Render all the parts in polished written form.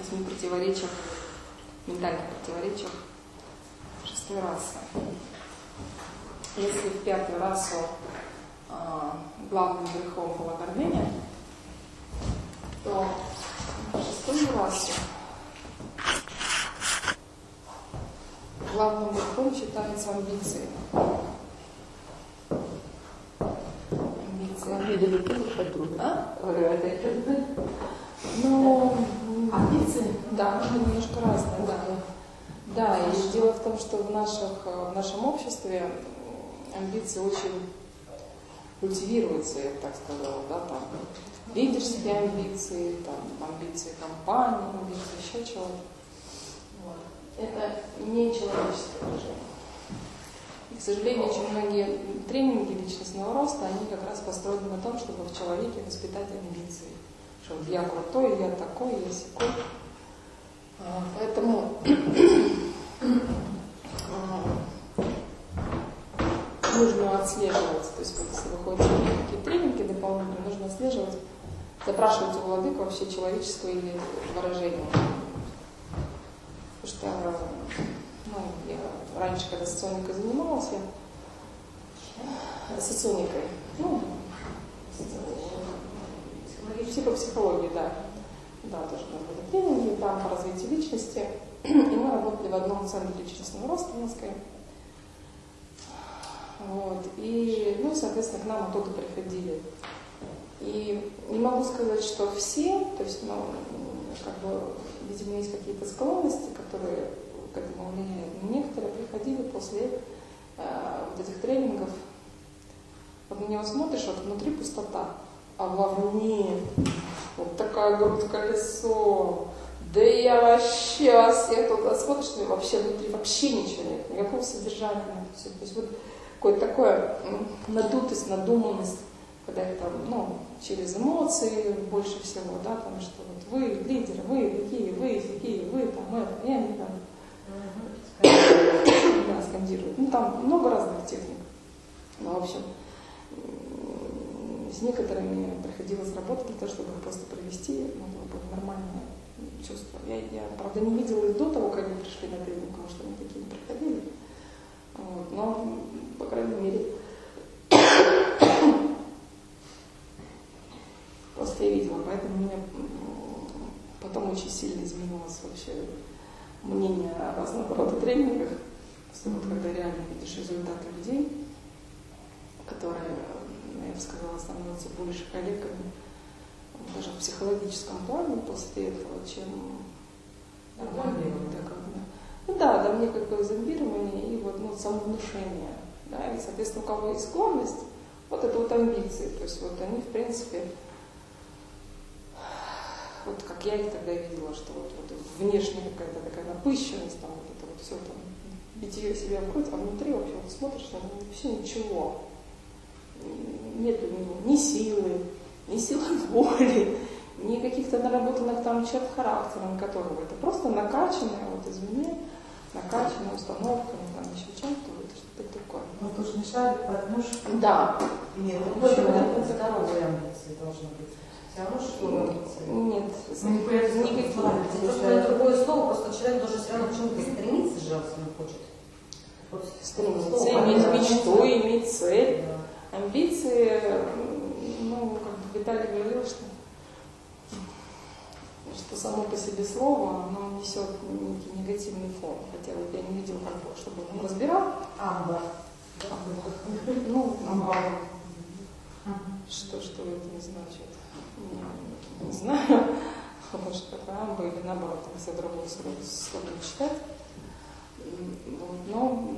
8 противоречиях, ментальных противоречиях 6-й расы. Если в 5-ю расу главным грехом была гордыня, то в 6-ю расу главным грехом считаются амбиции. Ну, амбиции? Да, немножко разные, да. Да, и дело в том, что в нашем обществе амбиции очень культивируются, я бы так сказала, да, там лидерские амбиции, там амбиции компании, амбиции еще чего-то. Вот. Это не человеческое движение. И, к сожалению, очень многие тренинги личностного роста, они как раз построены на том, чтобы в человеке воспитать амбиции. Что вот я крутой, я такой, я сякой. Поэтому нужно отслеживать, то есть если вы ходите на какие-то тренинги дополнительные, нужно отслеживать, запрашивать у владык вообще человеческое или выражение. Потому что я раньше, когда соционикой занималась, соционикой, типа психологии, да. Да, тоже у нас были тренинги, там по развитию личности. И мы работали в одном центре личностного роста в Москве. Вот. И, соответственно, к нам оттуда приходили. И не могу сказать, что все, то есть, видимо, есть какие-то склонности, которые к этому влияют. Но некоторые приходили после вот этих тренингов. Вот на него смотришь, вот внутри пустота, а вовне вот такая грудь колесо. Да я вообще всех туда смотришь, и вообще внутри вообще ничего нет, никакого содержания нет. То есть вот какое-то такое надутость, надуманность, когда это через эмоции больше всего, да, там что вот вы лидеры, вы такие, вы там это, я не знаю. Да, скандируют. Там много разных техник. Но, в общем, с некоторыми приходилось работать для того, чтобы их просто привести в нормальное чувство. Я, правда, не видела их до того, как они пришли на тренинг, потому что они такие не приходили. Вот, но, по крайней мере, просто я видела. Поэтому у меня потом очень сильно изменилось вообще мнение о разного рода тренингах. Вот, когда реально видишь результаты людей, которые, я бы сказала, становятся больше коллегами даже в психологическом плане после этого, чем да, мне как бы зомбирование и самовнушение. Да, и, соответственно, у кого есть склонность, вот это вот амбиции. То есть вот они, в принципе, вот как я их тогда видела, что вот внешне какая-то такая напыщенность, там вот это вот все там, битье себя в грудь, а внутри вообще вот смотришь, там вообще ничего. Нет у него ни силы воли, ни каких-то наработанных там черт характера, на которого это просто накачанная вот извне, накачанная установками, там еще чем-то, вот что-то такое. Ну, то, что мешает подмуж. Да. Нет, это здоровые амбиции должны быть. Все равно, что нет, никаких. Просто другое слово, просто человек должен все равно к чему-то стремиться же, если он хочет. Вот стремиться, иметь мечту, иметь цель. Да. Амбиции, как Виталий говорил, что само по себе слово, оно несет некий негативный фон. Хотя вот я не видела, чтобы он разбирал. Амба. Амба. Что это не значит? Не знаю. Потому что такое амба или наоборот, если другое слово читать. Но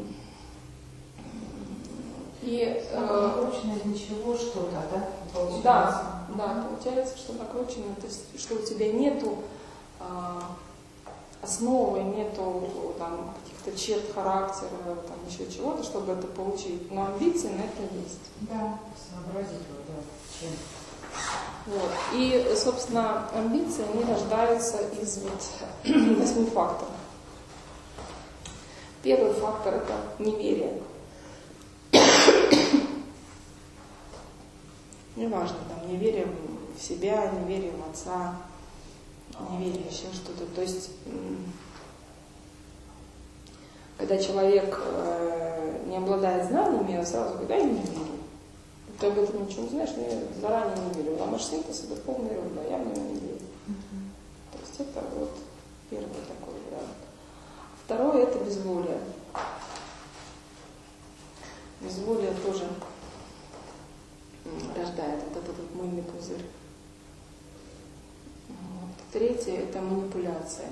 и накручено из ничего что-то, да? Да, получается, что накручено, то есть, что у тебя нету основы, нету там каких-то черт характера, там еще чего-то, чтобы это получить. Но амбиции на это есть. Да, сообразить, чем. Вот. И, собственно, амбиции, они рождаются из 8 факторов. Первый фактор – это неверие. Неважно, там, неверие в себя, неверие в отца, неверующим что-то. То есть, когда человек не обладает знаниями, он сразу говорит, да, я не верю. Ты об этом ничего не знаешь, но я заранее не верю. А может, синтез это полная ерунда, я в него не верю. То есть это вот первый такой вариант. Второе — это безволие. Безволие тоже рождает вот этот вот мыльный пузырь. Вот. Третье — это манипуляция.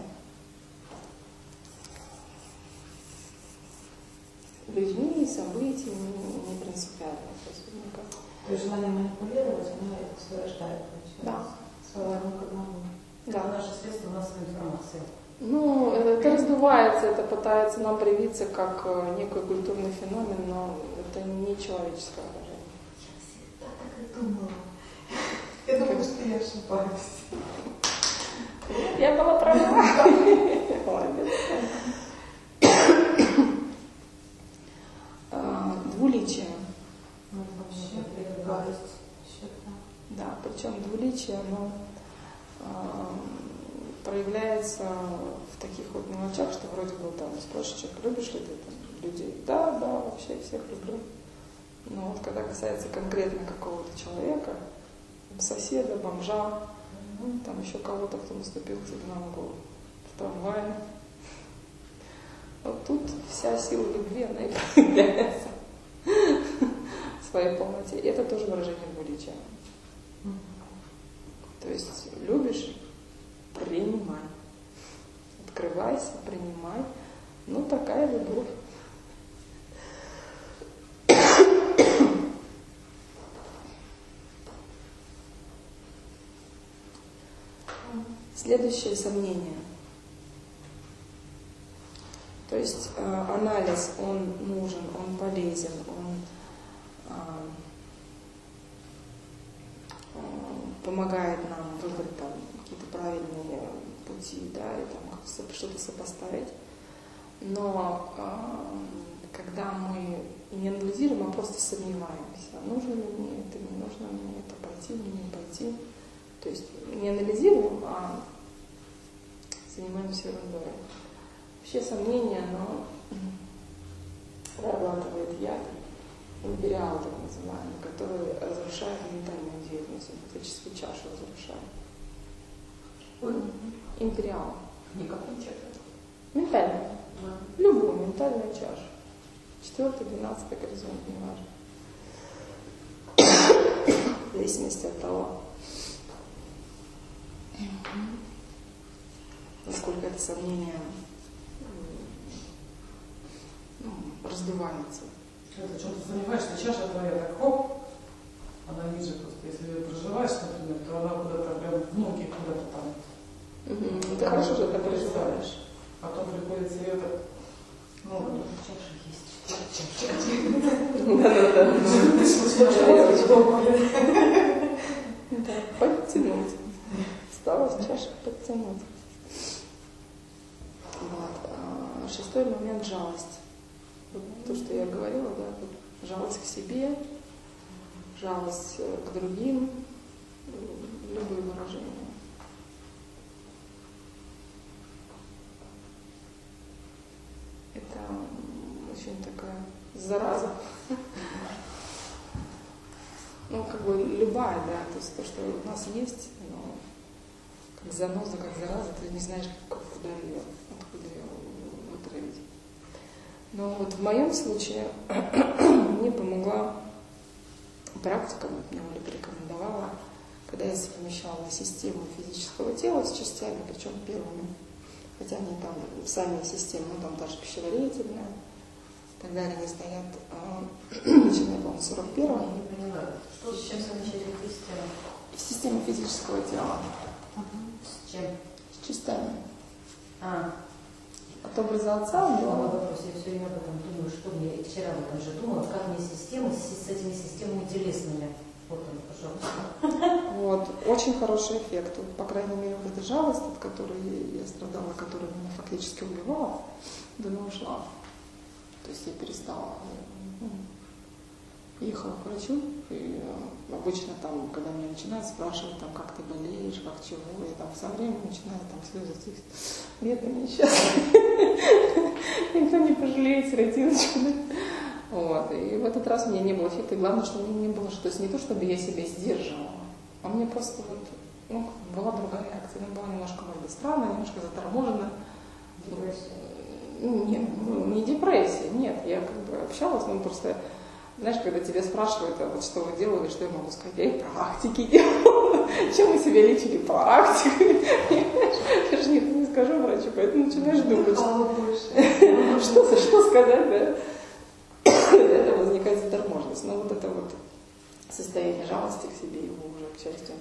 Людьми, событиями, не принципиально. То есть желание манипулировать, оно это рождает. Да. Своего к одному. Да, наши средства массовой информации. Ну, это раздувается, это пытается нам привиться как некий культурный феномен, но это не человеческое выражение. Я всегда так и думала. Я думала, что я ошибаюсь. Я была права. Молодец. Двуличие. Да, причем двуличие, оно проявляется в таких вот мелочах, что вроде бы там спросишь человека, любишь ли ты там людей? Да, вообще всех люблю. Но вот когда касается конкретно какого-то человека, соседа, бомжа, там еще кого-то, кто наступил тебе на ногу в трамвае, вот тут вся сила любви, она и проявляется в своей полноте. И это тоже выражение двуличия. То есть любишь, принимай. Открывайся, принимай. Ну, такая любовь. Следующее — сомнение. То есть анализ, он нужен, он полезен, он помогает нам выбрать там какие-то правильные пути, да, и там что-то сопоставить. Но когда мы не анализируем, а просто сомневаемся, нужно ли мне это, не нужно ли мне это, пойти или не пойти. То есть не анализируем, а занимаемся ерундой. Вообще сомнение, оно прорабатывает яд, империал так называемый, который разрушает ментальную деятельность, энергетическую чашу разрушает. Империал. Никакой чашу. Ментальную. Любую ментальную чашу. 4-й, 12-й горизонт, не важно. В зависимости от того, насколько это сомнение раздувается. Это что ты занимаешься, чаша твоя так хоп, она ниже просто. Если ее проживаешь, например, то она куда-то прям в ноги куда-то там. Ты хорошо же это проживаешь. Потом приходится ее так, ну, Чаша есть. Да, подтянуть. Осталось чашу подтянуть. Вот. 6-й момент — жалость. Вот то, что я говорила, да, вот жалость к себе, жалость к другим, любые выражения. Это очень такая зараза. Ну, как бы любая, да, то есть то, что у нас есть, но как заноза, как зараза, ты не знаешь, откуда ее вытравить. Но вот в моем случае мне помогла практика, вот мне Оля порекомендовала, когда я совмещала систему физического тела с частями, причем первыми, хотя они там сами системы, ну там даже пищеварительная, и так далее, они стоят, начиная, по-моему, 41-го. Я не поняла, что с чем совмещать систему? Система физического тела. С чем? С частями. А. От образа отца Мой до... вопрос, я все время об этом думаю, что мне, и вчера об этом же думала, как мне система с этими системами телесными. Вот он, пожалуйста. Вот. Очень хороший эффект. Вот, по крайней мере, вот эта жалость, от которой я страдала, которая меня фактически убивала, давно ушла. То есть я перестала ехала к врачу, и обычно там, когда меня начинают спрашивать, там, как ты болеешь, как чего, я там со временем начинаю там слезы тихо. Нет, мне сейчас никто не пожалеет, сиротиночку, да? Вот. И в этот раз у меня не было эффекта, и главное, что у меня не было, что, то есть не то, чтобы я себя сдерживала, а мне просто вот, ну, была другая реакция, она была немножко, может быть, странная, немножко заторможена. Депрессия. Нет, не депрессия, нет, я как бы общалась, но просто, знаешь, когда тебя спрашивают, а вот что вы делали, что я могу сказать, я и практики делала, чем мы себя лечили практикой, я же не скажу врачу, поэтому начинаешь думать, что сказать, да, это возникает заторможенность, но вот это вот состояние жалости к себе, его уже, к счастью.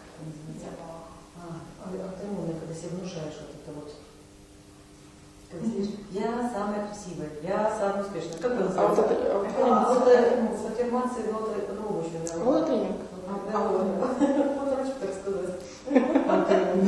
Автоиммунное, когда себе внушаешь вот это вот. Я самая красивая, я самая успешная. Как это называется? С аффирмацией, но это по-другому еще. Волотренинг. Вот врач так сказать.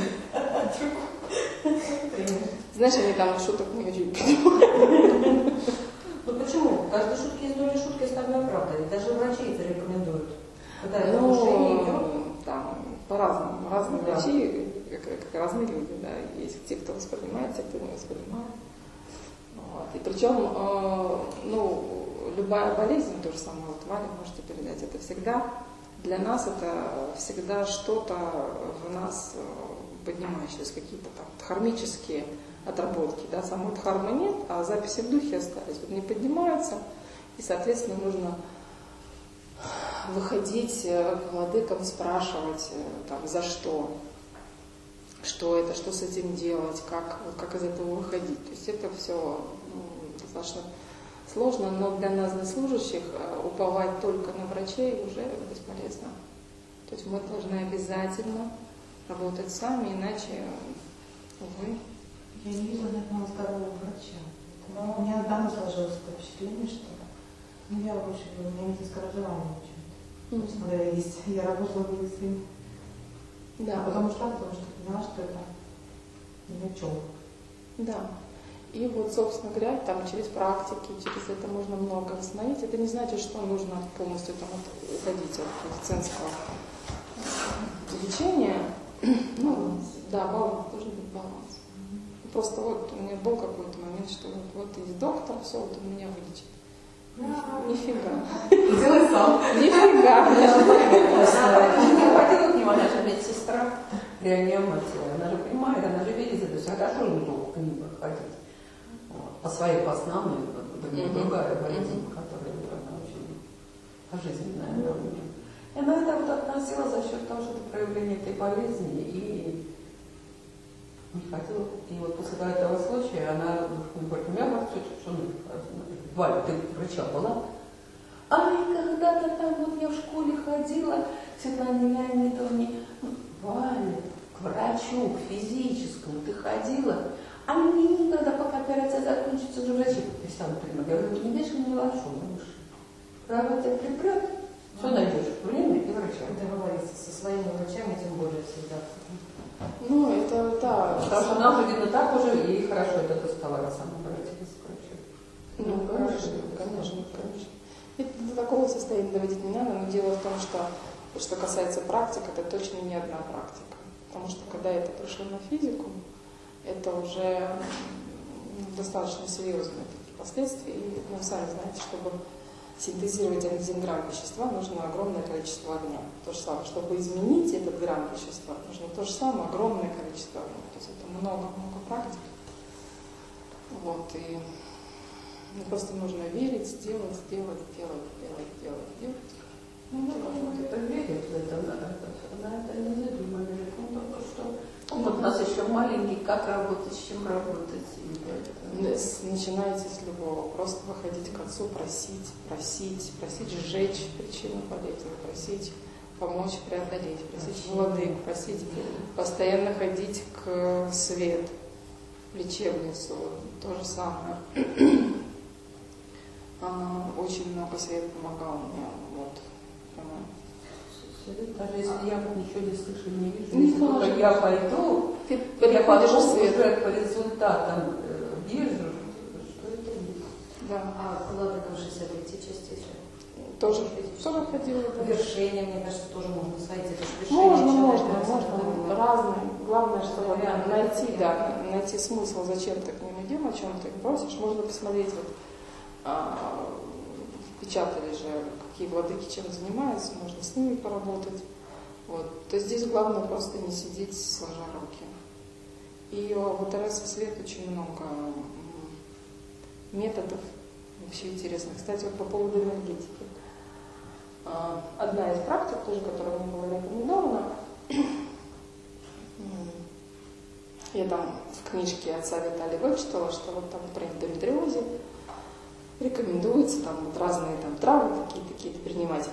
Знаешь, они там шуток не очень понимают. Ну почему? В каждой шутке есть доля шутки, остальное правда. И даже врачи это рекомендуют. Когда это внушение идет. Там по-разному. Разные врачи, как разные люди, да. Есть те, кто воспринимает, те, кто не воспринимает. Вот. И причем, ну, любая болезнь, то же самое, вот Валя можете передать, это всегда, для нас это всегда что-то в нас поднимающее, то есть какие-то там дхармические отработки, да, самой дхармы нет, а записи в духе остались, вот не поднимаются, и, соответственно, нужно выходить к владыкам, спрашивать, там, за что это, что с этим делать, как из этого выходить. То есть это все достаточно сложно, но для нас, для служащих, уповать только на врачей уже бесполезно. То есть мы должны обязательно работать сами, иначе, увы. Я не видела ни одного здорового врача. Но у меня давно сложилось такое впечатление, что я больше у меня медицинское образование почему-то. Собственно говоря, есть. Я работала в медицине. Да. А потому что поняла, что это ни о чем. Да. И вот, собственно говоря, там через практики, через это можно много восстановить. Это не значит, что нужно полностью там уходить от медицинского лечения. Ну, да, баланс, должен быть баланс. Просто вот у меня был какой-то момент, что вот есть доктор, все, вот он меня вылечит. Нифига. Делай сам. Нифига. Не хватило к нему, она же медсестра, реанимация. Она же понимает, она же видит это все. Хорошо не долго к ним проходить. По своей основной, другая болезнь, которая она очень жизненная. И она это вот относила за счет того, что это проявление этой болезни, и не хватило. И вот после этого случая она говорит, у меня вот что Валя, ты врача была? Ай, когда-то там, вот я в школе ходила, Светлане Леонидовне, Валя, к врачу, к физическому ты ходила? А мне никогда, пока операция закончится, уже врачи перестанут принимать. Я говорю, не вешай мне лапшу, малыш. Работа припрет, все найдешь, время и врача. Договориться со своими врачами, тем более всегда. Ну, это да. Потому что нам же видно так уже, и хорошо это достало, раз она обратилась к врачу. Ну, конечно. И до такого состояния доводить не надо, но дело в том, что касается практик, это точно не одна практика. Потому что когда это пришло на физику, это уже достаточно серьезные такие последствия. И вы сами знаете, чтобы синтезировать 1 грамм вещества, нужно огромное количество огня. То же самое, чтобы изменить этот грамм вещества, нужно то же самое огромное количество огня. То есть это много-много практик. Вот, и просто нужно верить, делать. Ну, это верит в это, она это не задумывает. Ну, только что вот у нас еще маленький, как работать, с чем работать. Начинайте с любого. Просто выходить к отцу, просить, сжечь причину болезни, просить помочь преодолеть, просить владыку, просить постоянно ходить к свет, в лечебницу, то же самое. Очень много свет помогал мне. Вот. Даже если я ничего не слышу, не вижу, Не если только я пойду, ты я потом переходишь в свет. уже по результатам вижу, что это есть. Да. А ладно, уже 63 частично. Тоже ходила. Да. Вершение, мне кажется, тоже можно сойти. Можно. Разные. Главное, чтобы найти смысл, зачем ты к ним идем, о чем ты их просишь. Можно посмотреть, печатали же, какие владыки чем занимаются, можно с ними поработать. Вот. То есть здесь главное просто не сидеть сложа руки. И в Тарасе Свет очень много методов вообще интересных. Кстати, вот по поводу энергетики. Одна из практик, тоже, которая мне была рекомендована, я там в книжке отца Виталия вычитала, что вот там при эндометриозе рекомендуется там вот разные там травы такие-то принимать.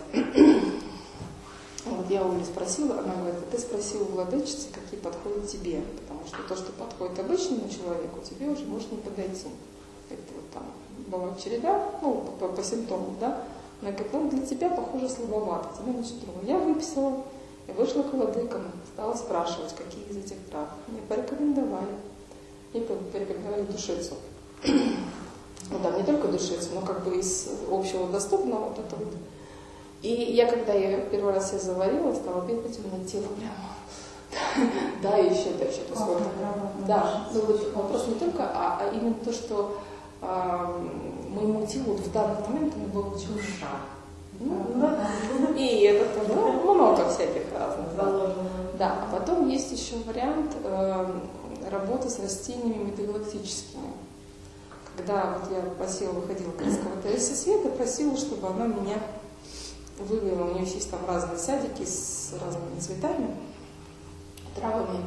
Вот я у Оли спросила, она говорит, ты спросила у владычицы, какие подходят тебе, потому что то, что подходит обычному человеку, тебе уже может не подойти. Это вот там была череда, по симптомам, да. Она говорит, для тебя, похоже, слабовато, тебе значит другое. Я выписала, и вышла к владыкам, стала спрашивать, какие из этих трав. Мне порекомендовали. Мне порекомендовали душицу. Не только душицу, но как бы из общего доступного вот это вот. И я, когда я первый раз ее заварила, стала бегать, у меня тело прямо. Да, еще дальше. Да, вопрос не только, а именно то, что моему телу в данный момент оно было очень жар. И это тоже много всяких разных. Да, а потом есть еще вариант работы с растениями метагалактическими. Когда вот я выходила к Тарасе Света, просила, чтобы она меня вывела. У нее есть там разные садики с разными цветами, травами.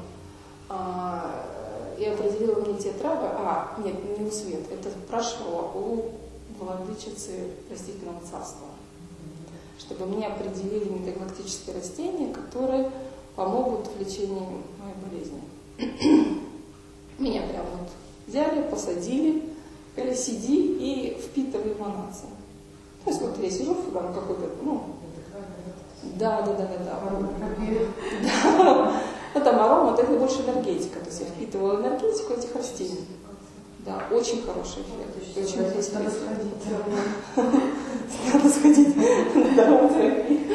И определила мне те травы. Нет, не у Свет. Это спрашивала у владычицы растительного царства. Чтобы мне определили метагалактические растения, которые помогут в лечении моей болезни. Меня прям вот взяли, посадили, сказали, сиди и впитывай эманации. То есть вот я сижу в какой-то, Да. Там аромат, это больше энергетика. То есть я впитывала энергетику этих растений. Да, очень хороший эффект. Очень действительно. Надо сходить на дорогу.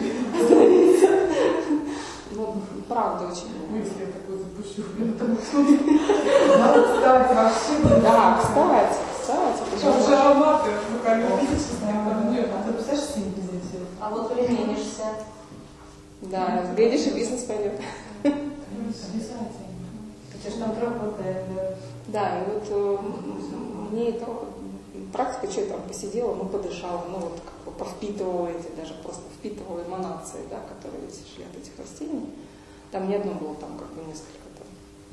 Правда, очень. Если я такой запущу, надо встать вообще. Да, кстати. Уже ароматы эвкалиптические. Представляешь, синтезить. А вот применишься. Да, глядишь, и бизнес пойдет. Обязательно. Это же там работает. Да, и вот мне эта практика, что я там посидела, подышала, повпитывала даже просто впитывала эманации, да, которые шли от этих растений. Там не одно было, там несколько там.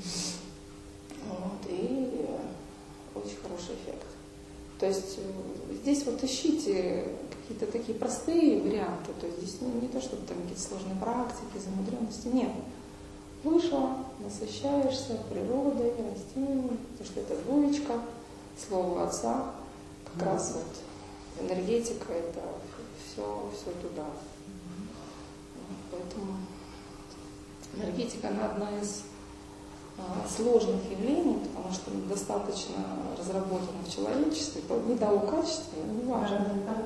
Вот, и очень хороший эффект. То есть здесь ищите какие-то такие простые варианты. То есть здесь не то, чтобы там какие-то сложные практики, замудренности, нет. Вышла, насыщаешься природой, растениями, потому что это двоечка, слово Отца, как раз вот энергетика, это все туда. Поэтому энергетика, она одна из сложных явлений, потому что достаточно разработана в человечестве, не того качества, не важно.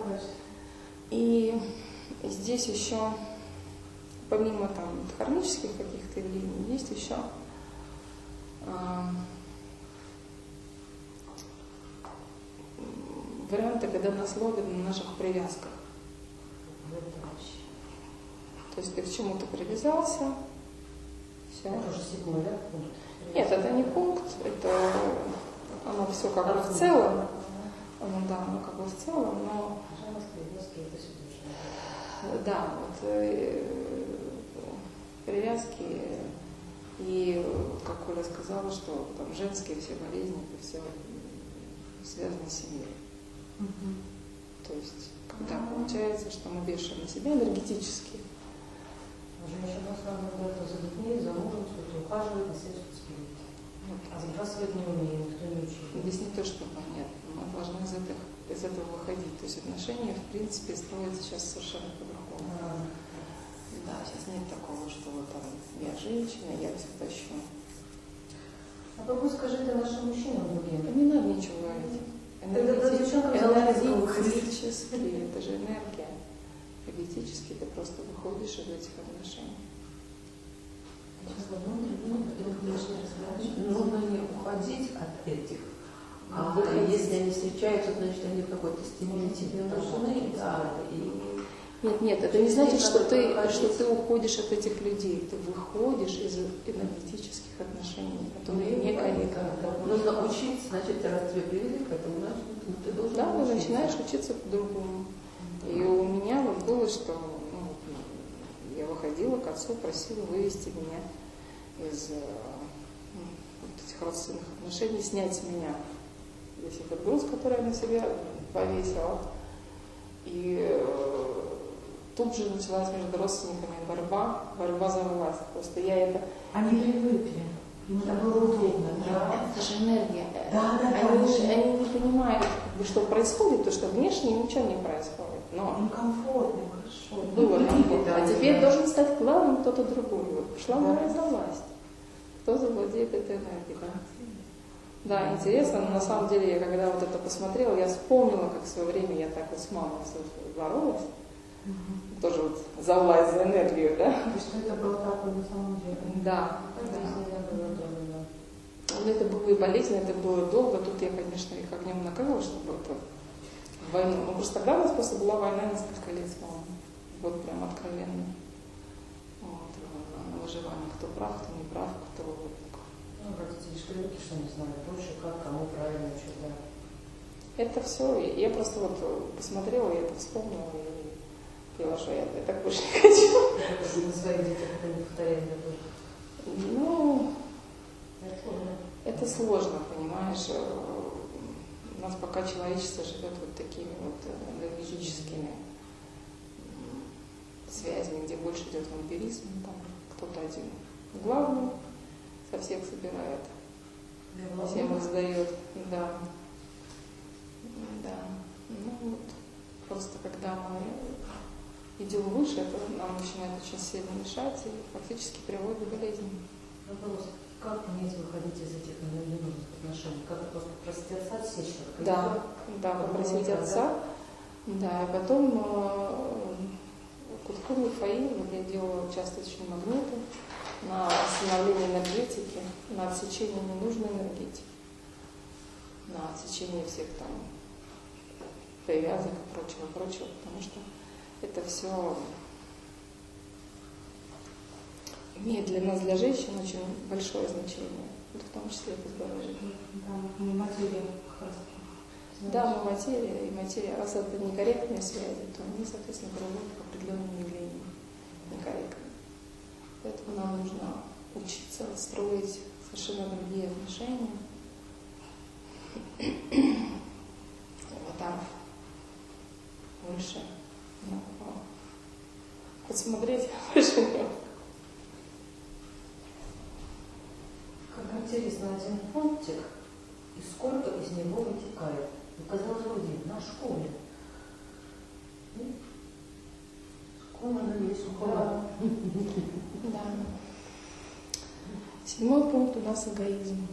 И здесь еще, помимо дхармических каких-то явлений, есть еще варианты, когда нас ловят на наших привязках. То есть ты к чему-то привязался, все. Это уже 7, да, пункт? Нет, это не пункт, это оно все как бы в целом. Оно как бы в целом, но... Да, привязки, и как Оля сказала, что женские все болезни, это все связано с семьей. То есть, когда получается, что мы вешаем на себя энергетически. Женщина сразу говорит за детьми, за мужем, что ухаживает, на себя спит. А сбрасывать не умеет, никто не учит. Здесь не то, что понятно. Мы должны из этого выходить. То есть отношения, в принципе, строятся сейчас совершенно по-другому. Да, сейчас нет такого, что я женщина, я всех тащу. А попробуй скажи ты нашим мужчинам другим. Не надо ничего говорить. Энергетически, это же энергия. Эго-этически ты просто выходишь из этих отношений. Нужно не уходить от этих. А если они встречаются, значит они в какой-то степени тебе нужны. Да, Нет, это не значит, что ты уходишь от этих людей. Ты выходишь из энергетических отношений, которые некорректны. Нужно учиться, значит, раз тебя привели к этому, значит, ты должен Да, ты начинаешь учиться по-другому. И у меня вот было, что я выходила к отцу, просила вывести меня из вот этих родственных отношений, снять с меня весь этот груз, который я на себя повесила. И тут же началась между родственниками борьба за власть. Просто я это... Они привыкли. Им это было удобно. Да, это же энергия. Да, они не понимают, что происходит, потому что внешне ничего не происходит. Но им комфортно, хорошо. было комфортно. А теперь должен стать главным кто-то другой. Вот пришла борьба за власть. Кто завладеет этой энергией? Да, интересно, но на самом деле, я когда вот это посмотрела, я вспомнила, как в свое время я так вот с мамой боролась. Тоже вот за власть, за энергию, да? И что это было такое на самом деле? Да. Но это было и болезненно, это было долго. Тут я, конечно, их огнем накрыла, чтобы это войну. Ну, просто тогда у нас просто была война несколько лет с мамой. Вот прям откровенно. Вот, на выживание. Кто прав, кто не прав, кто... Ну, родители школьники, что не знают больше, как, кому правильно, что да. Это все. Я просто вот посмотрела, я это вспомнила и поняла, что я так больше не хочу. Это на своих детях это не повторяет тоже. Ну, это сложно, понимаешь. У нас пока человечество живет вот такими вот энергетическими связями, где больше идет вампиризм, там кто-то один главный, со всех собирает, всем издает, да. Да. Ну вот, просто когда мы идем выше, это нам начинает очень сильно мешать и фактически приводит к болезни. Вопрос, как уметь выходить из этих ненужных отношений? Как просто просить отца отсечь? Да, попросить отца. Да, и потом Куткун Михаил, вот я делала часто очень магниты на остановление энергетики, на отсечение ненужной энергетики, на отсечение всех там привязок и прочего, потому что это все имеет для нас, для женщин, очень большое значение, в том числе и по здоровью. Да, мы материя. Да, мы материя, и материя, раз это некорректные связи, то они, соответственно, приводят к определенным явлениям некорректным. Поэтому нам нужно учиться строить совершенно другие отношения. Вот там выше. Подсмотреть выше него. Как интересно, один пунктик, и сколько из него вытекает. Ну, казалось, вроде на школе. Школа, но есть школа. Да. 7 пункт у нас эгоизм.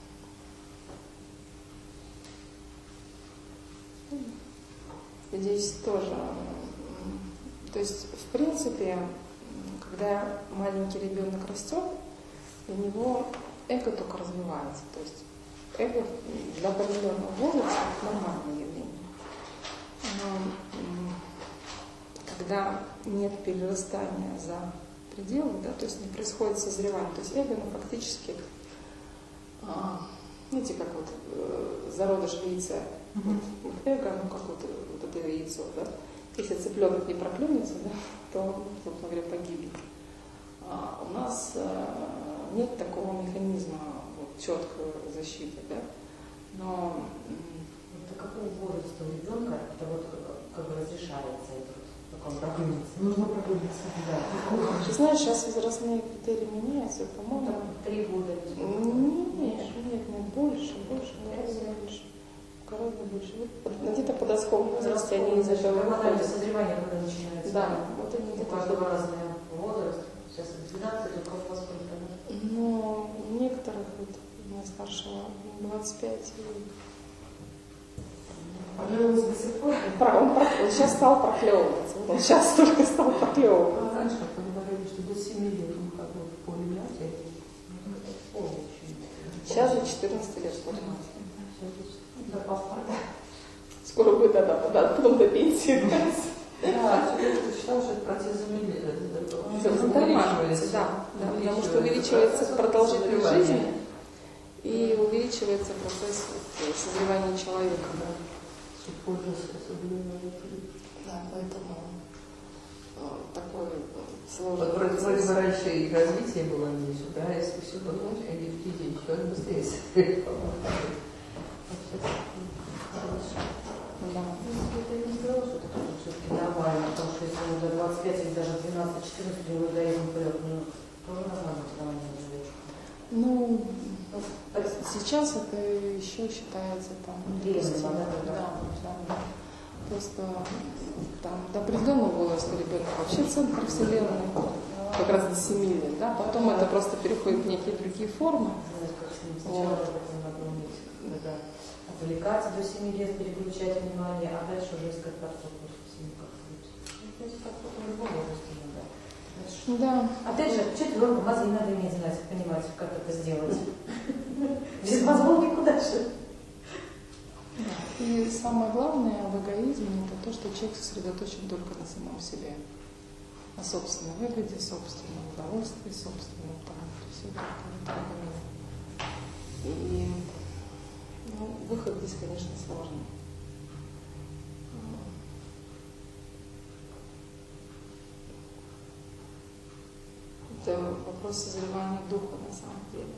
Здесь тоже, то есть, в принципе, когда маленький ребенок растет, у него эго только развивается. То есть эго для определенного возраста нормальное явление. Но когда нет перерастания за пределы, да, то есть не происходит созревание, то есть эго, фактически, знаете, как вот зародыш яйца, вот эго, как вот это яйцо, да, если цыпленок не проклюнется, да, то, собственно говоря, погибнет. У нас нет такого механизма вот, четкой защиты, да, но... До какого возраста у ребенка это вот как бы разрешается это, как он проклюнется? Нужно проклюниться. Да. Ты знаешь, сейчас возрастные критерии меняются, по-моему. 3 года. Нет, больше, гораздо больше. Где-то в подростковом возрасте они из этого выходят. Созревание когда начинается? Да, вот они У где-то... каждого разный возраст. Сейчас 12, у кого сколько? Ну, у некоторых, вот, у меня старшего 25, и Проклевывается до сих пор. Он сейчас стал проклевываться. Он сейчас только стал проклевываться. Раньше как говорили, что до 7 лет он ходил в поле матери. Сейчас же 14 лет в поле матери. До паспорта. Скоро будет, да, потом до пенсии. Да, я считала, что это процесс Увеличивается, да, потому что увеличивается продолжительность жизни и увеличивается процесс созревания человека. Да, поэтому такой сложный процесс. Вроде бы раньше и развитие было не сюда, и все потом, они в людей человек быстрее созревал. Да. Я не сказала, что это все-таки нормально, потому что если ему до 25 или даже 12-14, у него эгоизм вперед, тоже нормально, когда он не живет. Ну, сейчас это еще считается там допустимо. Да. Просто там до определенного возраста ребенок вообще центр вселенной, как раз до 7 лет, да, потом это просто переходит в некие другие формы. Отвлекаться до 7 лет, переключать внимание, а дальше уже искать подход после 7 как-то. То есть подход в любом возрасте надо. Да. Опять же, чуть ребенку мозги надо иметь знать, понимать, как это сделать. Без мозгов никуда же. И самое главное в эгоизме это то, что человек сосредоточен только на самом себе, на собственной выгоде, собственном удовольствии, собственном там, все только в этом. И выход здесь, конечно, сложный. Это вопрос созревания духа на самом деле.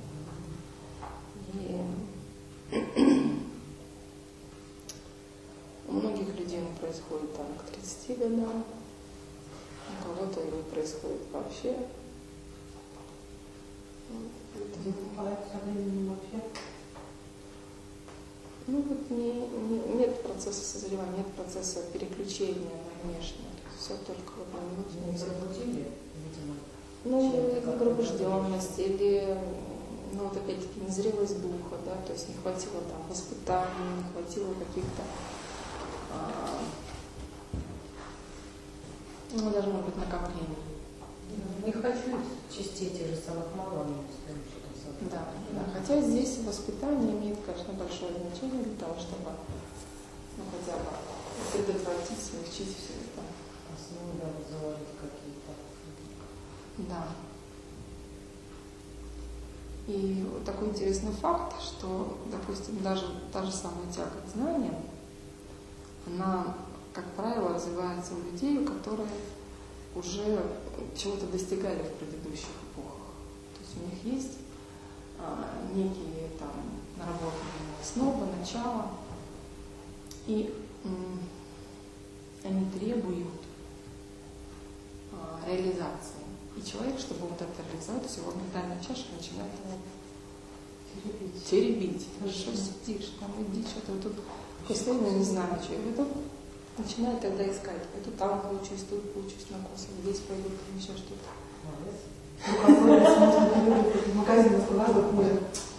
И у многих людей он происходит там к 30 годам, у кого-то не происходит вообще. Бывает со временем вообще. Ну вот нет процесса созревания, нет процесса переключения на внешнее. Все только вот на внутреннее. Забудили, видимо. Ну, или пробужденность, или, ну вот опять-таки незрелость духа, да, то есть не хватило там воспитания, не хватило каких-то, ну даже, может быть, накоплений. Не хочу частей тех же самых мало, Да. Хотя здесь воспитание имеет, конечно, большое значение для того, чтобы, ну, хотя бы предотвратить, смягчить все это. Основы, да, заложить какие-то. Да. И вот такой интересный факт, что, допустим, даже та же самая тяга к знаниям, она, как правило, развивается у людей, которые уже чего-то достигали в предыдущих эпохах. То есть у них есть некие там наработанные основы, начала, и они требуют реализации. И человек, чтобы вот это реализовать, всего ментальная чаша начинает его теребить. Что сидишь, там иди, что-то вот тут постоянно не знаю, что. И тут начинает тогда искать. Я тут там получусь, тут получусь на косах, здесь пойду, там еще что-то. В магазине сказала, хуже.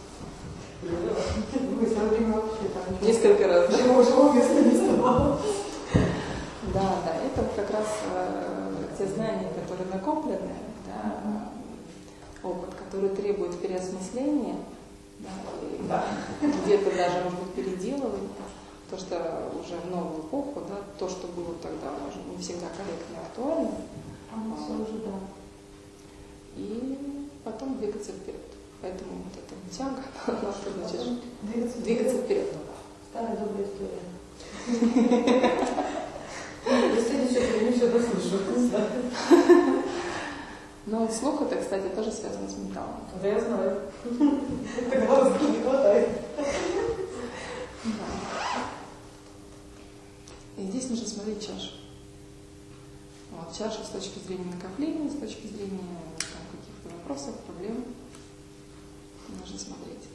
Вы со временем вообще там... Несколько раз, да? Живого места не вставало. Да, это вот как раз те знания, которые накоплены, да, опыт, который требует переосмысления, да, где-то даже, может быть, переделывания, то, что уже в новую эпоху, да, то, что было тогда, может, не всегда корректно и актуально. Все уже, да. И потом двигаться вперед. Поэтому вот эта тяга, она значит Двигаться вперед. Старая добрая история. Если ничего, не все дослышу. Но слух это, кстати, тоже связано с менталом. Да, я знаю. Тогда вас не хватает. Да. И здесь нужно смотреть чашу. Вот, чаша с точки зрения накопления, с точки зрения там, каких-то вопросов, проблем. Нужно смотреть.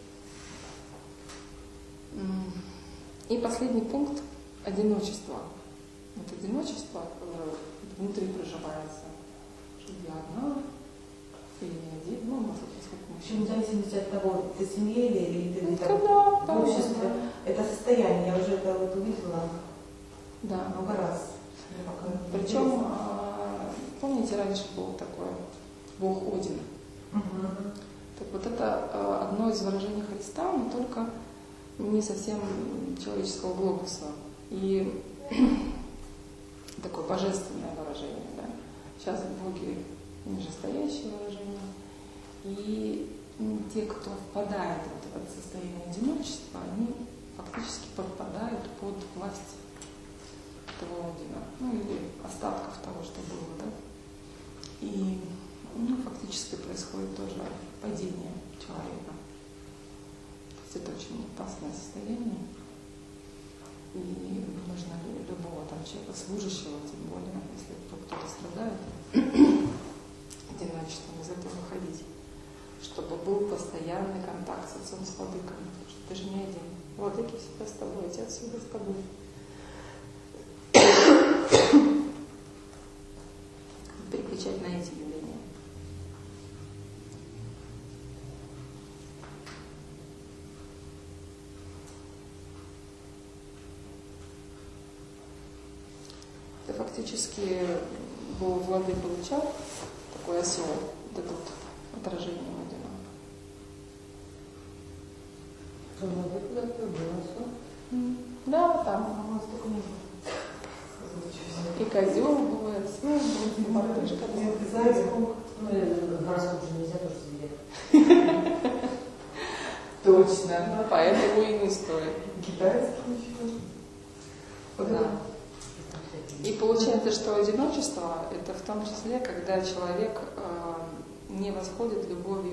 И последний пункт – одиночество. Вот одиночество внутри проживается. Что я одна или не один, ну, может быть, несколько мужчин. В зависимости от того, ты в семье или ты Ну, там, когда, в обществе. Это состояние, я уже это это вот увидела Да. много раз. Причем, помните, раньше был такой бог Один. Так вот это одно из выражений Христа, но только не совсем человеческого глобуса. И такое божественное выражение. Да? Сейчас боги нижестоящие выражения. И те, кто впадает в это состояние одиночества, они фактически подпадают под власть этого Одина, ну или остатков того, что было, да. И фактически происходит тоже падение человека. То есть это очень опасное состояние. И нужно любого там человека, служащего, тем более, если кто-то страдает одиночеством, из этого выходить. Чтобы был постоянный контакт с отцом, с владыком. Потому что ты же не один. Владыки всегда с тобой, отец всегда с тобой. Переключать на эти явления. Это фактически был владыка луча, такой осел, вот это вот отражение Одина. Куда ты был? Да, там. А у нас только не было. И козел бывает, и мартышка. Зайцку. Ну, и гороскоп же нельзя тоже заверять. Точно. Поэтому и не стоит. Китайский еще. Да. И получается, что одиночество — это в том числе, когда человек не восходит любовью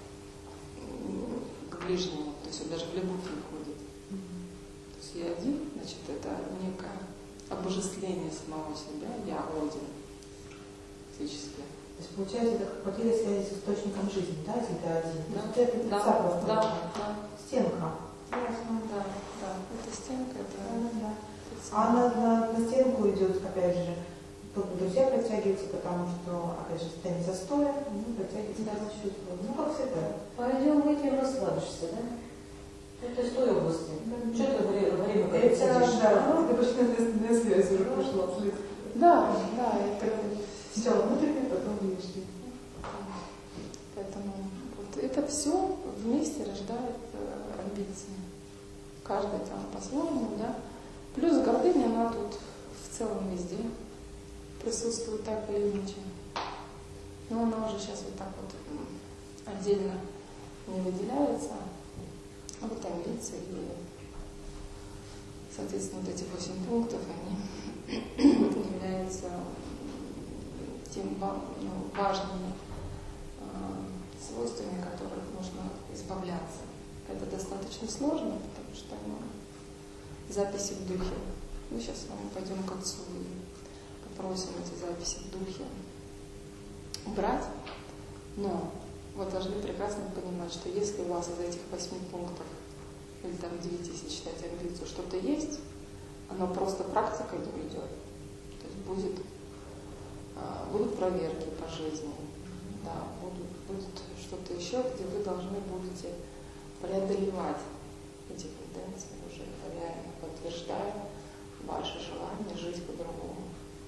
к ближнему, то есть он даже в любовь не входит. То есть я один, значит, это некое обожествление самого себя, я Один физически. То есть получается, это как потеря связи с источником жизни, да, если ты один? Да, То есть это цапла, да. стенка. Ясно. Да, это стенка, это... Да. А на стенку идет, опять же, тут друзья притягиваются, потому что, опять же, состояние застоя, притягивается за счет. Ну, как всегда. Пойдем выпьем, расслабишься, да? Это из той области. Что ты время как сидишь? Да, это причинная связь уже пошла вслед. Да, это... Сначала внутренне, потом внешне. Поэтому вот это все вместе рождает амбиции. Каждый там по-своему, да. Плюс гордыня, она тут в целом везде присутствует так или иначе. Но она уже сейчас вот так вот отдельно не выделяется. А вот амбиции и, соответственно, вот эти 8 пунктов, они являются тем важными свойствами, которых нужно избавляться. Это достаточно сложно, потому что записи в духе. Мы сейчас с вами пойдем к отцу и попросим эти записи в духе убрать. Но вы должны прекрасно понимать, что если у вас из этих 8 пунктов или там 9, если считать амбицию, что-то есть, оно просто практикой не уйдет. То есть будут проверки по жизни, да, будет что-то еще, где вы должны будете преодолевать эти тенденции, уже реально подтверждая ваше желание жить по-другому.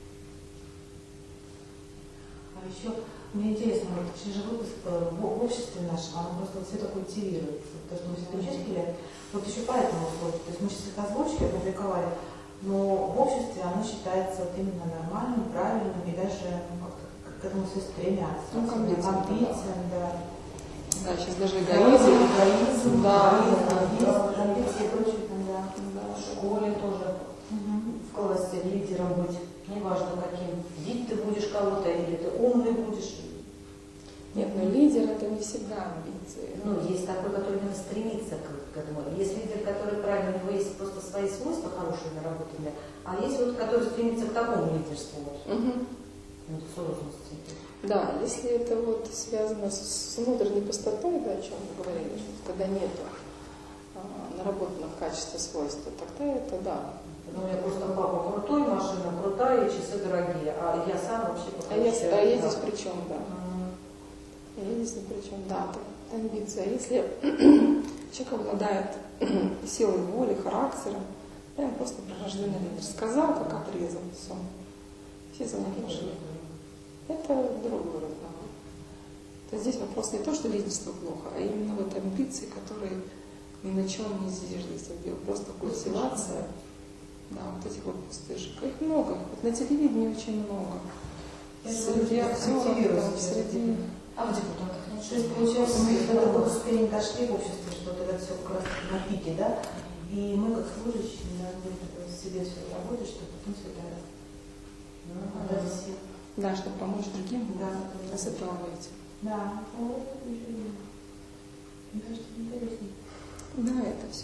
А еще мне интересно, вот же выпуск в обществе нашем, оно просто все так культивируется. То, что мы все вот еще поэтому, то есть мы сейчас их озвучки опубликовали, но в обществе оно считается вот именно нормальным, правильным и даже к этому все стремятся. Ну, к амбициям, да. Да, сейчас даже эгоизм. Да. Амбиции и прочее, да. В школе тоже. В классе лидером быть. Неважно каким. Бить ты будешь кого-то или ты умный будешь. Нет, но лидер — это не всегда амбиции. Ну, есть такой, который именно стремится к этому. Есть лидер, который правильно, у него есть просто свои свойства хорошие наработанные, а есть вот, который стремится к такому лидерству. Сложности. Да, если это вот связано с внутренней пустотой, да, о чем мы говорили, что когда нет наработанных качеств и свойств, тогда это да. Ну, у меня просто папа крутой, машина крутая, и часы дорогие, а я сам вообще попроще. А я здесь при чем, да? Я здесь ни при чем, да, это амбиция. Если человек обладает силой воли, характером, Я им просто про рожденный лидер сказал, как отрезал, все. Все за мной пошли. Это другой разговор. То есть здесь вопрос не то, что лидерство плохо, а именно вот амбиции, которые ни на чем не зиждятся, где просто культивация, да, вот этих вот пустышек. Их много, вот на телевидении очень много. Среди актеров, среди... А в депутатах нет? То есть, получается, мы до такого состояния дошли в обществе, что вот это все как раз на пике, да? И мы, как служащие, надо себе все работать, чтобы потом все это отдать всем. Да, чтобы помочь другим, Да. с этого выйти. Да. Вот, мне кажется, интереснее. Да, это все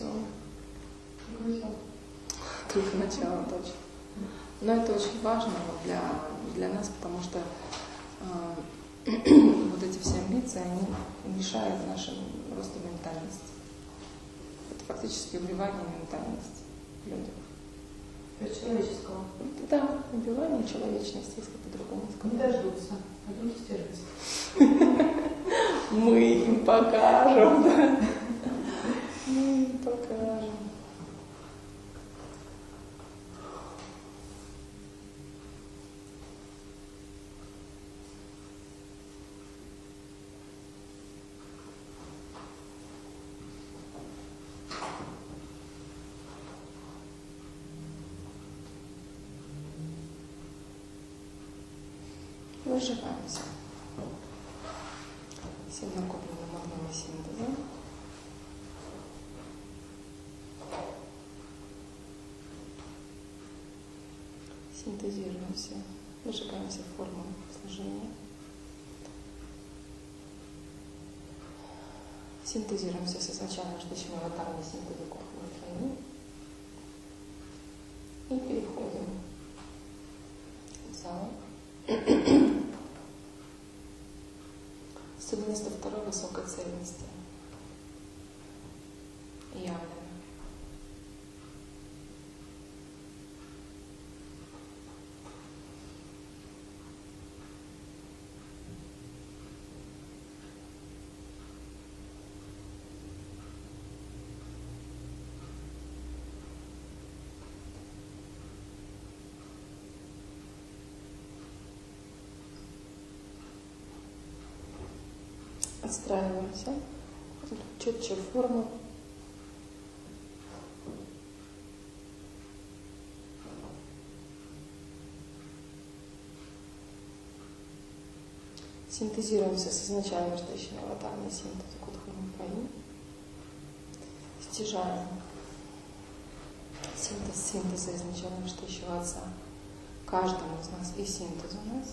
только начало, точно. Но это очень важно для нас, потому что вот эти все амбиции, они мешают нашему росту ментальности. Это фактически убивание ментальности людей. Человеческого. Да, убивание человечности, если по-другому Не сказать. дождутся, а будут стирать. Мы им покажем, да. Мы им покажем. Выживаемся. Все накопленные магнитные синтезы. Синтезируемся, выжигаемся в форму сложения. Синтезируемся с изначально ждущими аватарами синтеза кухонной тройни. И переходим в зал. 192 высокой цельности. Явлено. Отстраиваемся, четче форму. Синтезируемся с изначально ждущими аватарной синтеза кудхами фаи. Стяжаем синтеза изначально ждущего отца каждому из нас и синтез у нас.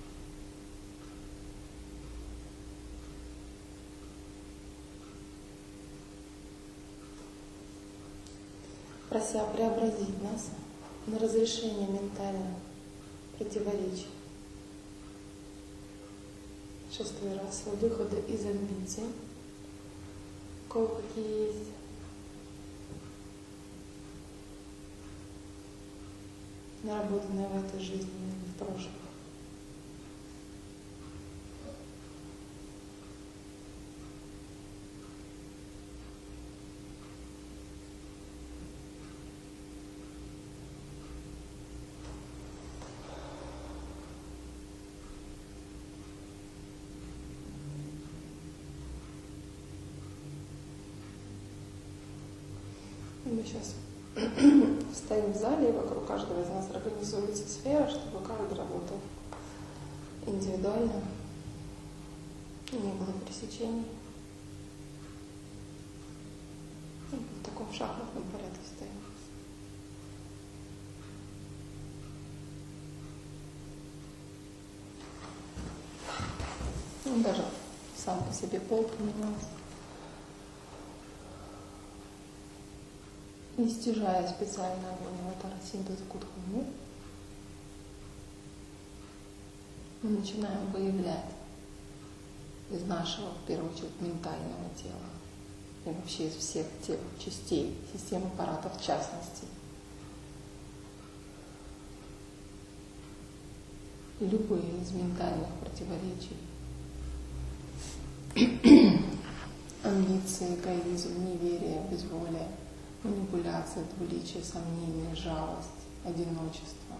Прося преобразить нас на разрешение ментальных противоречий. 6-й раз выхода из амбиций, кого какие есть. Наработанные в этой жизни и в прошлых. Мы сейчас стоим в зале, и вокруг каждого из нас организуется сфера, чтобы каждый работал индивидуально, не было пересечений. В таком шахматном порядке стоим. Ну, даже сам по себе пол поменялся. Не стяжая специально аватара синтеза кудхами, мы начинаем выявлять из нашего, в первую очередь, ментального тела и вообще из всех тех частей системы аппарата в частности. Любые из ментальных противоречий, амбиции, эгоизм, неверие, безволие, манипуляция, двуличие, сомнение, жалость, одиночество.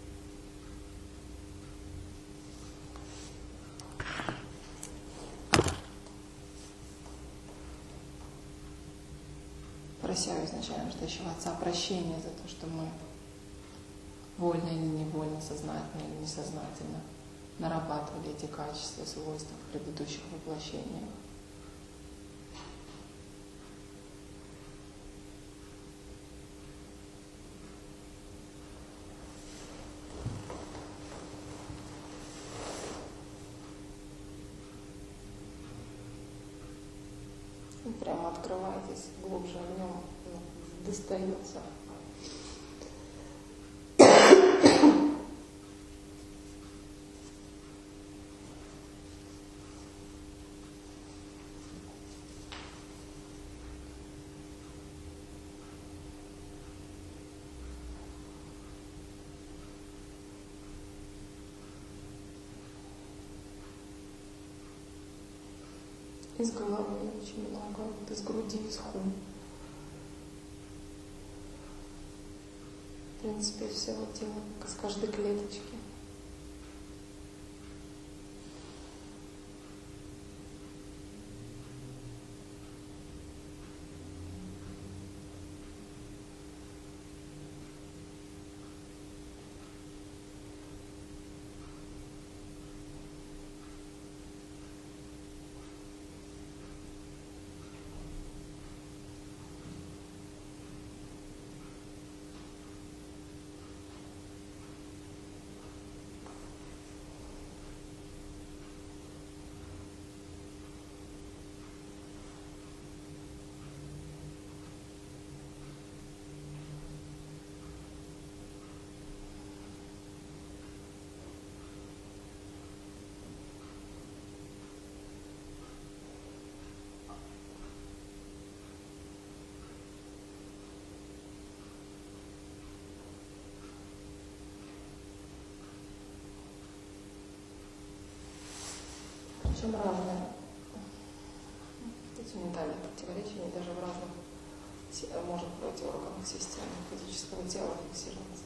Прося изначально рождающего Отца прощения за то, что мы вольно или невольно, сознательно или несознательно нарабатывали эти качества, свойства в предыдущих воплощениях. И прямо открывайтесь глубже в нем, достается. Из головы очень много, вот из груди, из хум. В принципе, из всего тела, как из каждой клеточки. Причем разные. Эти ментальные противоречия, они даже в разных, может быть, органах системы физического тела фиксироваться.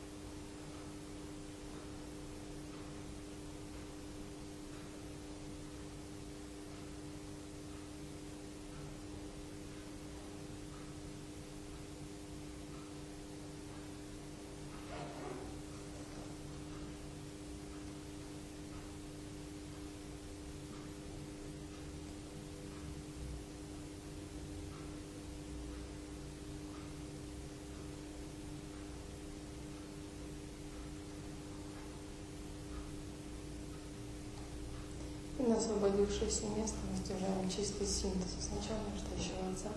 И на освободившееся место мы стяжаем чистый синтез изначально рождающего Отца.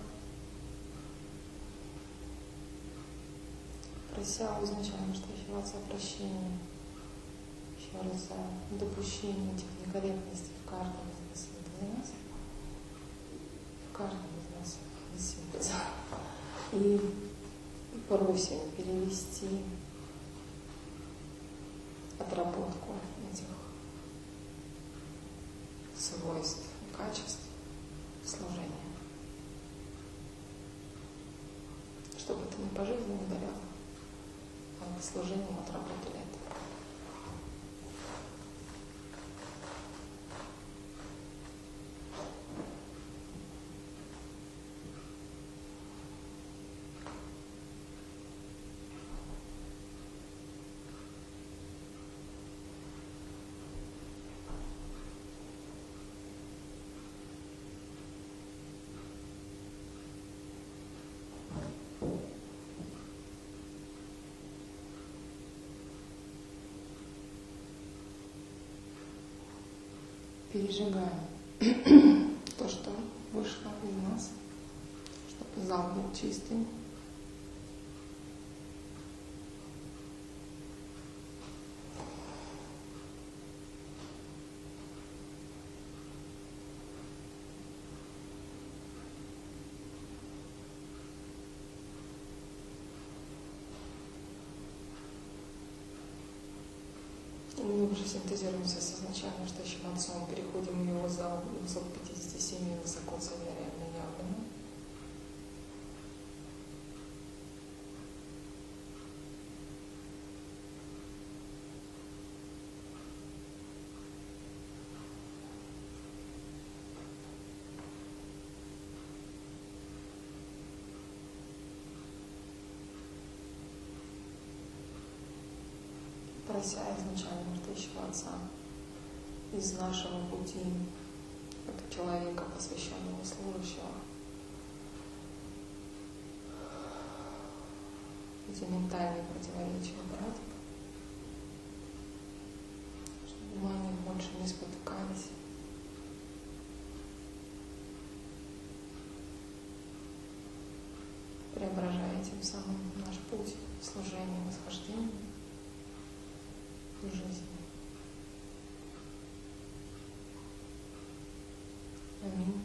Прося у изначально рождающего Отца прощения, еще раз за допущение этих некорректностей в каждом из нас синтеза нас, в каждом из нас из синтеза. И просим перевести отработку этих свойств и качеств служения. Чтобы это не по жизни ударяло, а служением отработали это. Пережигаем то, что вышло из нас, чтобы зал был чистый. И мы уже синтезируемся с изначально рождающим Отцом, переходим в его зал 257 высоко целенариально явленным. прося изначально Настоящего Отца из нашего пути, как человека, посвященного служащего, эти ментальные противоречия убрать, чтобы мы о них больше не спотыкались. Преображая тем самым наш путь служения, восхождения в жизни. Аминь.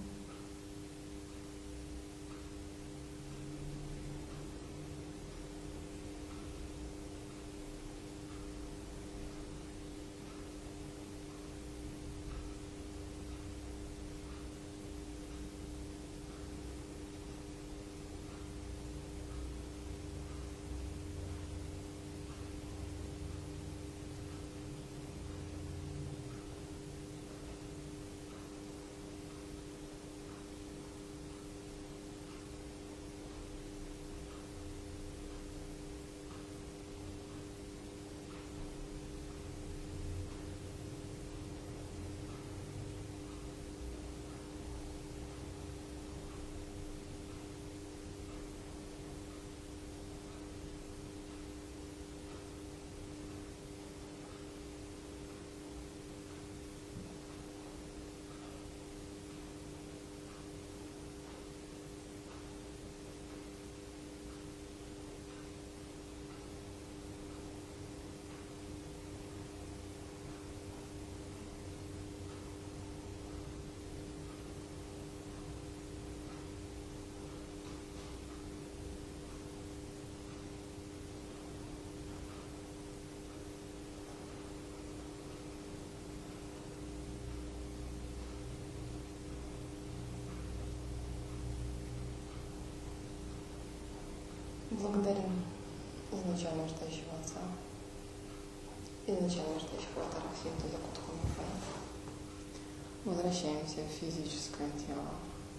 Благодарим изначально Настоящего Отца, изначально Настоящего Атарахсинту Якутхумуфа. Возвращаемся в физическое тело,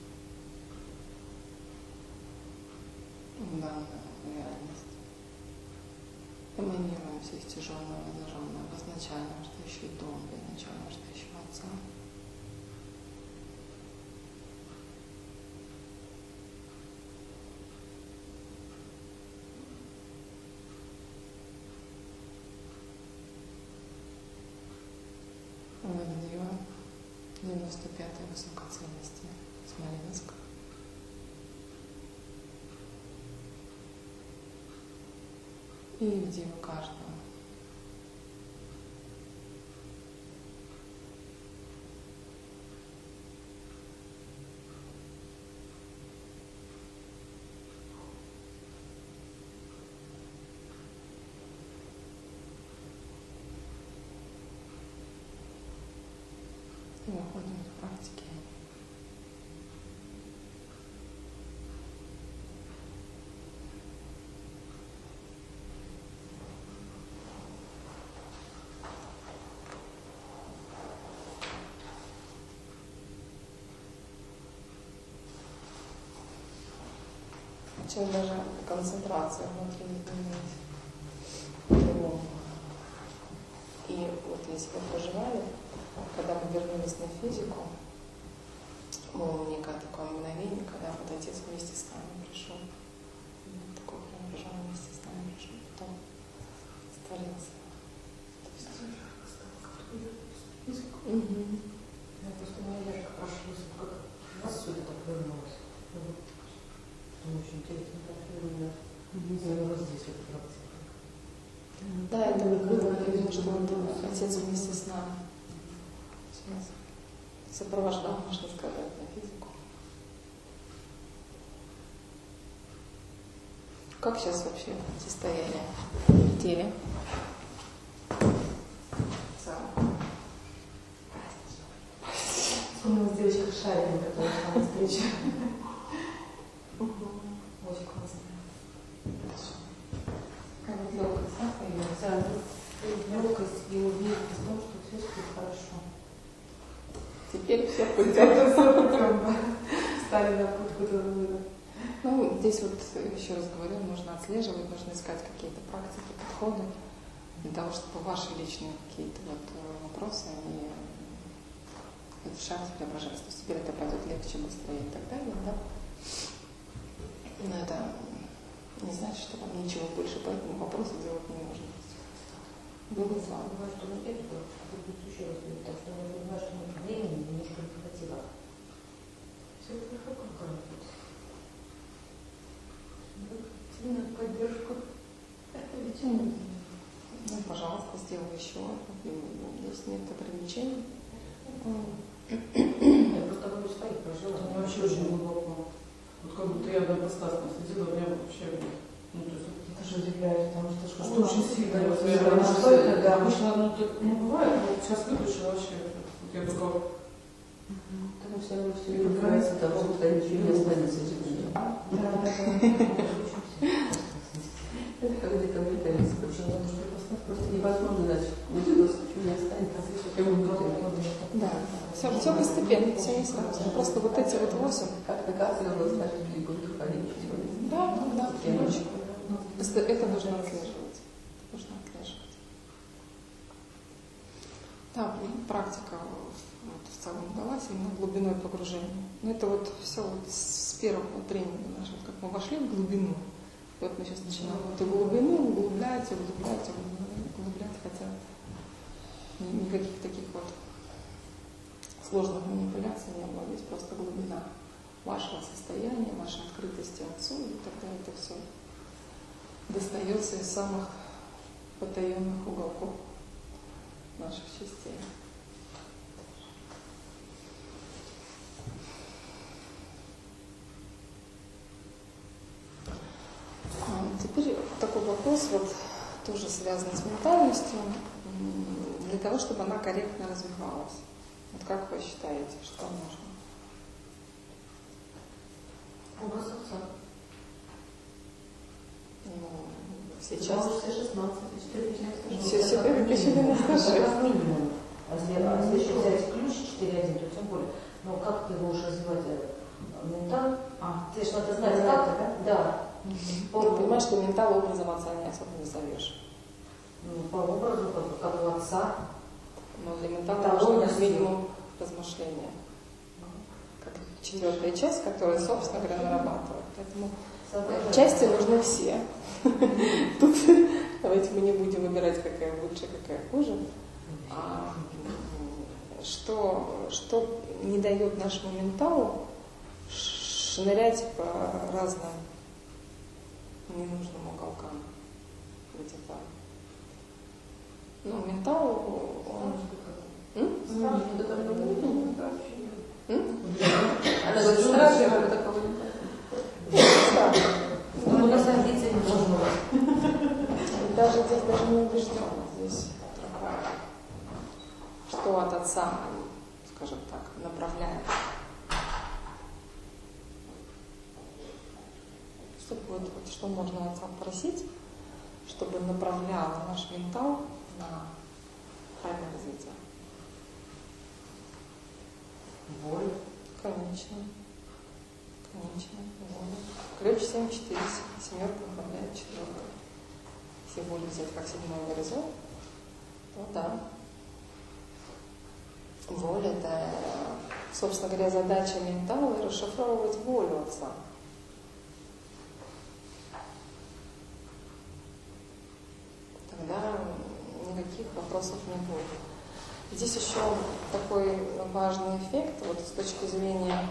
в данную реальность. Эманируем из тяжелого и зажженного изначально Настоящий дом, изначально Настоящего Отца. Вадидева, 95-й высокоценности, Смоленск. И где у каждого. И выходим в практике. Сейчас даже концентрация внутри изменилась. По-другому. И вот если вы проживали, когда мы вернулись на физику, было некое такое мгновение, когда вот Отец вместе с нами пришел. Такое преображение вместе с нами пришел, потом створился. Я просто наверное прошлась, как у нас все это так вернулось. Очень интересно, как именно здесь эта практика. Да, это было, что вот Отец вместе с нами сопровождал, можно сказать, на физику. Как сейчас вообще состояние в теле? Вспомнилась девочка Шарина, которая шла на встречу. Очень классно. Как вот легкость, да, появилась? Да, легкость и уверенность в том, что все будет хорошо. Теперь все путем. Это все путем, да. Стали на путь, который вывод. Ну, здесь вот, еще раз говорю, нужно отслеживать, нужно искать какие-то практики, подходы. для того, чтобы ваши личные какие-то вот вопросы, они решались, преображались. То есть теперь это пойдет легче, быстрее и так далее, да? Но это не значит, что вам ничего больше по этому вопросу делать не нужно. Было слава. Бывает, что мы это будет еще раз, так что я понимаю, что времени немножко не хватило. Все это хорошо, как работает. Сильную поддержку. Ну, пожалуйста, сделай еще. Здесь нет ограничений. Я просто говорю своих прожила. Это вообще очень глубоко. Вот как будто я допостасно сидела, у меня вообще... Ну, то есть, Это же удивляет, потому что что очень сильно. Вот, что это, да. обычно, ну, бывает, вот сейчас выключила вообще. Вот я только... Там все равно все добивается того, что ничего не останется. Это как где-то вытарится. Просто невозможно иначе. Ничего не останется. Да, все постепенно, все не сразу. Просто вот эти вот 8. Как накапливалось наши глубокие ходить. Да, очень. Это нужно отслеживать. Да, практика вот, в целом удалась именно глубиной погружения. Но это вот все вот с первого тренинга нашего, как мы вошли в глубину. И вот мы сейчас начинаем эту глубину углублять, хотя никаких таких вот сложных манипуляций не было. Здесь просто глубина вашего состояния, вашей открытости Отцу, и тогда это все достается из самых потаенных уголков наших частей. Теперь такой вопрос, вот тоже связан с ментальностью, для того, чтобы она корректно развивалась. Вот как вы считаете, что нужно? Образ Отца. Сейчас. Все 16, 4 Все перепишили на скажи. Как минимум. Если еще взять ключ 4.1, то тем более. Но как ты его уже развивать? Ментал? Ты же надо знать, как? Да. Ты понимаешь, что ментал образом Отца не особо назовешь. Ну, по образу, как у Отца. Но для ментала нужно быть минимум размышления. Как 4-я часть, которая, собственно говоря, нарабатывает. Поэтому части нужны все. Тут давайте мы не будем выбирать, какая лучше, какая хуже. Что не дает нашему менталу шнырять по разным ненужным уголкам. Где-то. Ну, ментал, он... Она говорит, страшно, как такого не Ну, у нас амбиций не должно быть. Даже здесь даже не убежден. Здесь другое. Что от Отца, скажем так, направляет. Что можно Отца просить, чтобы направлял наш ментал на правильное развитие? Воля. Конечно. Воля. Ключ 7-4, семерка направляет четверку. Если волю взять как 7-й горизонт, то да. Воля — это, собственно говоря, задача ментала — расшифровывать волю Отца. Тогда никаких вопросов не будет. Здесь еще такой важный эффект, вот с точки зрения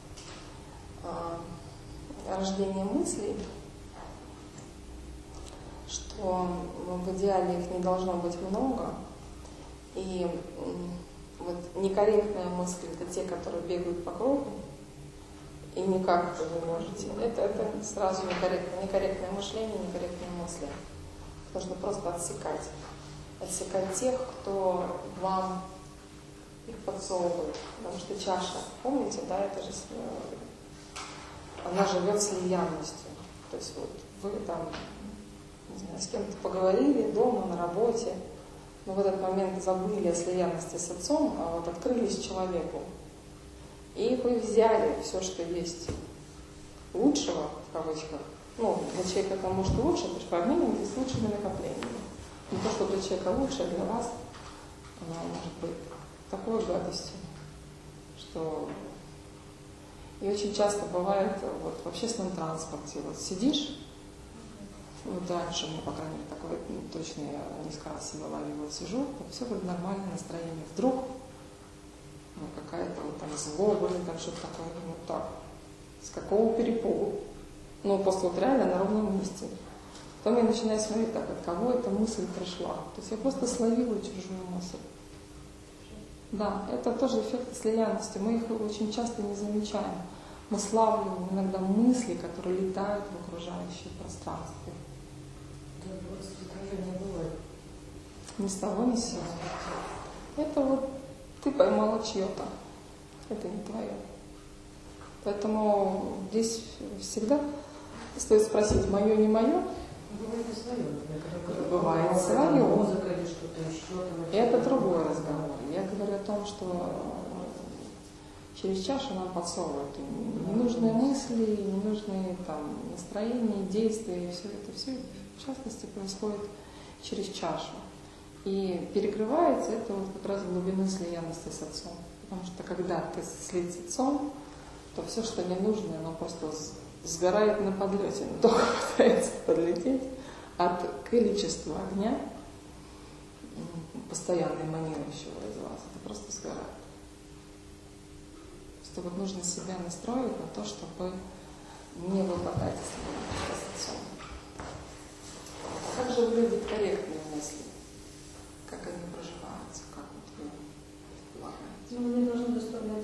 рождения мыслей, что в идеале их не должно быть много. И вот некорректные мысли — это те, которые бегают по кругу, и никак вы не можете. Это сразу некорректное мышление, некорректные мысли. Нужно просто отсекать. Отсекать тех, кто вам их подсовывает. Потому что чаша, помните, да, это же она живет слиянностью. То есть вот вы там, не знаю, с кем-то поговорили дома, на работе, но в этот момент забыли о слиянности с Отцом, а вот открылись человеку. И вы взяли все, что есть лучшего, в кавычках. Ну, для человека это может лучше, потому что обмениваетесь лучшими накоплениями. Не то, что для человека лучше, а для вас она может быть такой гадостью, что... И очень часто бывает вот, в общественном транспорте, вот сидишь, вот раньше, мне, по крайней мере, такое точно я несколько раз себя ловила, сижу, все вроде нормальное настроение. Вдруг какая-то вот там злоба или там что-то такое, ну так, с какого перепугу? Ну, просто вот реально на ровном месте. Потом я начинаю смотреть, так, от кого эта мысль пришла. То есть я просто словила чужую мысль. Да, это тоже эффект слиянности. Мы их очень часто не замечаем. Мы славливаем иногда мысли, которые летают в окружающее пространство. Да, вот раздражение бывает. Ни с того, ни с сего. Это вот ты поймала чье-то. Это не твое. Поэтому здесь всегда стоит спросить, мое, не мое. Бывает и свое, например, Бывает свое. Музыка или что-то еще. Это другой разговор. Я говорю о том, что через чашу нам подсовывают ненужные мысли, ненужные там настроения, действия, и все это все, в частности, происходит через чашу. И перекрывается это вот как раз глубины слиянности с Отцом. Потому что когда ты слит с Отцом, то все, что ненужное, оно просто сгорает на подлете, но только пытается подлететь от количества огня, постоянно эманирующего из вас, это просто сгорает. Просто вот нужно себя настроить на то, чтобы не выпадать из слияния с Отцом. Как же выглядят корректные мысли? Как они проживаются? Как вот вы полагаете? Ну, они должны доставлять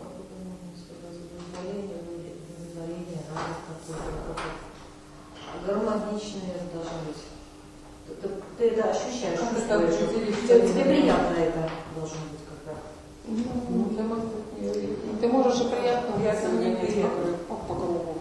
удовлетворение, радость какую-то. Гармоничные должны быть. Ты это ощущаешь, тебе приятно это должно быть когда. Ты можешь и приятно по кругу.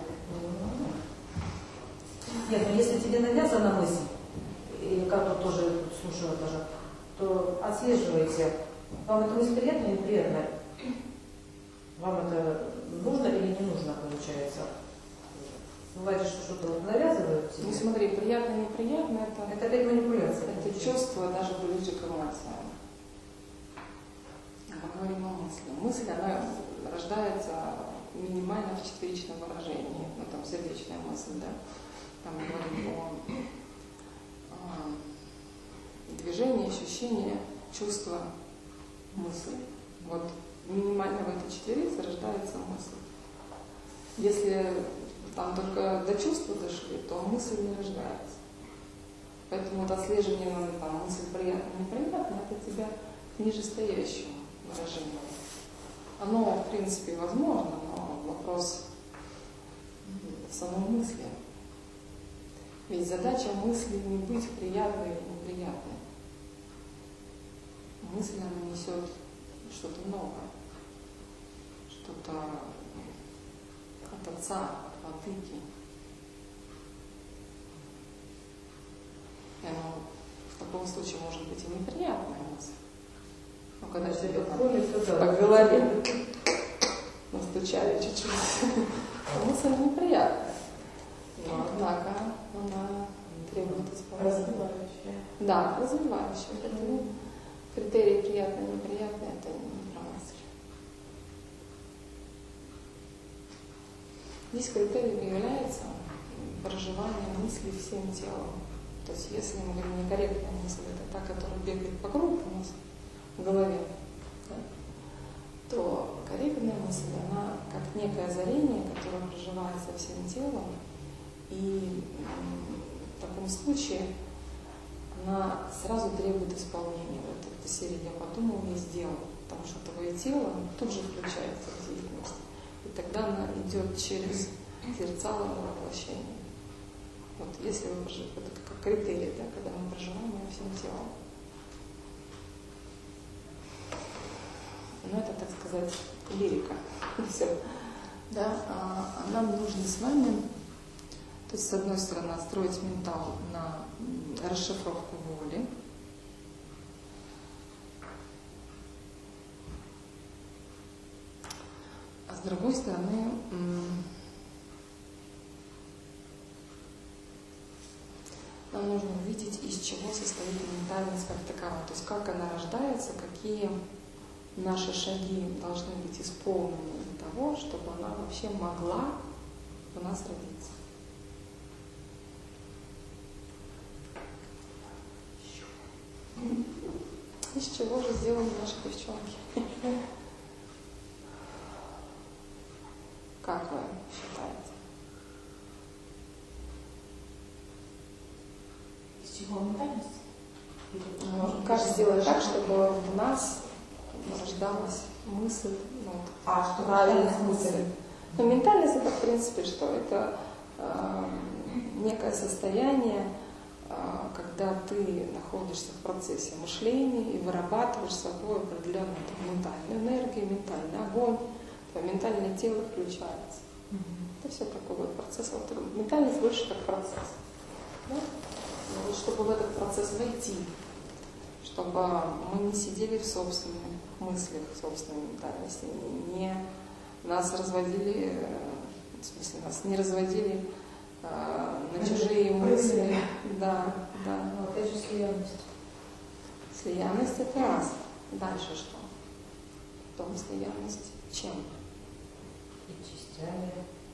Нет, но если тебе навязана мысль, и как вот тоже слушала тоже, то отслеживайте, вам эта мысль приятна или неприятна? Вам это нужно или не нужно, получается? Бывает, что что-то вот навязывают тебе. Ну смотри, приятно-неприятно Это опять манипуляция. это чувство даже ближе к эмоциям. Мы говорим о мысли. Мысль, она рождается минимально в четверичном выражении. Ну там сердечная мысль, да. Там мы говорим о движении, ощущении, чувства, мысли. Вот минимально в этой четверице рождается мысль. Если там только до чувства дошли, то мысль не рождается. Поэтому вот отслеживание там, мысль приятно-неприятно, это тебя нижестоящего выражения. Оно, в принципе, возможно, но вопрос в самой мысли. Ведь задача мысли не быть приятной или неприятной. Мысль, она несет что-то новое, что-то от Отца, от Владыки. И оно в таком случае может быть и неприятная мысль. Но когда тебе по голове настучали чуть-чуть, то мысль неприятная. Но, однако, она требует исполнения. Развивающая. Да, развивающая. Поэтому критерий приятно-неприятно – это не про мысль. Здесь критерием является проживание мысли всем телом. То есть, если мы говорим некорректная мысль, это та, которая бегает по кругу у нас в голове, да, то корректная мысль, она как некое озарение, которое проживается всем телом, и в таком случае она сразу требует исполнения. Вот эта серия «Я подумал, я сделал», потому что твое тело тут же включается в деятельность. И тогда она идет через зерцало на воплощение. Вот если вы это как критерий, да, когда мы проживаем всем телом. Ну, это, так сказать, лирика. Все. Да? А нам нужно с вами, то есть, с одной стороны, строить ментал на расшифровку воли. А с другой стороны, нам нужно увидеть, из чего состоит ментальность как таковая. То есть как она рождается, какие наши шаги должны быть исполнены для того, чтобы она вообще могла у нас родиться. Из чего же сделаны наши девчонки? Как вы считаете? Из чего ментальность? Как сделать так, чтобы в нас рождалась мысль, что правильная мысль? Но ментальность это в принципе что? Это некое состояние, когда ты находишься в процессе мышления и вырабатываешь собой определенную ментальную энергию, ментальный огонь, твое ментальное тело включается. Это все такой вот процесс. Вот, ментальность больше как процесс. Да? Вот, чтобы в этот процесс войти, чтобы мы не сидели в собственных мыслях, в собственной ментальности, нас разводили, в смысле, нас не разводили на чужие мысли. Да, да. Ну, опять же, слиянность. Слиянность это раз. Дальше что? Потом слиянность чем? И частями.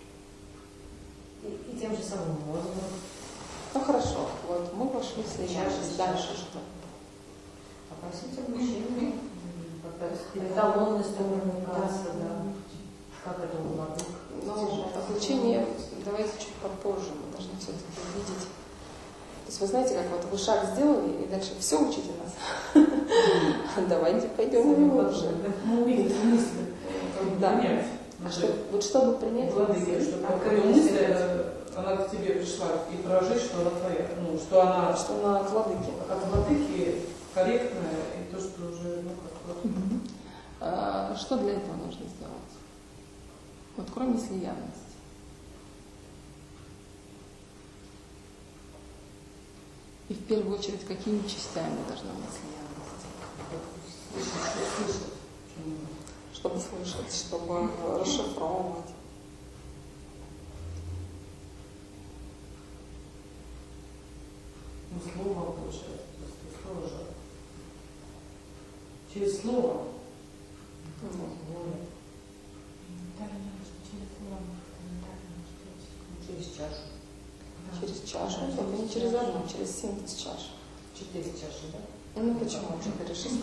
И тем же самым мозгом. Ну хорошо, вот мы вошли в слиянность. Дальше что? Относительно мужчины. Эталонность коммуникации, да. Как это у молодых? Ну, обучение давайте чуть попозже, мы должны все-таки увидеть. То есть вы знаете, как вот вы шаг сделали, и дальше все учите нас. Давайте пойдем глубже. Мы увидели мысли. Да. Вот чтобы принять Владыки, чтобы какая мысль, она к тебе пришла, и прожить, что она твоя. Ну, что она от владыки. От владыки корректная, и то, что уже, Что для этого нужно сделать? Вот кроме слиянности. И в первую очередь, какими частями должна быть слиянность? Чтобы слышать, чтобы расшифровывать. Слово получается. Слово же. Через слово. Через чашу. Через чашу, только не через одну, через синтез чаш. 4 чаши, да? Ну почему? 4, 16.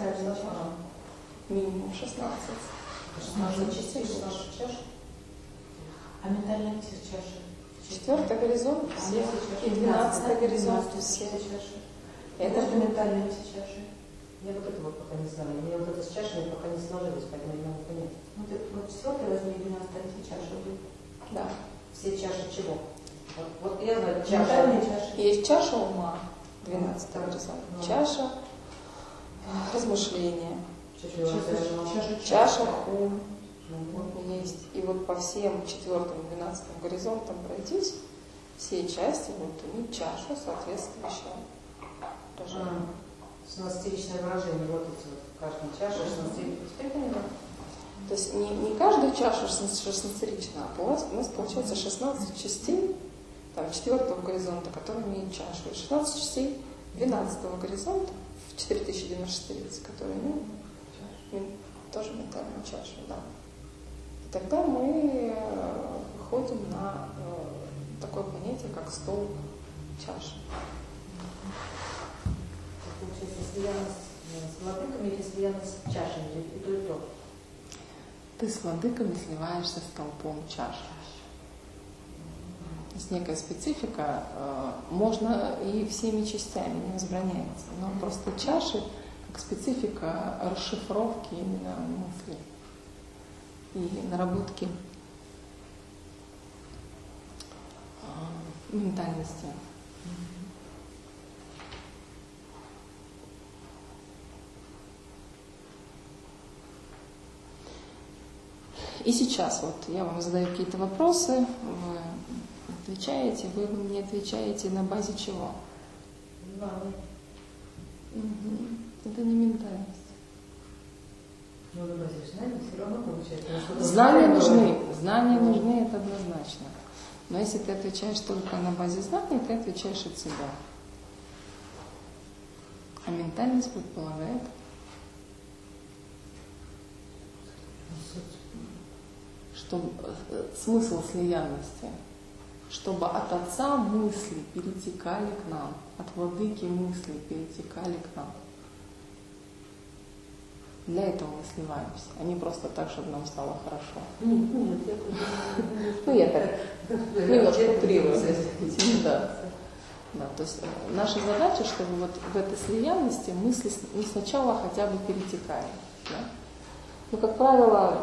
Минимум 16. 16 частей, 16 чаш. А ментальная чаша? 4-й горизонт, все. И 12-й горизонт, все. Это же ментальные все чаши. Я вот этого пока не знаю. Мне вот это с чашами пока не сложилось, поэтому не могу понять. Вот 4-й возьми, 12-й все чаши. Да. Все чаши чего? Вот я знаю, Ментальные чаша. чаши. Есть чаша ума, 12-й горизонт. Чаша размышления. Чаша хум. Есть. И вот по всем 4-м, 12-м горизонтам пройтись, все части будут иметь чашу, соответствующую выражению. 16-ричное выражение, вот эти вот, каждая чаша 16-ричная. То есть не каждая чаша 16-ричная, а у нас получается 16 частей там, 4-го горизонта, которые имеют чашу, и 16 частей 12-го горизонта в 4094, которые тоже ментальную чашу, да. И тогда мы выходим на такое понятие, как столб чаши. Получается, слиянность с владыками или слиянность с чашами, и то, и то. Ты с владыками сливаешься с толпом чаши. То есть некая специфика, можно и всеми частями, не возбраняется. Но просто чаши, как специфика расшифровки именно мыслей и наработки ментальности. И сейчас вот я вам задаю какие-то вопросы, вы отвечаете, вы мне отвечаете на базе чего? Знания. Это не ментальность. Ну, на базе знаний все равно получается. Знания нужны, это однозначно. Но если ты отвечаешь только на базе знаний, ты отвечаешь от себя. А ментальность предполагает что смысл слиянности, чтобы от Отца мысли перетекали к нам, от Владыки мысли перетекали к нам. Для этого мы сливаемся, а не просто так, чтобы нам стало хорошо. Ну, я так немножко утрирую. Да, то есть наша задача, чтобы вот в этой слиянности мысли сначала хотя бы перетекали. Да? Ну, как правило,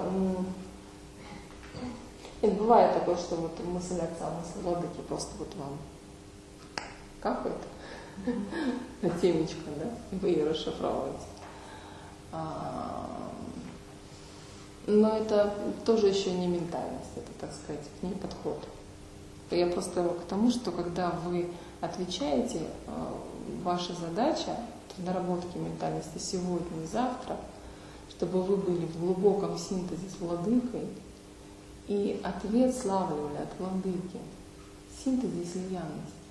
бывает такое, что вот мысль Отца, мысль Владыки просто вот вам капает на темечко, да, и вы ее расшифровываете. Но это тоже еще не ментальность, это, так сказать, к ней подход. Я просто к тому, что когда вы отвечаете, ваша задача наработки ментальности сегодня и завтра, чтобы вы были в глубоком синтезе с Владыкой и ответ славливали от Владыки, синтезе и слиянности.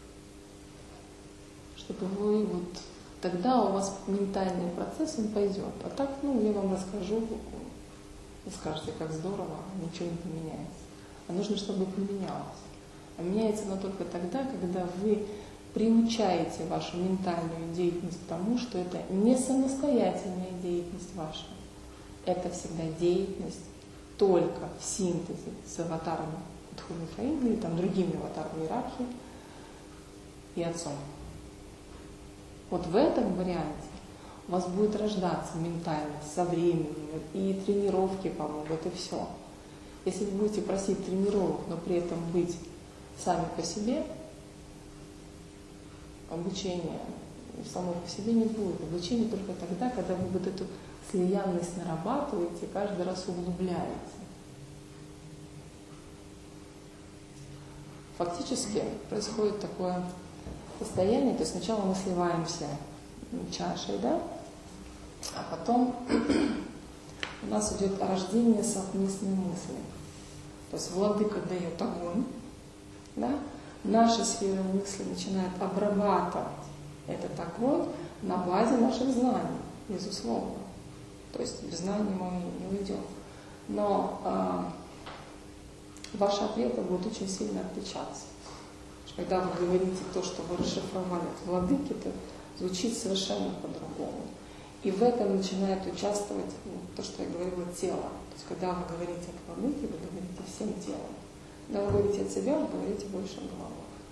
Чтобы вы вот тогда у вас ментальный процесс, он пойдет. А так, я вам расскажу, вы скажете, как здорово, ничего не поменяется. А нужно, чтобы поменялось. А меняется оно только тогда, когда вы приучаете вашу ментальную деятельность к тому, что это не самостоятельная деятельность ваша. Это всегда деятельность только в синтезе с аватаром Дху-Михаила или там другими аватарами иерархии и Отцом. Вот в этом варианте у вас будет рождаться ментальность со временем, и тренировки помогут, и все. Если вы будете просить тренировок, но при этом быть сами по себе, обучение само по себе не будет. Обучение только тогда, когда вы вот эту слиянность нарабатываете, каждый раз углубляете. Фактически происходит такое состояние, то есть сначала мы сливаемся чашей, да, а потом у нас идет рождение совместной мысли. То есть Владыка дает огонь, да, наша сфера мысли начинает обрабатывать этот огонь на базе наших знаний, безусловно. То есть без знаний мы не уйдем. Но ваши ответы будут очень сильно отличаться. Когда вы говорите то, что вы расшифровали от Владыки, это звучит совершенно по-другому. И в этом начинает участвовать то, что я говорила, тело. То есть когда вы говорите от Владыки, вы говорите всем телом. Когда вы говорите от себя, вы говорите больше головой.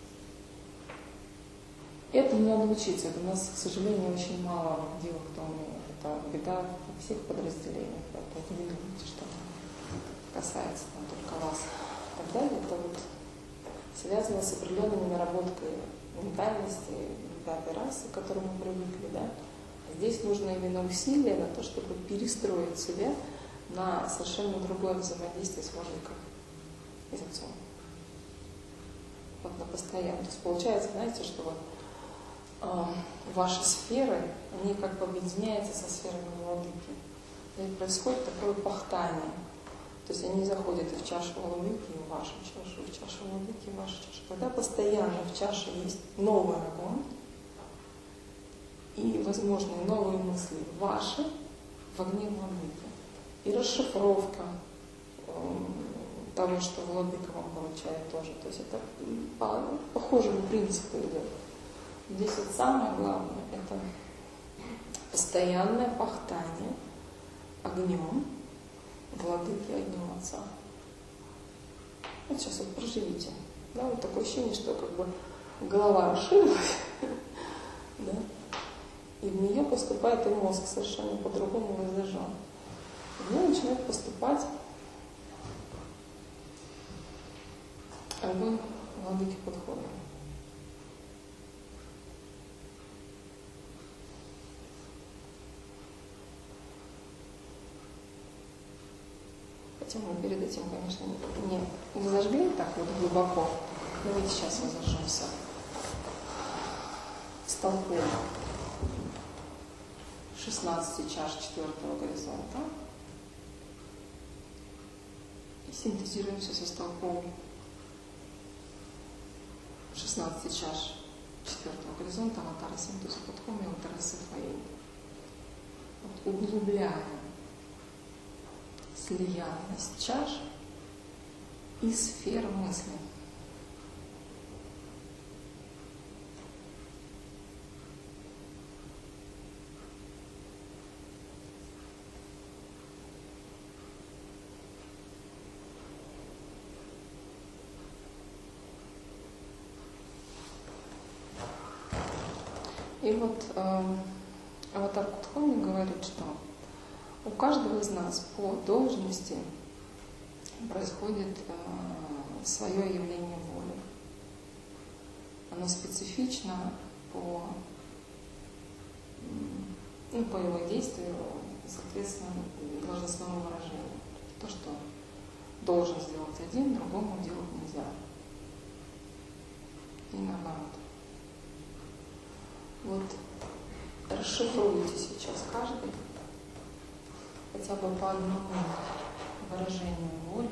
Этому надо учиться. Это у нас, к сожалению, очень мало девок, кто умеет. Это беда во всех подразделениях. Поэтому вы не думайте, что касается только вас. И так далее. Это вот связано с определенными наработкой ментальности пятой расы, к которой мы привыкли. Да? Здесь нужно именно усилие на то, чтобы перестроить себя на совершенно другое взаимодействие с Владыкой и с Отцом. Вот на постоянно. То есть получается, знаете, что вот ваши сферы, они как бы объединяются со сферами Владыки. И происходит такое пахтание. То есть они заходят и в чашу Владыки, и в вашу чашу, и в чашу Владыки, и в вашу чашу. Тогда постоянно в чаше есть новый огонь и возможные новые мысли ваши в огне Владыки. И расшифровка того, что Владыка вам поручает тоже. То есть это по похожему принципу идет. Здесь вот самое главное — это постоянное пахтание огнем Владыки, огнем Отца. Вот сейчас вот проживите. Да, вот такое ощущение, что как бы голова расширилась, да, и в нее поступает и мозг совершенно по-другому зажжен. В нее начинает поступать огонь Владыки подхода. Хотя мы перед этим, конечно, не зажгли так вот глубоко. Давайте сейчас мы зажжемся столпом 16 чаш 4-го горизонта и синтезируемся со столпом 16 чаш 4-го горизонта аватара Синтуза Подхоми Тересы Фаи. Вот, углубляем слиянность чаш и сфер мысли. И вот аватар Подхоми говорит, что у каждого из нас по должности происходит свое явление воли. Оно специфично по его действию, соответственно, должностному выражению. То, что должен сделать один, другому делать нельзя. И наоборот. Вот расшифруйте сейчас каждый хотя бы по одному выражению воли,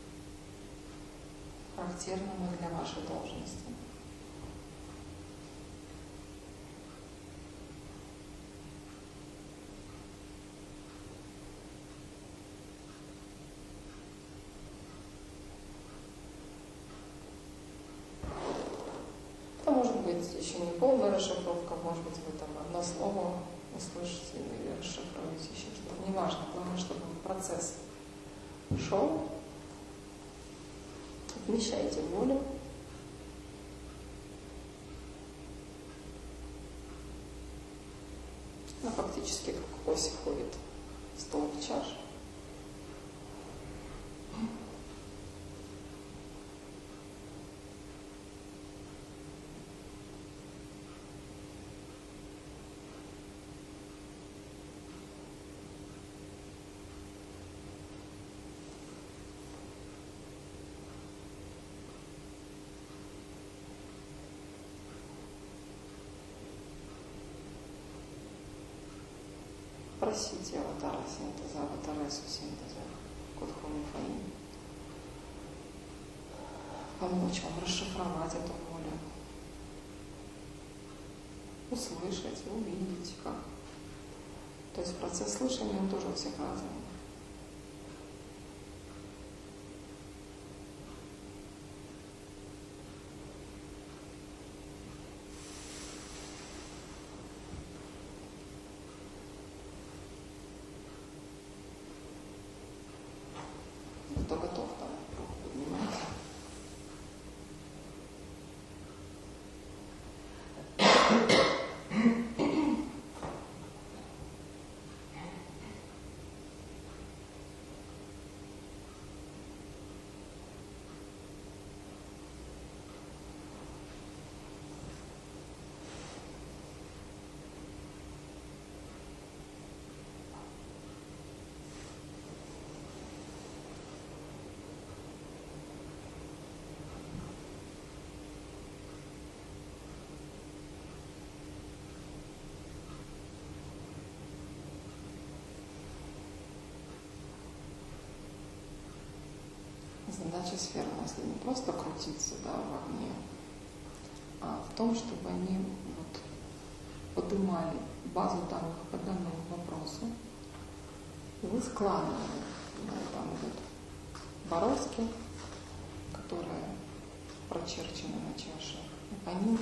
характерному для вашей должности. Это может быть еще не полная расшифровка, может быть, вы там одно слово услышите или расшифруете еще что-то. Неважно, главное, чтобы процесс шел. Отмечайте волю. Ну, фактически как ось входит в столб чаш. Просите аватара синтеза, аватаресу синтеза, Кодхоми Фаи, помочь вам расшифровать эту волю, услышать, увидеть, как. То есть процесс слышания, он тоже у всех разный. Кто готов, там руку поднимает. Задача сферы у нас не просто крутиться, да, в огне, а в том, чтобы они вот поднимали базу данных по данному вопросу, и вы складывали, да, там идут бороздки, которые прочерчены на чаше, и по ним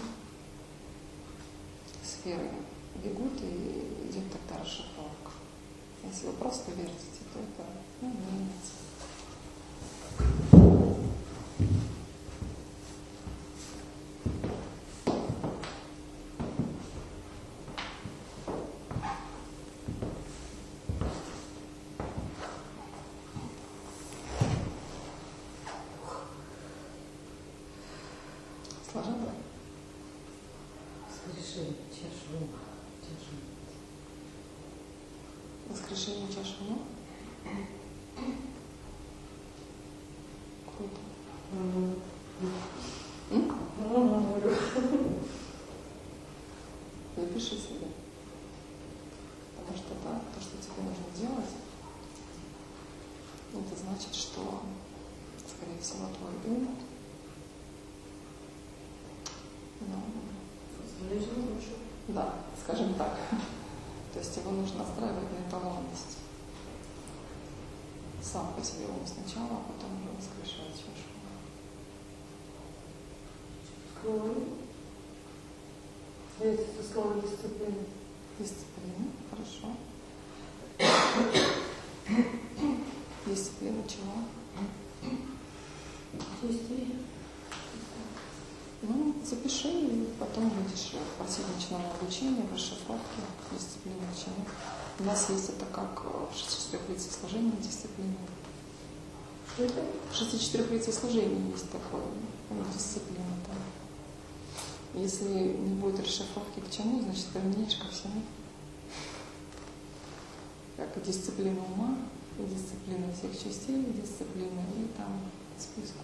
сферы бегут, и идет тогда расшифровка. Если вы просто вертите, то это не меняется. Сложно? Воскрешение чаши ума. Воскрешение чаши ума? Круто. Запиши себе. Потому что да, то, что тебе нужно делать, это значит, что, скорее всего, твой ум Да, скажем так. То есть его нужно настраивать на эталонность. Сам по себе ум сначала, а потом уже воскрешать чашу. Это слово дисциплина. Дисциплина, хорошо. Дисциплина чего? Действие. Ну, запиши, и потом будешь просить ночного обучения, расшифровки, дисциплины чего. У нас есть это как в 64 лицесложении дисциплина. Что это? В 64 лицесложении есть такое, дисциплина там. Если не будет расшифровки к чему, значит применяешь ко всему. Как и дисциплина ума, и дисциплина всех частей, и дисциплина, и там списку.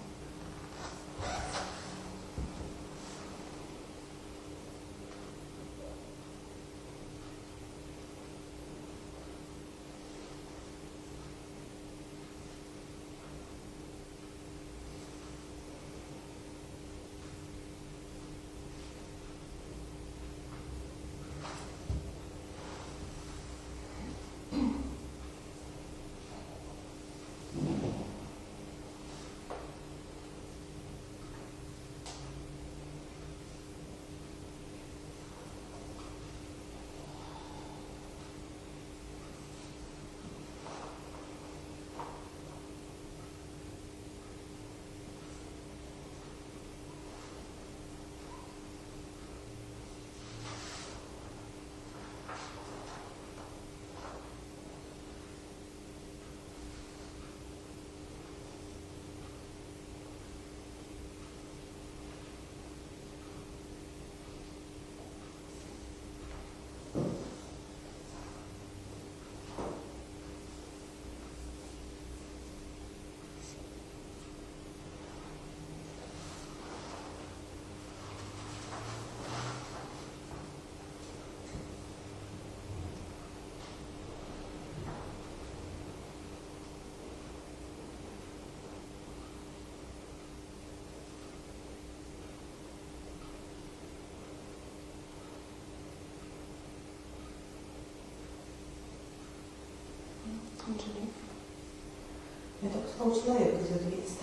Анжелика. Я только слово человек идет видеть.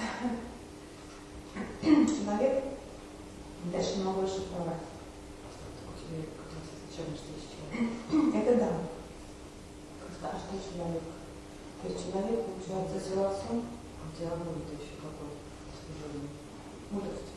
Человек, дальше не могу расшифровать. Это да. А что человек? То есть человек получается силацом, А диалог это еще какое служение? мудрость.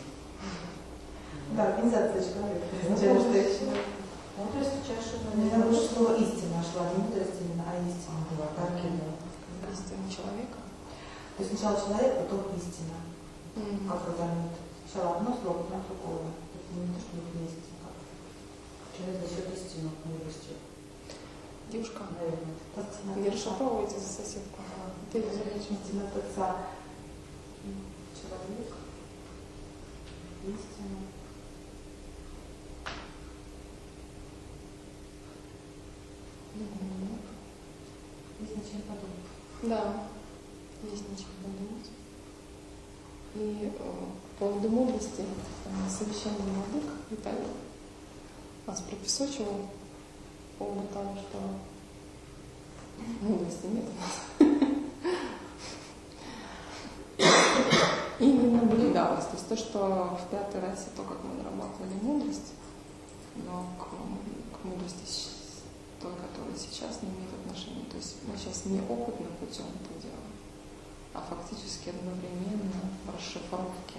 Да, организация человека. Изначально, что я человек. Мудрость чаша. Я больше слово истина нашла, не мудрость именно, а истина. Истина человека. То есть сначала человек, потом истина. Мгм. Как фундамент. Сначала одно слово, потом другое. То есть не то, что не вместе. Через за счет истины мудрости. Девушка, Наверное. не расшифровывайте за соседку. Это ее задача. Истина Отца. Человек. Истина. Есть над чем подумать. Да, есть над чем подумать. И по поводу мудрости, совещание владык Виталий нас пропесочивал по поводу того, что мудрости нет у нас. И не наблюдалось. То есть то, что в пятой расе, то, как мы нарабатывали мудрость, но к мудрости той, которая сейчас не имеет отношения. То есть мы сейчас не опытным путем это делаем, а фактически одновременно в расшифровке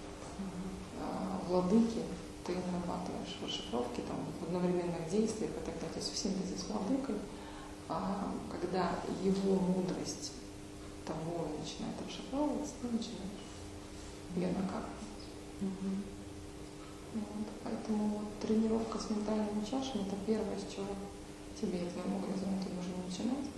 владыки ты нарабатываешь в расшифровке, там, в одновременных действиях и так далее. То есть в синтезе с владыкой, когда его мудрость того начинает расшифровываться, ты начинаешь ее накапливать. Вот. Поэтому вот тренировка с ментальными чашами — это первое, с чего тебе и твоему горизонту нужно начинать.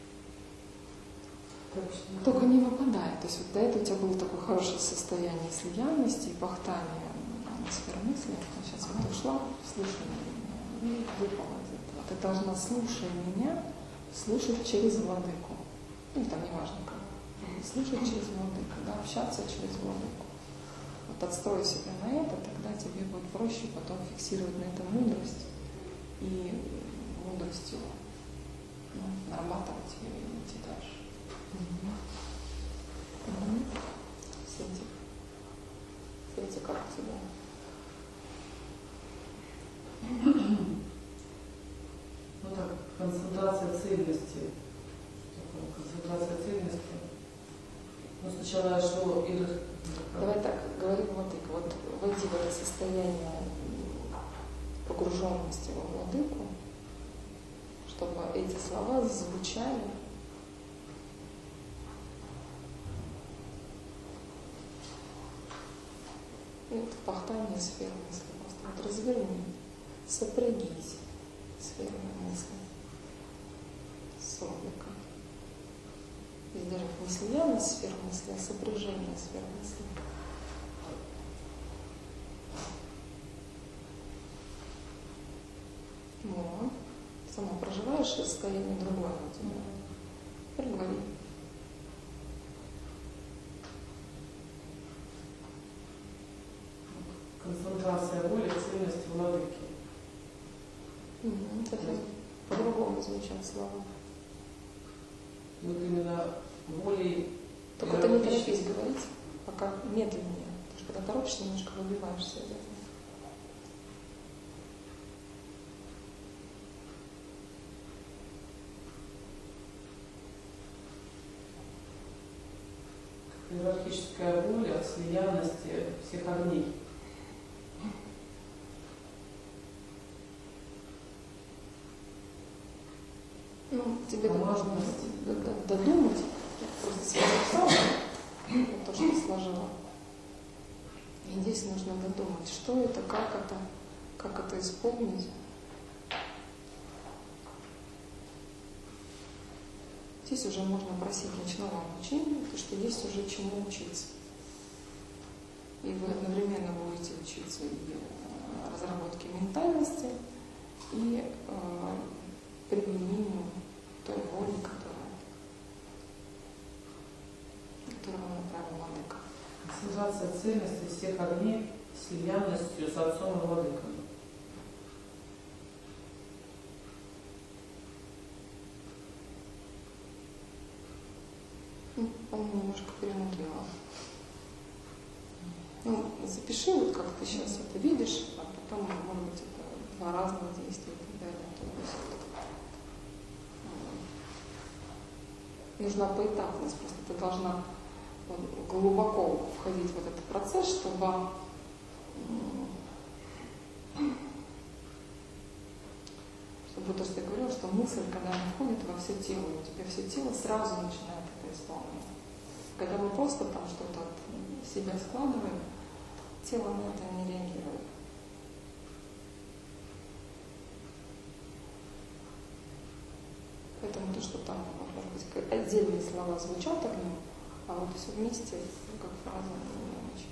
Точно. Только не выпадает. То есть вот до этого у тебя было такое хорошее состояние слиянности и пахтания на сферу мысли. А сейчас вот ты ушла, слушай меня, и выпала из этого. Ты должна, слушая меня, слушать через владыку. Ну, там неважно как. Слушать через владыку, да, общаться через владыку. Вот отстрой себя на это, тогда тебе будет проще потом фиксировать на это мудрость и мудростью нарабатывать ее и идти дальше. Свети, как у тебя? Ну так, концентрация цельности. Концентрация цельности. Ну сначала я шло и... Давай так, говорим вот войди в это состояние погруженности во владыку, чтобы эти слова зазвучали. Это пахтание сферы мысли. Просто вот разверни, сопрягись сферой мысли с облаком. Здесь даже не слиянность сфер мысли, а сопряжение сфер мысли. Вот. Сама проживаешь состояние другое у тебя. Теперь говори. Концентрация воли, цельности владыки. Совсем по-другому звучат слова. Вот именно волей... Только ты не торопись говорить, пока медленнее. Потому что когда торопишься, немножко выбиваешься из этого. Иерархическая воля слиянности всех огней. Ну, тебе нужно додумать, просто сложила, то, что ты сложила. И здесь нужно додумать, что это, как это исполнить. Здесь уже можно просить ночного обучения, потому что есть уже чему учиться. И вы одновременно будете учиться и разработке ментальности, и применению той воли, которую вам направил владыка. Концентрация цельности всех огней слиянностью с Отцом и Владыком. По-моему, немножко перемудрила. Ну, запиши, вот как ты сейчас это видишь, а потом, может быть, это два разных действия и так далее. Нужна поэтапность, просто ты должна глубоко входить в этот процесс, чтобы то, что я говорила, что мысль, когда она входит во все тело, у тебя все тело сразу начинает это исполнять. Когда мы просто там что-то от себя складываем, тело на это не реагирует. Поэтому то, что там, может быть, отдельные слова звучат огнем, а вот все вместе, как фраза, не очень.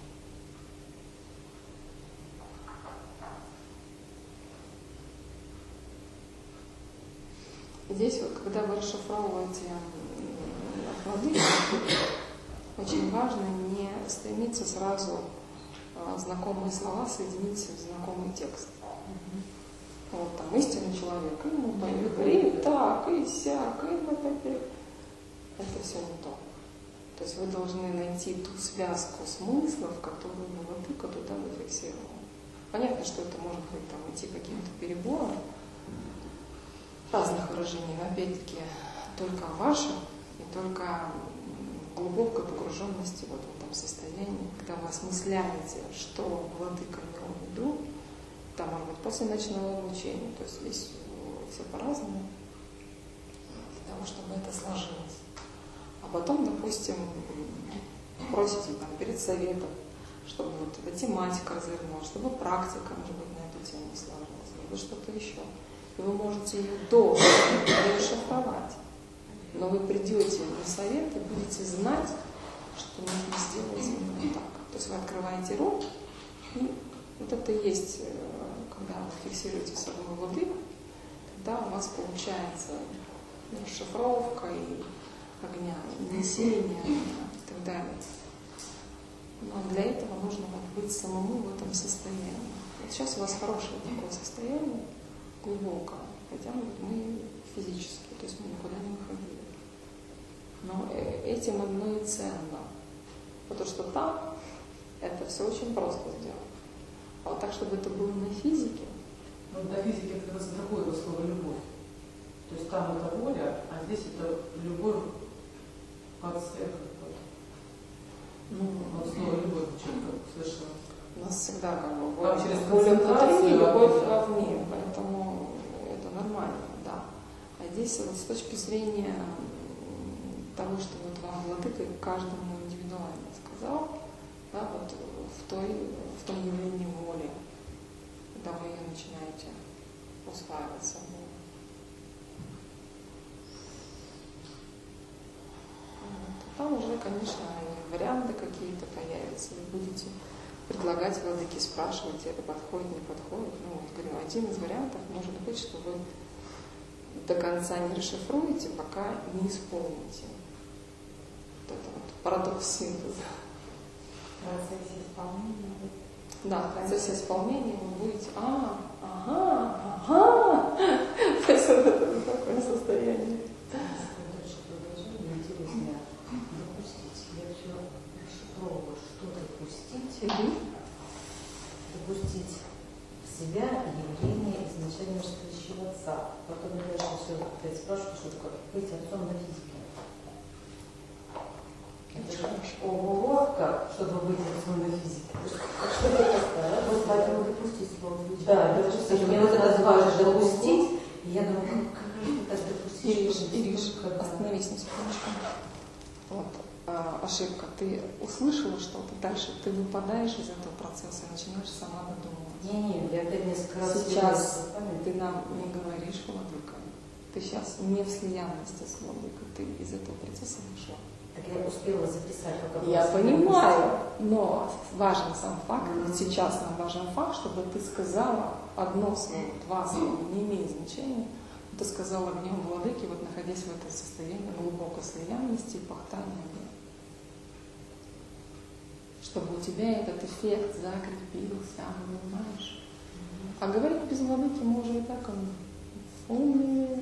Здесь вот, когда вы расшифровываете от владыки, очень важно не стремиться сразу знакомые слова соединить в знакомый текст. Вот там истинный человек, и ему поют, и так, и сяк, и вот опять. Это все не то. То есть вы должны найти ту связку смыслов, которую владыка туда зафиксировал. Понятно, что это может быть там идти каким-то перебором разных выражений, но опять-таки только о вашем и только глубокой погруженности вот в этом состоянии, когда вы осмысляете, что владыка имел в виду, там, может быть, после ночного обучения, то есть здесь все по-разному, для того, чтобы это сложилось. А потом, допустим, просите там перед советом, чтобы вот эта тематика развернулась, чтобы практика, может быть, на эту тему сложилась, либо что-то еще. И вы можете ее долго расшифровать, но вы придете на совет и будете знать, что нужно сделать именно так. То есть вы открываете рот, и вот это и есть, когда вы фиксируете собой владыку, тогда у вас получается расшифровка и огня, и несение и так далее. Но для этого нужно вот быть самому в этом состоянии. Вот сейчас у вас хорошее такое состояние, глубокое. Хотя мы физически, то есть мы никуда не выходили. Но этим одно и ценно. Потому что там это все очень просто сделать. А вот так, чтобы это было на физике. Ну, на физике это другое слово «любовь». То есть там это воля, а здесь это любовь под сверху. Ну, Вот слово «любовь» что-то слышала. у нас всегда как бы Там через воля внутри, любовь концентрацию, вовне. Поэтому это нормально, да. А здесь вот с точки зрения того, что вот вам Владыка каждому индивидуально сказал, да, вот в том явлении воли, когда вы ее начинаете усваивать собой. Вот. Там уже, конечно, варианты какие-то появятся, вы будете предлагать Владыке, спрашивать, это подходит, не подходит. Ну, вот, говорю, один из вариантов может быть, что вы до конца не расшифруете, пока не исполните. Вот это вот парадокс синтеза. В процессе исполнения. Да, в процессе исполнения вы будете, ага. То есть вот это такое состояние. Интересно допустить. Я все расшифровываю, что допустить. Допустить в себя явление изначально растущего отца. Потом я дальше все опять спрашиваю, что такое быть отцом на физике. Ого, как, чтобы быть отцом на физике. Что это такое? Вот поэтому допустить слово. Да, допустить. Мне вот это важно допустить. И я думаю, как же так допустить? Ириш, остановись на секундочку. Вот, ошибка. Ты услышала что-то, дальше ты выпадаешь из этого процесса и начинаешь сама додумывать. Не, я опять несколько раз... Сейчас ты нам не говоришь Владыка. Ты сейчас не в слиянности с Владыкой, ты из этого процесса вышла. Так я успела записать, как Я понимаю, но важен сам факт, сейчас нам важен факт, чтобы ты сказала одно слово, два слова, не имеет значения. Ты сказала гнев Владыки, вот находясь в этом состоянии глубокой слиянности и пахтания. Чтобы у тебя этот эффект закрепился, понимаешь? А говорить без Владыки мы уже и так умные.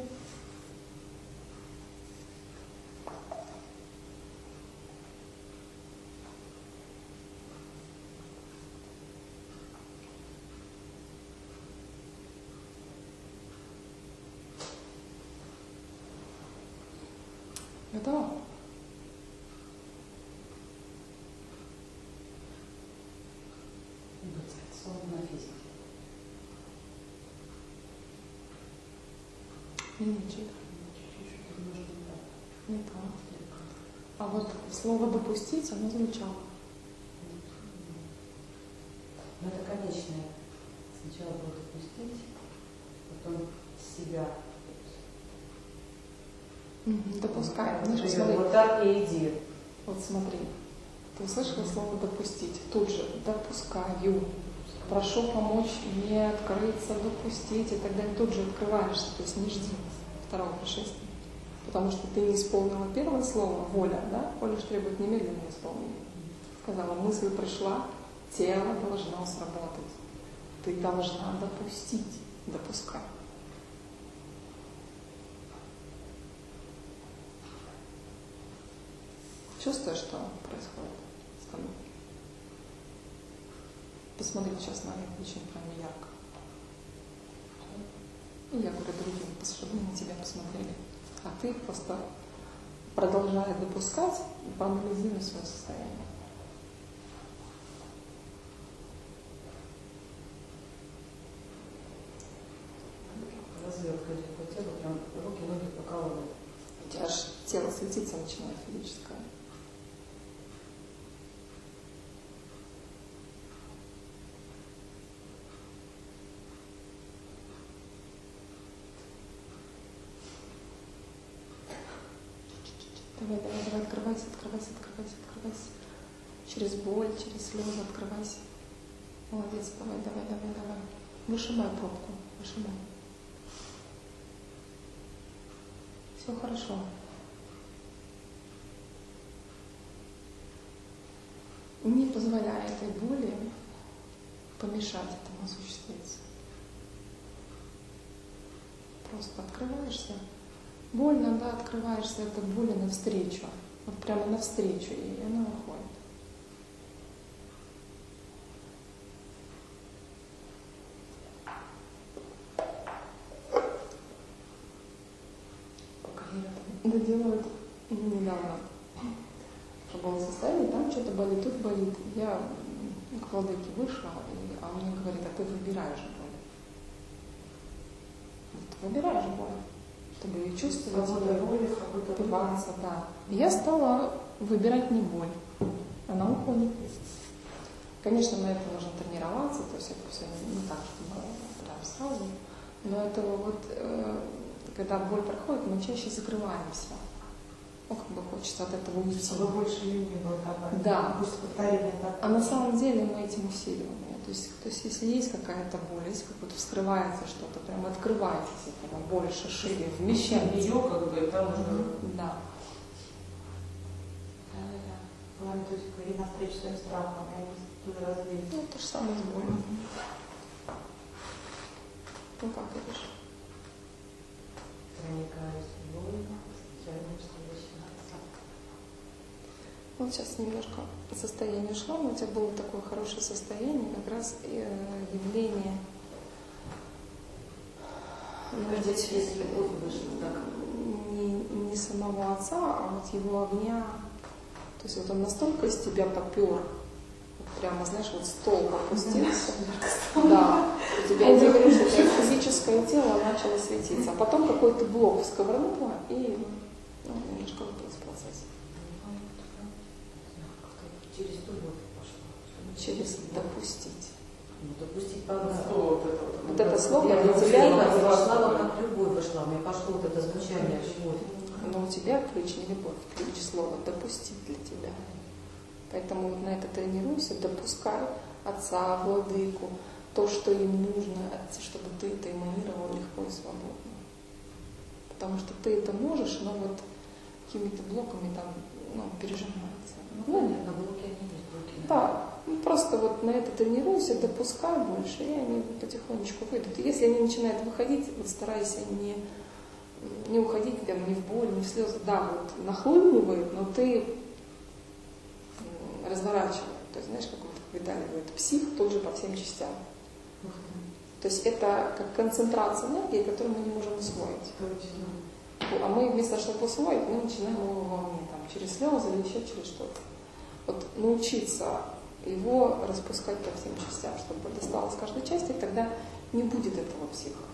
Готово? Быть отцом на физике. Чуть-чуть. Не так. А вот слово «допустить» оно звучало. Но это конечное. Сначала было допустить, потом себя. Допускай. Ну, Живем. смотри. Вот так и иди. Вот смотри. Ты услышала слово «допустить». Тут же «допускаю». Прошу помочь мне открыться, допустить и так далее. Тут же открываешься. То есть не жди второго пришествия. Потому что ты не исполнила первое слово «воля», да? Воля же требует немедленного исполнения. Сказала, мысль пришла, тело должно сработать. Ты должна допустить. Допускай. Чувствуешь, что происходит с тобой? Посмотри сейчас на это очень прям ярко. И я говорю другим, чтобы на тебя посмотрели. А ты просто продолжая допускать, проанализируй свое состояние. Развертка идет по телу, прям руки, ноги покалывают. У тебя аж тело светиться начинает физическое. Давай, открывайся. Через боль, через слезы открывайся. Молодец, давай. Вышибай пробку, вышибай. Все хорошо. Не позволяя этой боли помешать этому осуществиться. просто открываешься. Больно, да, открываешься этой боли навстречу. Вот прямо навстречу, и она уходит. Доделают недавно. Было состояние, там что-то болит, тут болит. Я к владыке вышла, а он мне говорит, а ты выбираешь боль. Ты выбираешь боль, чтобы ее чувствовать, убиваться, да. И я стала выбирать не боль. Она уходит. Конечно, на это нужно тренироваться, то есть это все не так, чтобы прям сразу. Но это вот, когда боль проходит, мы чаще закрываемся. Ну, как бы хочется от этого уйти. Чтобы больше любви было добавить. Да. Пусть повторение так. А на самом деле мы этим усиливаем. То есть если есть какая-то боль, если как-то вскрывается что-то, прям открываетесь этого больше, шире, вмещаете. Ее как бы там уже... Да. Была методика и навстречу своим страхам, и они туда развились. Ну, то же самое с болью. Ну, как видишь? Проникаюсь в боль, случайно, что начинается. Вот сейчас немножко состояние ушло, но у тебя было такое хорошее состояние, как раз явление. Если любовь вышла, так. Не самого отца, а вот его огня. То есть вот он настолько из тебя попер, вот прямо, знаешь, вот стол опустился. Да. У тебя, я тебе говорю, что у тебя физическое тело начало светиться. А потом какой-то блок сковырнуло и немножко выпал в процессе. Через ту вот пошло. Через допустить. Ну, допустить по-разному. Что Вот это слово Я для тебя, вошла, вот как любовь вошла, мне пошло вот это звучание, любовь. но у тебя ключ не любовь, ключ слова допустить для тебя. Поэтому вот на это тренируйся, допускай отца, владыку, то, что им нужно, чтобы ты это эманировал легко и свободно. Потому что ты это можешь, но вот какими-то блоками там пережимается. Ну, на блоке они есть, блоки. Да, просто вот на это тренируйся, допускай больше, и они потихонечку выйдут. И если они начинают выходить, вот старайся не уходить там, ни в боль, ни в слезы. Да, вот нахлынивает, но ты разворачивай. То есть, знаешь, как вот Виталий говорит, псих тут же по всем частям. То есть это как концентрация энергии, которую мы не можем усвоить. А мы вместо того, чтобы усвоить, мы начинаем его волне, там, через слезы или еще через что-то. Вот научиться его распускать по всем частям, чтобы досталось каждой части, тогда не будет этого психа.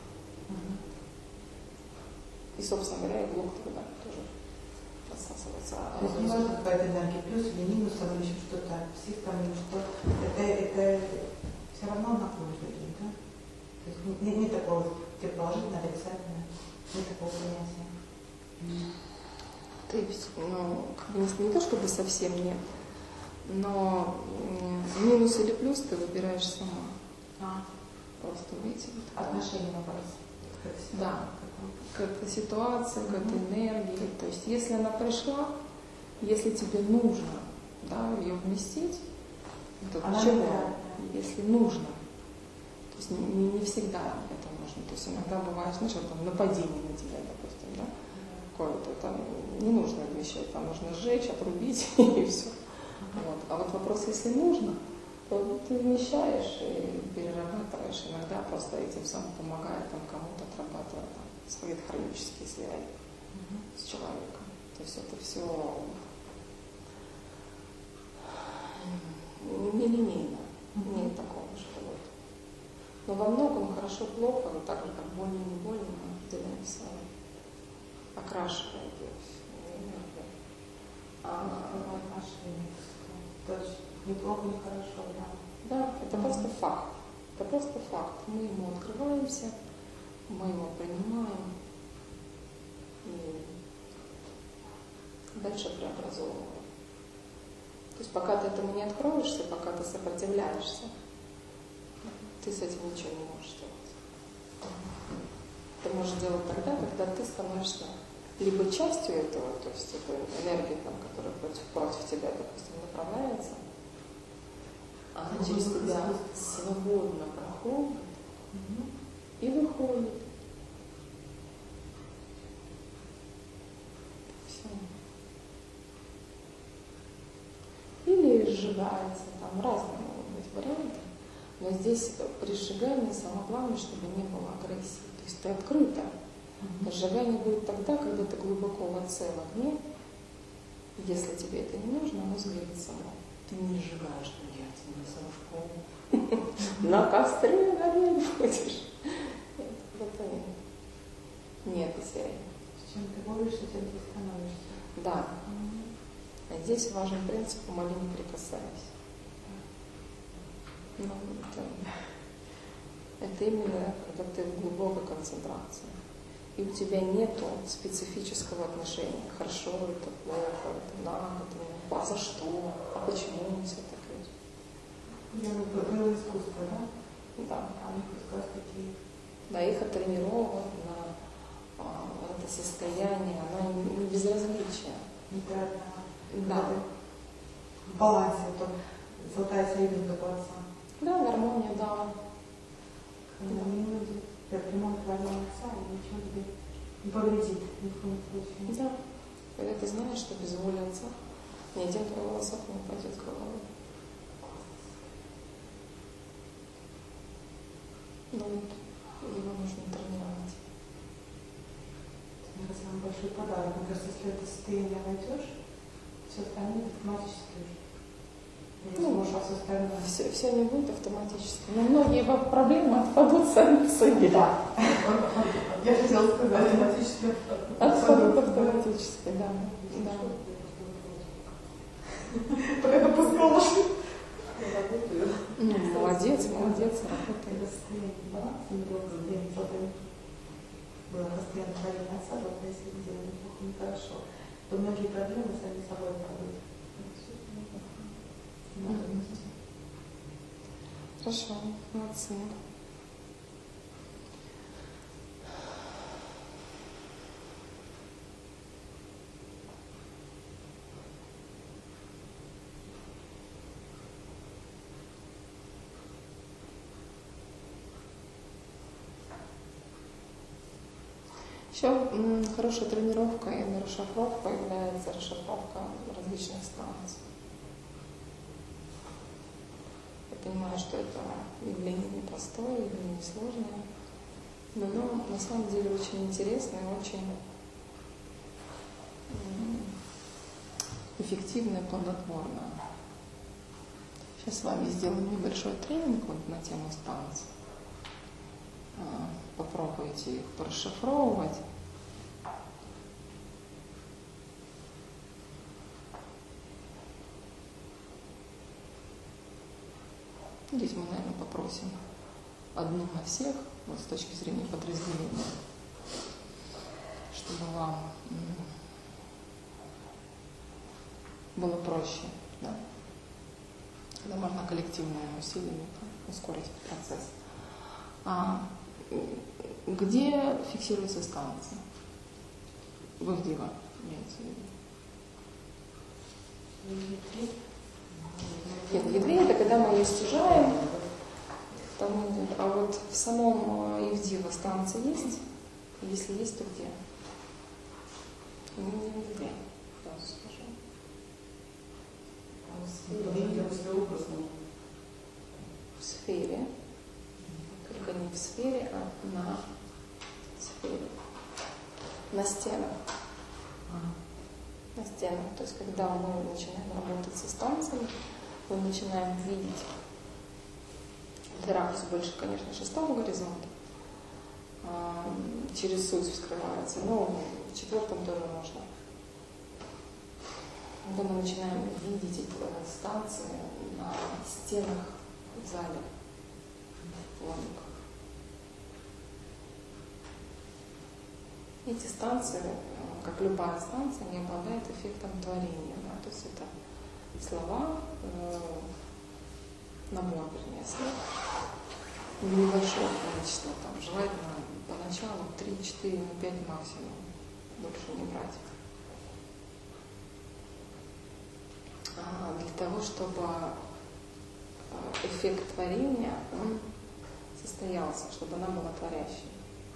И, собственно говоря, и блок тогда тоже рассасывается. То есть не важно, какая-то энергия, плюс или минус, или еще что-то, псих там или что, это все равно находит людей, да? То есть нет такого положительного, отрицательного, нет такого понятия. То есть, как бы не то, чтобы совсем нет, но минус или плюс ты выбираешь сама. Просто увидите. Отношение вопрос. Да, к этой ситуации, к этой энергии. То есть, если она пришла, если тебе нужно, да, ее вместить, то почему? Если нужно. То есть не всегда это нужно. То есть иногда бывает, знаешь, там нападение на тебя, допустим, да? Какое-то там не нужно вмещать, там нужно сжечь, отрубить и все. Вот. А вот вопрос, если нужно, то ты вмещаешь и перерабатываешь. Иногда просто этим самым помогает там, кому-то отрабатывать там, свои хронические связи с человеком. То есть это все нелинейно, нет такого, что вот. Но во многом хорошо-плохо, вот так же, как больно не больно, мы определяем сами. Окрашивает энергию. Точно. Неплохо, не хорошо, да. Да, это просто факт. Это просто факт. Мы ему открываемся, мы его принимаем и дальше преобразовываем. То есть пока ты этому не откроешься, пока ты сопротивляешься, ты с этим ничего не можешь делать. Ты можешь делать тогда, когда ты становишься либо частью этого, то есть это энергия, там, которая против тебя, допустим, направляется, она через тебя свободно проходит и выходит. сжигается, там разные могут быть варианты. Но здесь при сжигании самое главное, чтобы не было агрессии. То есть ты открыта. Сжигание будет тогда, когда ты глубоко в отце в огне. Если тебе это не нужно, оно сгорит само. Ты не сжигаешь, что я тебе совушку. На костре гореть будешь. Это нет серии. С чем ты борешься, тем ты становишься. Да. А здесь важен принцип «умоли, не прикасайся». Ну, это именно когда ты в глубокой концентрации. И у тебя нету специфического отношения. Хорошо, это плохо, это надо, это не надо. А за что? А почему все так идет? Я было искусство, да? Да. А у них как раз такие. Да, их оттренировано на это состояние, оно не безразличие. Неправильно. Да. В балансе, то золотая серединка отца. Да, гармония, да. Когда не люди, я прямой твоего отца, и ничего тебе не повредит ни в коем случае. Да. Когда ты знаешь, что без воли отца ни один твой волосок не упадет с головы. Но его нужно тренировать. Это самый большой подарок. Мне кажется, если это состояние найдешь, все остальное автоматически уже сможешь остальное. Все не будет автоматически. Но многие проблемы отпадут сами по себе. Да. Я хотела сказать автоматически. Отпадут автоматически, да. Пока допускала. Молодец, работает. Было постоянно парень отца, вот если делали плохо, нехорошо, то многие проблемы сами собой падают. Хорошо, молодцы. Еще хорошая тренировка и расшифровка является расшифровка различных станций. Я понимаю, что это явление непростое, явление сложное, но оно на самом деле очень интересное, очень эффективное, плодотворное. Сейчас с вами сделаем небольшой тренинг вот на тему станций. Попробуйте их расшифровывать. Здесь мы, наверное, попросим одну на всех, вот с точки зрения подразделения, чтобы вам было проще, да? Когда можно коллективными усилиями ускорить процесс. Где фиксируется станция? В их диво, имеется в виду. Нет, в ядре это когда мы ее стяжаем, а вот в самом Евдива станция есть? Если есть, то где? Не в ядре, сразу скажу. В сфере. Только не в сфере, а на сфере. На стенах. На стенах. То есть, когда мы начинаем работать со станциями, мы начинаем видеть ракурс больше, конечно, шестого горизонта. Через суть вскрывается. Но в четвертом тоже можно. Когда мы начинаем видеть эти станции на стенах в зале. Эти станции, как любая станция, не обладает эффектом творения. Да? То есть это слова, набор, вернее, слов, небольшое количество, там, желательно поначалу 3, 4, 5 максимум, больше не брать. Для того, чтобы эффект творения он состоялся, чтобы она была творящей.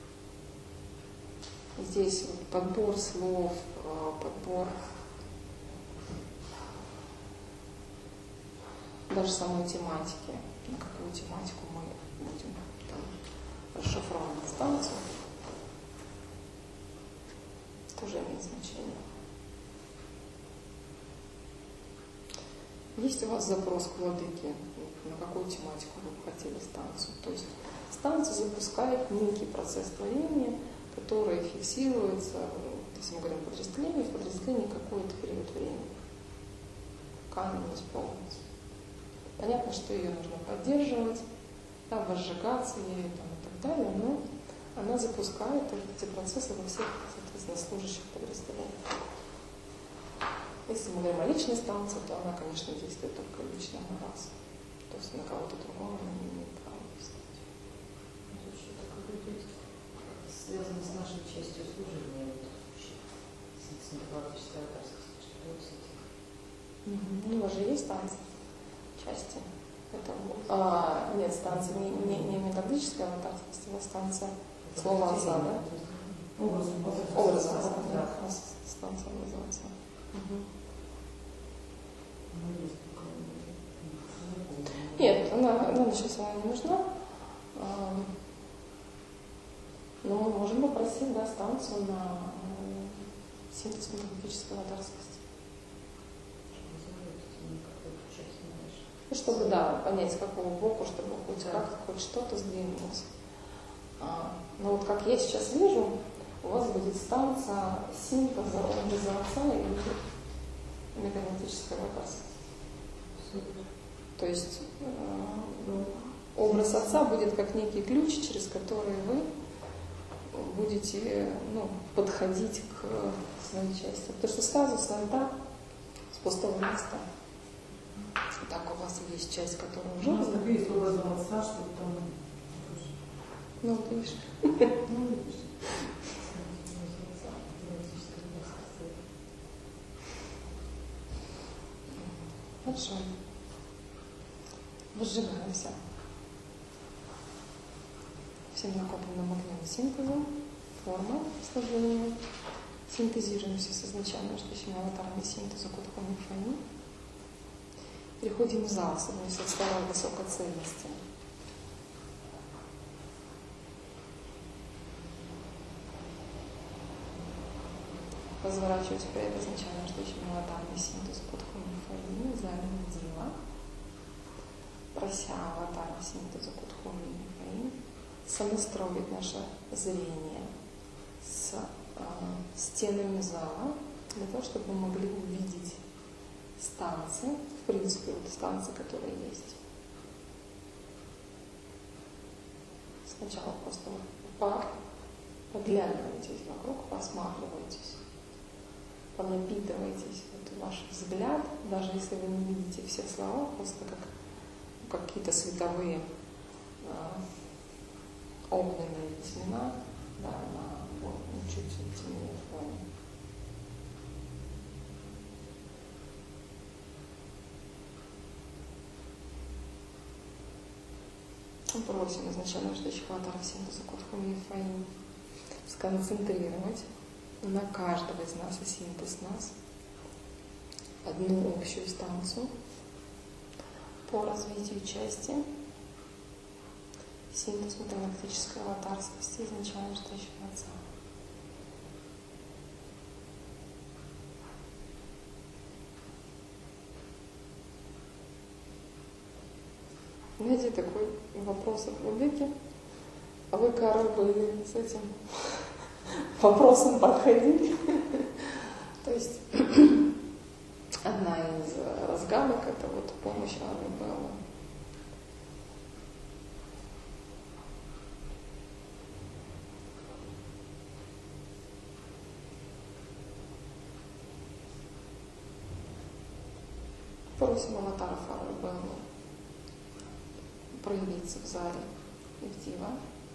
Здесь вот подбор слов, подбор даже самой тематики, на какую тематику мы будем там расшифровывать станцию, тоже имеет значение. Есть у вас запрос к владыке, на какую тематику вы бы хотели станцию? То есть станция запускает некий процесс творения, который фиксируется, если мы говорим о подразделении, в подразделении какой-то период времени, пока она не исполнится. Понятно, что ее нужно поддерживать, да, возжигаться ею там, и так далее, но она запускает эти процессы во всех, соответственно, служащих подразделениях. Если мы говорим о личной станции, то она, конечно, действует только лично на вас. То есть на кого-то другого она не имеет права действовать. Это что-то какое-то связано с нашей частью служения, с метафорической авторскостью, что вот с этим. Ну, у вас же есть станция, части. Это, нет, станция не методическая аватарскость, а станция слова отца, да? Образ отца, да. Станция образа отца. Нет, она сейчас не нужна. Но мы можем попросить, да, станцию на синтез метафизической аватарскости. Чтобы, да, понять, с какого боку, чтобы хоть что-то сдвинулось. Но вот как я сейчас вижу, у вас будет станция синтеза образа отца и метафизической аватарскости. То есть образ отца будет как некий ключ, через который вы будете подходить к своей части. Потому что сразу станта с пустого места. Так, у вас есть часть, которая уже... У нас так есть образом отца, что там... Ну, вот видишь. Хорошо. Возжигаемся всем накопленным огнем синтезом, форма сложения. Синтезируемся с изначально ждущими аватарами синтеза Кудхоми Фани. Переходим в зал, становимся в второй высокой цельности. Разворачивать перед изначально ждущими аватарами синтеза Кудхоми Фани, залем дива. Прося аватара синтеза Кудхоми Фани, сонастроить наше зрение с стенами зала, для того, чтобы мы могли увидеть станции, в принципе, вот станции, которые есть. Сначала просто поглядывайтесь вокруг, посматривайтесь, понапитывайтесь. Вот ваш взгляд, даже если вы не видите все слова, просто как какие-то световые огненные письмена, да, на чуть темнее фоне. Просим изначально ждущих аватаров синтеза Кудхоми Фани сконцентрировать на каждого из нас и синтез нас одну общую станцию по развитию части. Синтез метагалактической аватарскости изначально ждущего отца. Знаете, такой вопрос от владыки. А вы, Карл, были с этим вопросом подходили? То есть одна из разгадок — это вот помощь Арабеллы. Просим аватара Арабеллы проявиться в зале и в дива.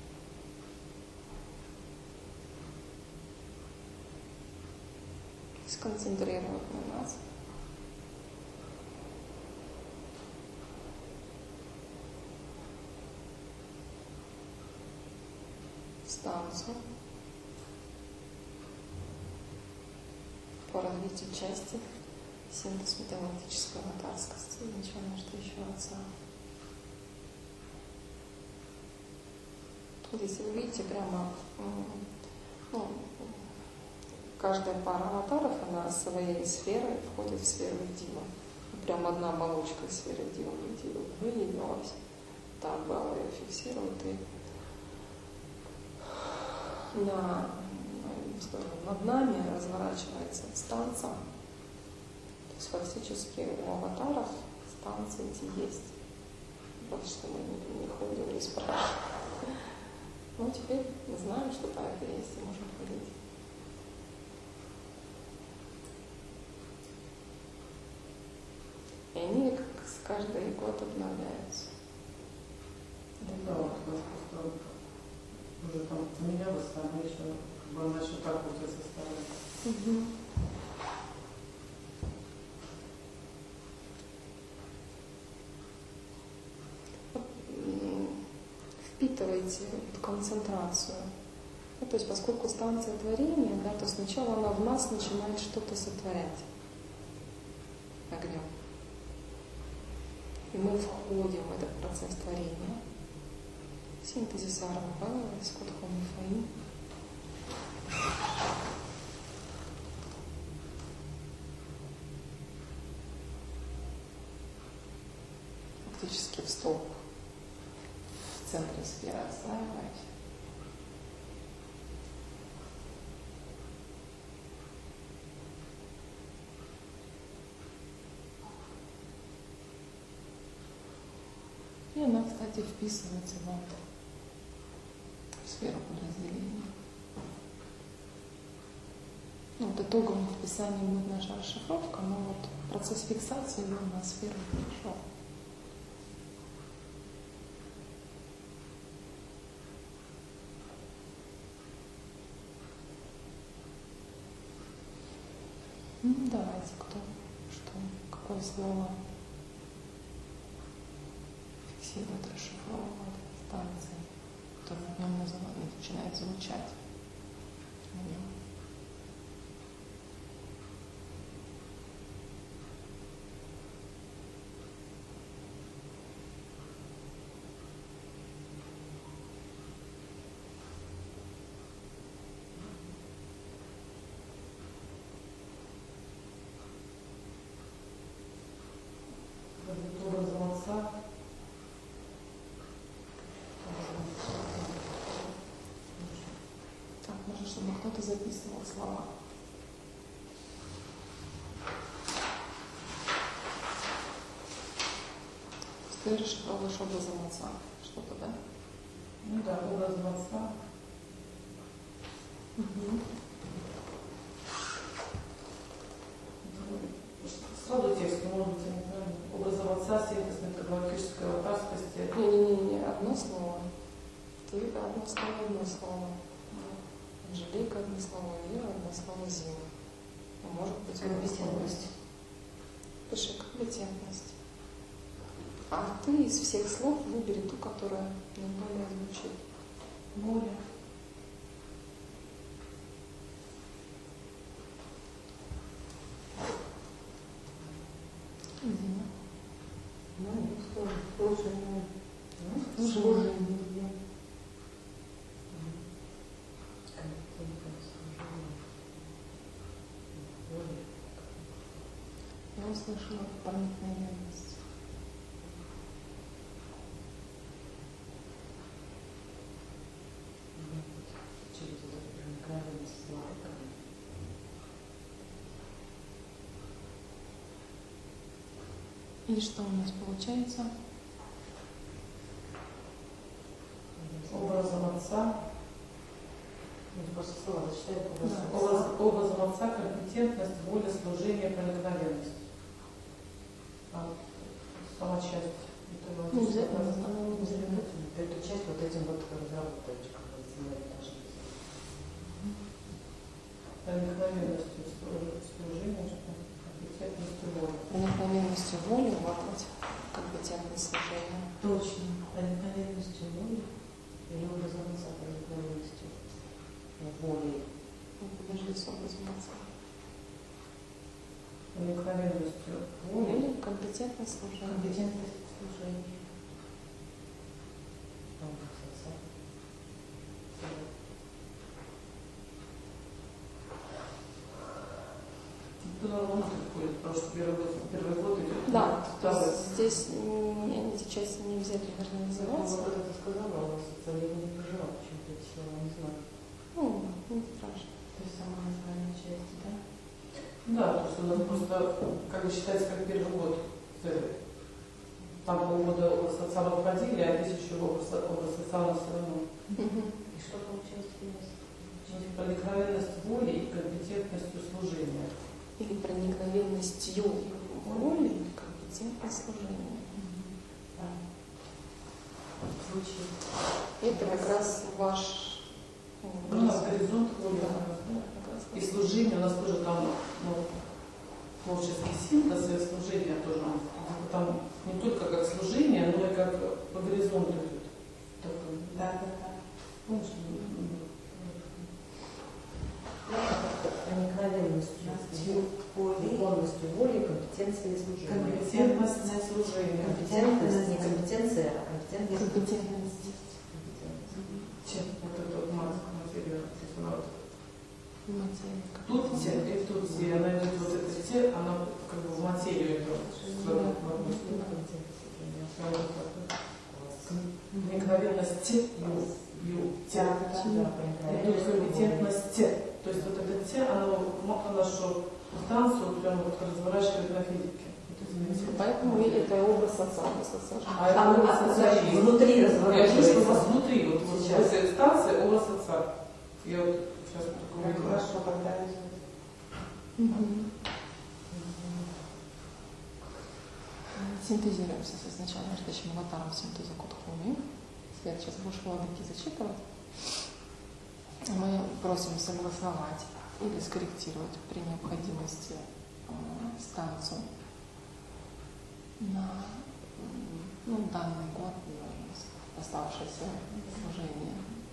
Сконцентрировать на нас. Станцию по развитию части синтез металлогической аватарскости, изначально что еще отца. Вот если вы видите, прямо ну, каждая пара аватаров, она своей сферой входит в сферу Дива. Прям одна оболочка сферы Дива выявилась. Так было ее фиксирует, и над нами разворачивается станция. То есть фактически у аватаров станции эти есть. Потому что мы не ходим, не спрашиваем. Ну, теперь мы знаем, что так это есть, и можем ходить. И они как каждый год обновляются. Ну да, вот у нас просто уже там поменялось, а мы еще как бы она еще так вот составляет. Впитывайте концентрацию. Ну, то есть, поскольку станция творения, да, то сначала она в нас начинает что-то сотворять огнем. И мы входим в этот процесс творения. Синтезис Арвабала, исход Хомифаи. Фактически в столб. В центре сферы отстраиваете. И она, кстати, вписывается в сферу подразделения. Ну, вот итоговым вписанием будет наша расшифровка, но вот процесс фиксации его на сферу прошел. Ну, давайте, кто, что, какое слово фиксирует, расшифровывает станции, которые в нем начинает звучать в нем. Образом отца. Так, можно, чтобы кто-то записывал слова. Ты расшифровываешь образом отца. Что-то, да? Ну да, образом отца. Сразу текст, может быть, неправильно. Образом отца, синтез металлогической аватарскости. Не, одно слово. Только одно слово. Анжелика одно слово, Вера одно слово, Зина. А может быть, Компетентность. Пиши компетентность. А ты из всех слов выбери ту, которая наиболее звучит. Море. Зина. Ну, что, слушание. Служение. Я услышала проникновенность. Через эту проникновенность слова. И что у нас получается? Образом отца. Просто слова зачитаю. Образом отца компетентность, воля, служение, проникновенность. А сама часть. Ну, обязательно. Эту часть вот этим вот разработать, как бы сделать даже. Проникновенностью, служение, компетентностью, воля. Проникновенностью воли, вот компетентность служения. Точно. Проникновенностью воли или образом отца проникновенностью воли. Подожди, с образом отца. Проникновенностью воли. Или компетентность служения. Компетентность служения. Туда внутрь входит, потому что первый год идет. Да, то второй. есть здесь эти части не обязательно должны Ну, называться. вот это сказала, у вас я не прожила, почему-то эти слова не знаю. Ну, не страшно. То есть сама название части, да? Да, то есть у нас просто, как бы считается, как первый год. Там полгода образ отца мы входили, а здесь еще образ отца у нас все равно. И что получается у нас? Проникновенность воли и компетентностью служения. Или проникновенностью воли, компетентность служения. Звучит. Это как раз ваш Ну, у нас горизонт воли. Да. Как раз. И служение у нас тоже там, творческий синтез и служение тоже. Там не только как служение, но и как по горизонту идет. Да. Проникновенностью полностью воли, компетенции служения. Компетентность служения. Компетентность, не компетенция, а компетентность. компетентность. Вот это вот материя. Материя. Тут те, и тут те. Она идет вот это те, она как бы в материю идет. Проникновенность тя. И тут компетентность те. То есть вот это те, она что в танцу прям вот разворачивает на физике. Поэтому это образ отца. А образ отца есть. Внутри Я вижу, что у разворачивается. вас внутри, вот в этой станции образ отца. Я вот сейчас такого Как хорошо, когда Синтезируемся с изначально рождащим аватаром синтеза Кудхуми. Если сейчас будешь владыки зачитывать, мы просим согласовать или скорректировать при необходимости станцию на данный год, оставшееся служение.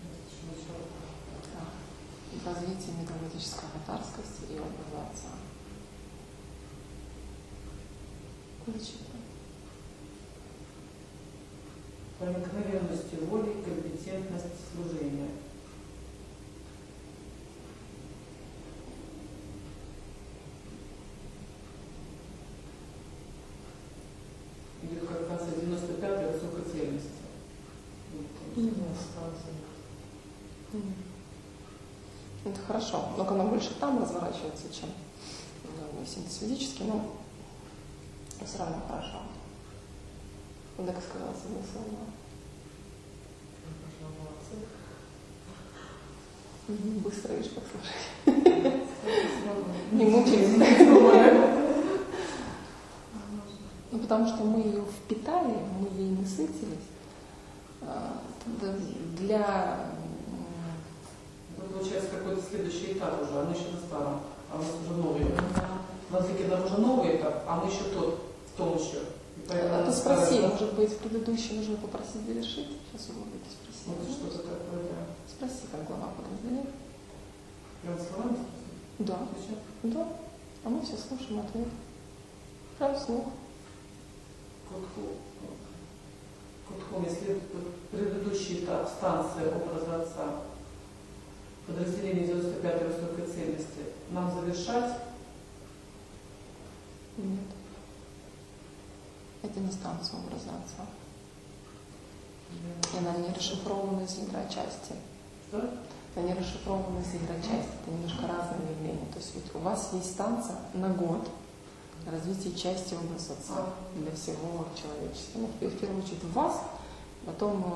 Развитие методической аватарскости и образа отца. Зачитывай. Проникновенности воли, компетентность служения. Идет как в конце 95-й высокоцельности. Это хорошо, но она больше там разворачивается, чем синтез физический, но все равно хорошо. Так сказала согласовано. Быстро, видишь, как слушай. Не мучайся. Ну, потому что мы ее впитали, мы ей насытились. Для... Это получается какой-то следующий этап уже, а мы еще на старом, а у нас уже новый. На языке нам уже новый этап, а мы еще в том еще. А ты спроси, может быть, в предыдущем нужно попросить завершить? Сейчас у Владыки спроси. Вот что-то такое, да. Спроси, как глава подразделения. Прям словами спросить? Да. Сейчас? Да. А мы все слушаем ответ. Прям вслух. Кудхуми, если предыдущий этап станции образа отца, подразделение 95-й высокой цельности, нам завершать? Нет. Это не станция образа отца. И она не расшифрована из ядра части. Что? Это не расшифрована из ядра части. Это немножко разные явления. То есть ведь у вас есть станция на год развития части образа отца для всего человечества. Ну, в первую очередь в вас, потом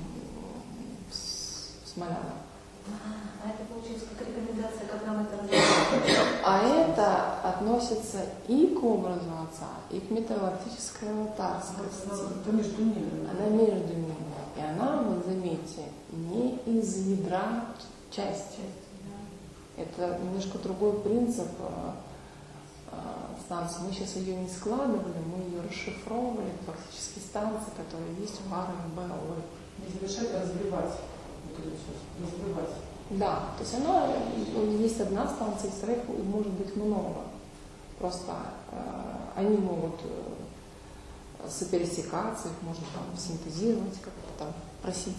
с Маляна. А это получается как рекомендация, как нам это развивать? А это относится и к образу отца, и к метагалактической аватарскости. Это между ними. Она между ними. И она, вот заметьте, не из ядра части. Это немножко другой принцип станции. Мы сейчас ее не складывали, мы ее расшифровывали, фактически станции, которые есть в Ара и Б. Не завершать, а развивать. Вот это сейчас. Развивать. Да, то есть она есть одна станция, из вторых может быть много. Просто они могут сопересекаться, их можно там синтезировать, как-то там просить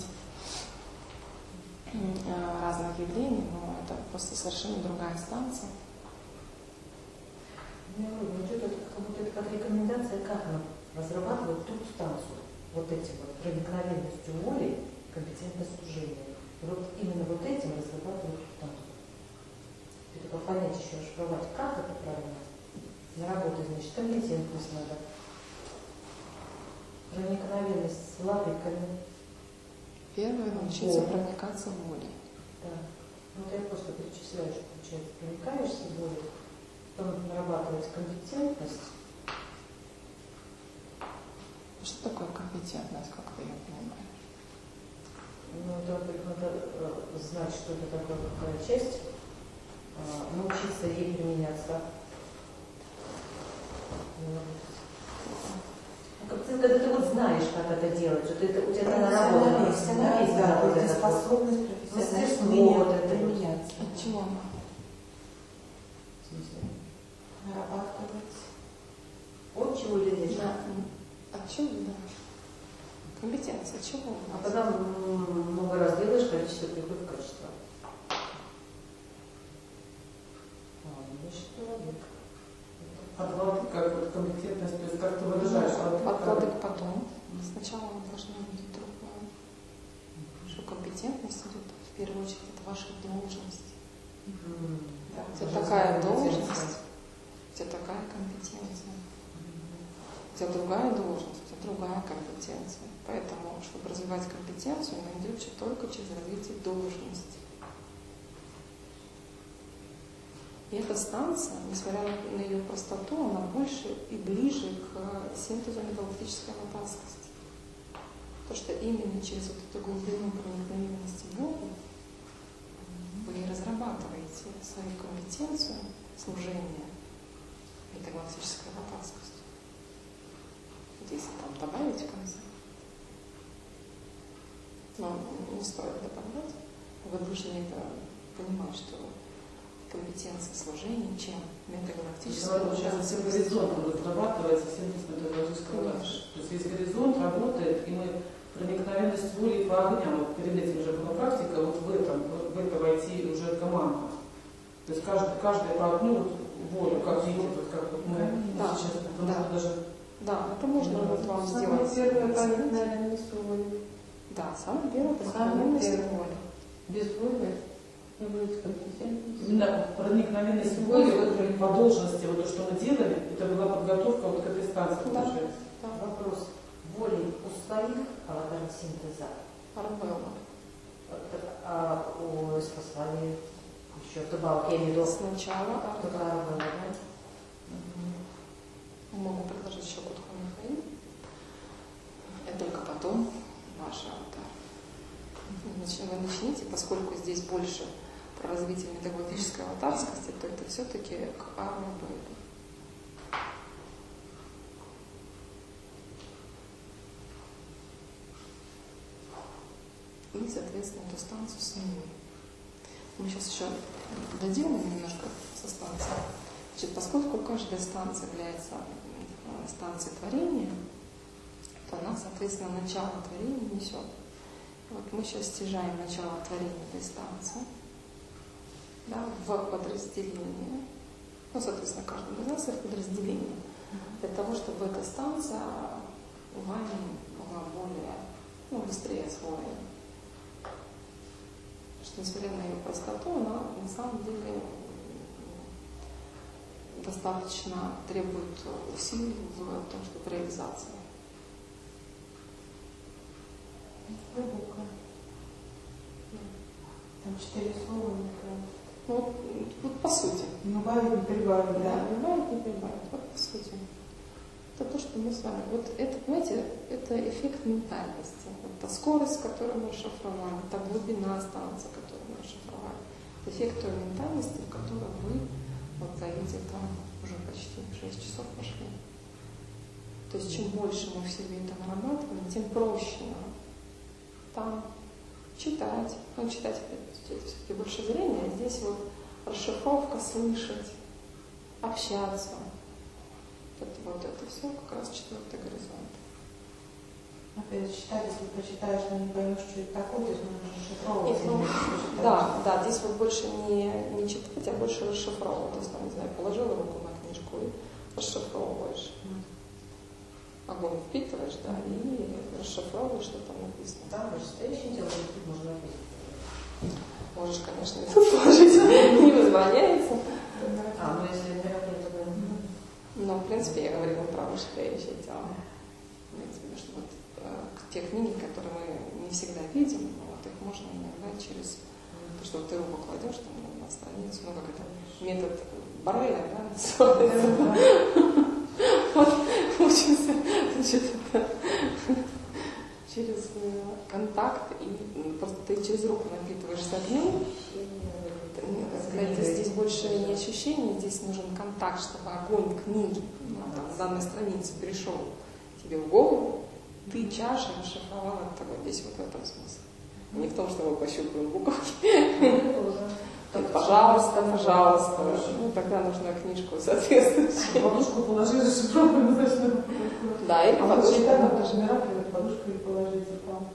разных явлений, но это просто совершенно другая станция. Это как будто это как рекомендация, как нам разрабатывать ту станцию, вот этим вот проникновенностью воли, компетентность служения. И вот именно вот этим разрабатывают ту станцию. Это как понять еще, шифровать, как это правильно. Для работы, значит, компетентность надо. Проникновенность с владыками. Первое — научиться проникаться волей. Да. Вот я просто перечисляю, что получается. Проникаешься волей, потом нарабатывать компетентность. Что такое компетентность, как ты ее понимаешь? Ну, это надо знать, что это такое, какая часть, научиться ей применяться. Когда ты вот знаешь, как это делать, что ты, у тебя наработано профессионализм, да, вот вот это способность, мастерство, профессиональность, вот это применяться. От чего она? Нарабатывать. от чего или Да. От чего, да? Компетенция, от чего? А когда много раз делаешь, количество приходит в качество. Значит, человек. От владык, как вот компетентность, то есть как ты выражаешь От владык потом. Сначала должно быть другое. Что компетентность идет в первую очередь от вашей должности. Да, у тебя такая должность, у тебя такая компетенция. У тебя другая должность, у тебя другая компетенция. Поэтому, чтобы развивать компетенцию, она идет только через развитие должности. И эта станция, несмотря на ее простоту, она больше и ближе к синтезу металлактической аватарскости. Потому что именно через вот эту глубину проникновенности Бога вы и разрабатываете свою компетенцию служения металлактической аватарскости. Вот если там добавить в конце, но не стоит добавлять, вы должны это понимать, что компетенция служения, чем метагалактическая. Получается, все горизонтом разрабатывается синтез методологического дальше. То есть весь горизонт работает, и мы проникновенность воли по огням. Вот перед этим же была практика, вот в это войти уже команда. То есть каждый по огню вот, волю, как видите, вот как вот мы Да, сейчас, потому да. что даже... Да, это можно вот вам сделать. Первое проникновенность воли. Да, самое первое Самое проникновенность первое. воли. Без воли не будет компетентности. Именно проникновенность воли вот, по должности, вот то, что мы делали, это была подготовка вот к этой станции. Да. Получается. Да. Вопрос. Воли у своих аватар-синтеза, Арбелла. а у спасали еще добавки, я имею в виду, Сначала только Арбелла. Арбелла, да? Могу предложить еще Кутху Михаил. И только потом ваш аватар. Вы начните, поскольку здесь больше про развитие метагалактической аватарскости, то это все-таки к Арбелле. И, соответственно, эту станцию снимем. Мы сейчас еще доделаем немножко со станцией. Значит, поскольку каждая станция является станцией творения, то она, соответственно, начало творения несет. Вот мы сейчас стяжаем начало творения этой станции, да, в подразделение. Ну, соответственно, каждая организация в подразделение. Для того, чтобы эта станция вами была более, быстрее освоена. Что, несмотря на ее простоту, она на самом деле достаточно требует усилий в том, что в реализации. Глубоко. Там 4 слова, мне кажется. Вот по сути. Не убавить, не прибавить, Да, да. прибавить, не прибавить. Вот по сути. Это то, что мы с вами. Вот это, понимаете, это эффект ментальности. Вот та скорость, которую мы расшифровали, та глубина станции, которую мы расшифровали. Это эффект той ментальности, в которой вы вот стоите там уже почти 6 часов пошли. То есть чем больше мы в себе это нарабатываем, тем проще нам там читать. Ну, читать это все-таки больше зрения, а здесь вот расшифровка, слышать. общаться. Вот это все как раз 4-й горизонт. Опять читать, если прочитаешь, но не поймешь, что это такое, то есть нужно расшифровывать. Да, здесь вот больше не читать, а больше расшифровывать. То есть, там, не знаю, положила руку на книжку и расшифровываешь. Огонь впитываешь, да, и расшифровываешь, что там написано. Да, вышестоящее дело, тут можно написать. Можешь, конечно, это сложить, не возбраняется. Ну если мероприятие, тогда... Но, в принципе, я говорила про вышестоящее тело. Имеется в виду, что вот те книги, которые мы не всегда видим, вот их можно иногда через то, что ты руку кладешь там, на страницу, ну как это, метод Барреля, да, называется. Вот, учимся, значит, через контакт, и просто ты через руку напитываешься огнем. Здесь больше не ощущение, здесь нужен контакт, чтобы огонь книги на данной странице пришел тебе в голову, ты чаша расшифровала это. Здесь вот в этом смысле. Не в том, что мы пощупаем буковки. Пожалуйста, пожалуйста. Ну, тогда нужна книжку соответствующую. Подушку положи, расшифровываем, значит. Да, или подушку. даже миракли, подушку и положите там.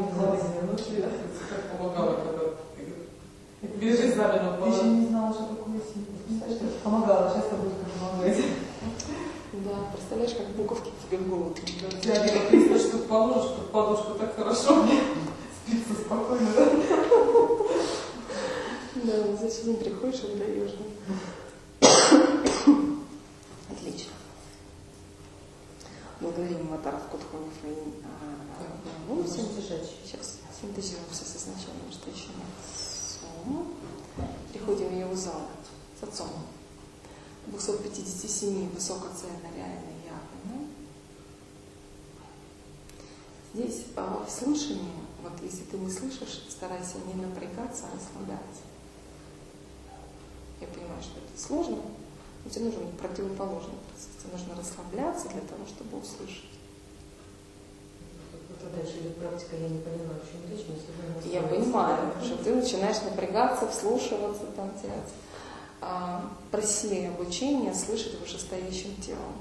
Как помогала, когда бежишь за мной. Я еще не знала, что такое символ. Представляешь, что помогала, сейчас подушка помогает. Да, представляешь, как буковки тебе в голову. Я не что положишь, тут подушку так хорошо. Спится спокойно, да? Да, зачем приходишь и даешь. Отлично. Благодарим Матаров Кутхоев и сейчас синтезируем все с изначальным, что еще нет. Переходим в его зал с отцом. 257 высокоценно реальной явно. Здесь в слышании, вот если ты не слышишь, старайся не напрягаться, а расслабляться. Я понимаю, что это сложно, но тебе нужен противоположный процесс. Тебе нужно расслабляться для того, чтобы услышать. Вот дальше идет практика, я не понимаю, в чем речь, но если Я понимаю, что ты начинаешь напрягаться, вслушиваться, там теряться. Проси обучение слышать вышестоящим телом.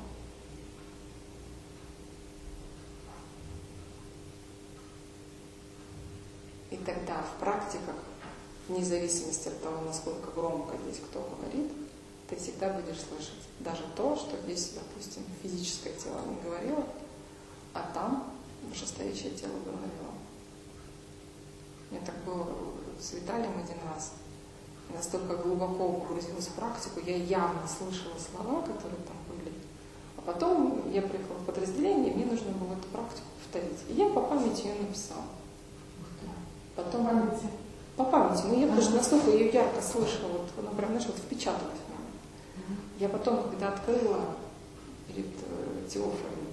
И тогда в практиках, вне зависимости от того, насколько громко здесь кто говорит, ты всегда будешь слышать даже то, что здесь, допустим, физическое тело не говорило, а там вышестоящее тело говорило. У меня так было с Виталием один раз. Я настолько глубоко погрузилась в практику, я явно слышала слова, которые там были. А потом я приехала в подразделение, и мне нужно было эту практику повторить. И я по памяти ее написала. Потом по памяти. Ну, я просто настолько ее ярко слышала, вот, она прям, знаешь, вот впечаталась в меня. Я потом, когда открыла перед Теофраем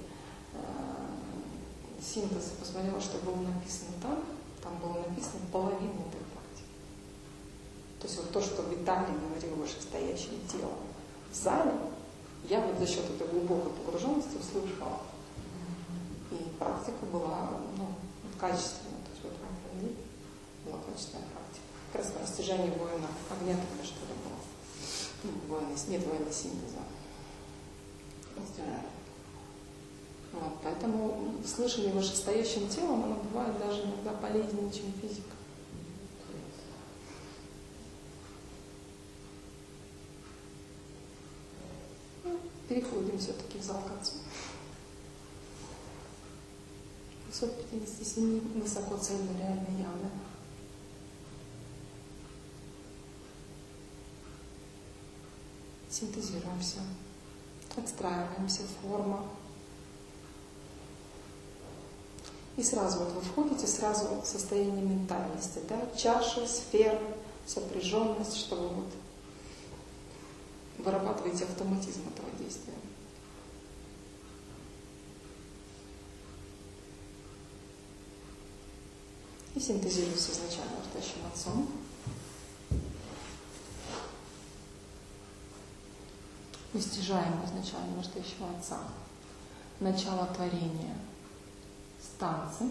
синтез, посмотрела, что было написано там было написано половина этой практики. То есть вот то, что Виталий говорил, вышестоящее тело в зале, я вот за счет этой глубокой погруженности услышала. И практика была, качественная. То есть вот мы провели, была качественная практика. Как раз на растяжение воина огня тогда что ли было. Нет военной синтеза. Вот, поэтому слышание вышестоящим телом, оно бывает даже иногда полезнее, чем физика. Переходим все-таки в зал к отцу. 257 высоко цельно, реально явно. Синтезируемся, отстраиваемся, форма. И сразу вот вы входите сразу в состояние ментальности, да? Чаша, сфера, сопряженность, чтобы вот вырабатываете автоматизм этого действия. И синтезируется изначально настоящим отцом. Постижаем изначально настоящего отца. Начало творения станции.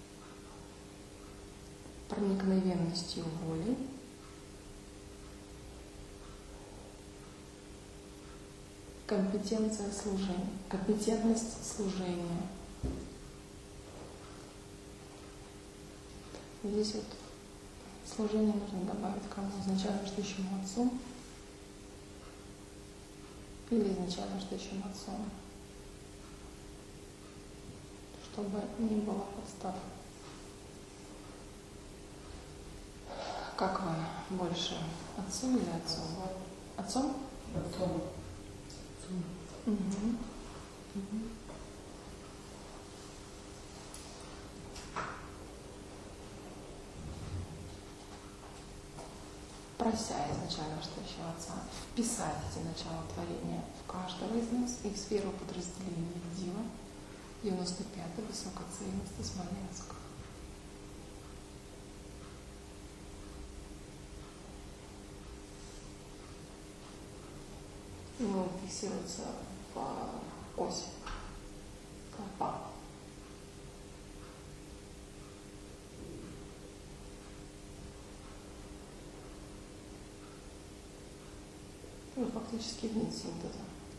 Проникновенностью воли. Компетенция служения. Компетентность служения. Здесь вот служение нужно добавить кому? Изначально ждущему отцу или изначально ждущим отцом, чтобы не было подстав. Как вы больше, отцу или отцом? Отцом? Отцом. Угу. Прося изначально ждущего отца вписать эти начала творения в каждого из нас и в сферу подразделения Дива 95-й высокоцельности Смоленск. Ну, фиксируется по оси клопа. Ну, фактически вид синтеза.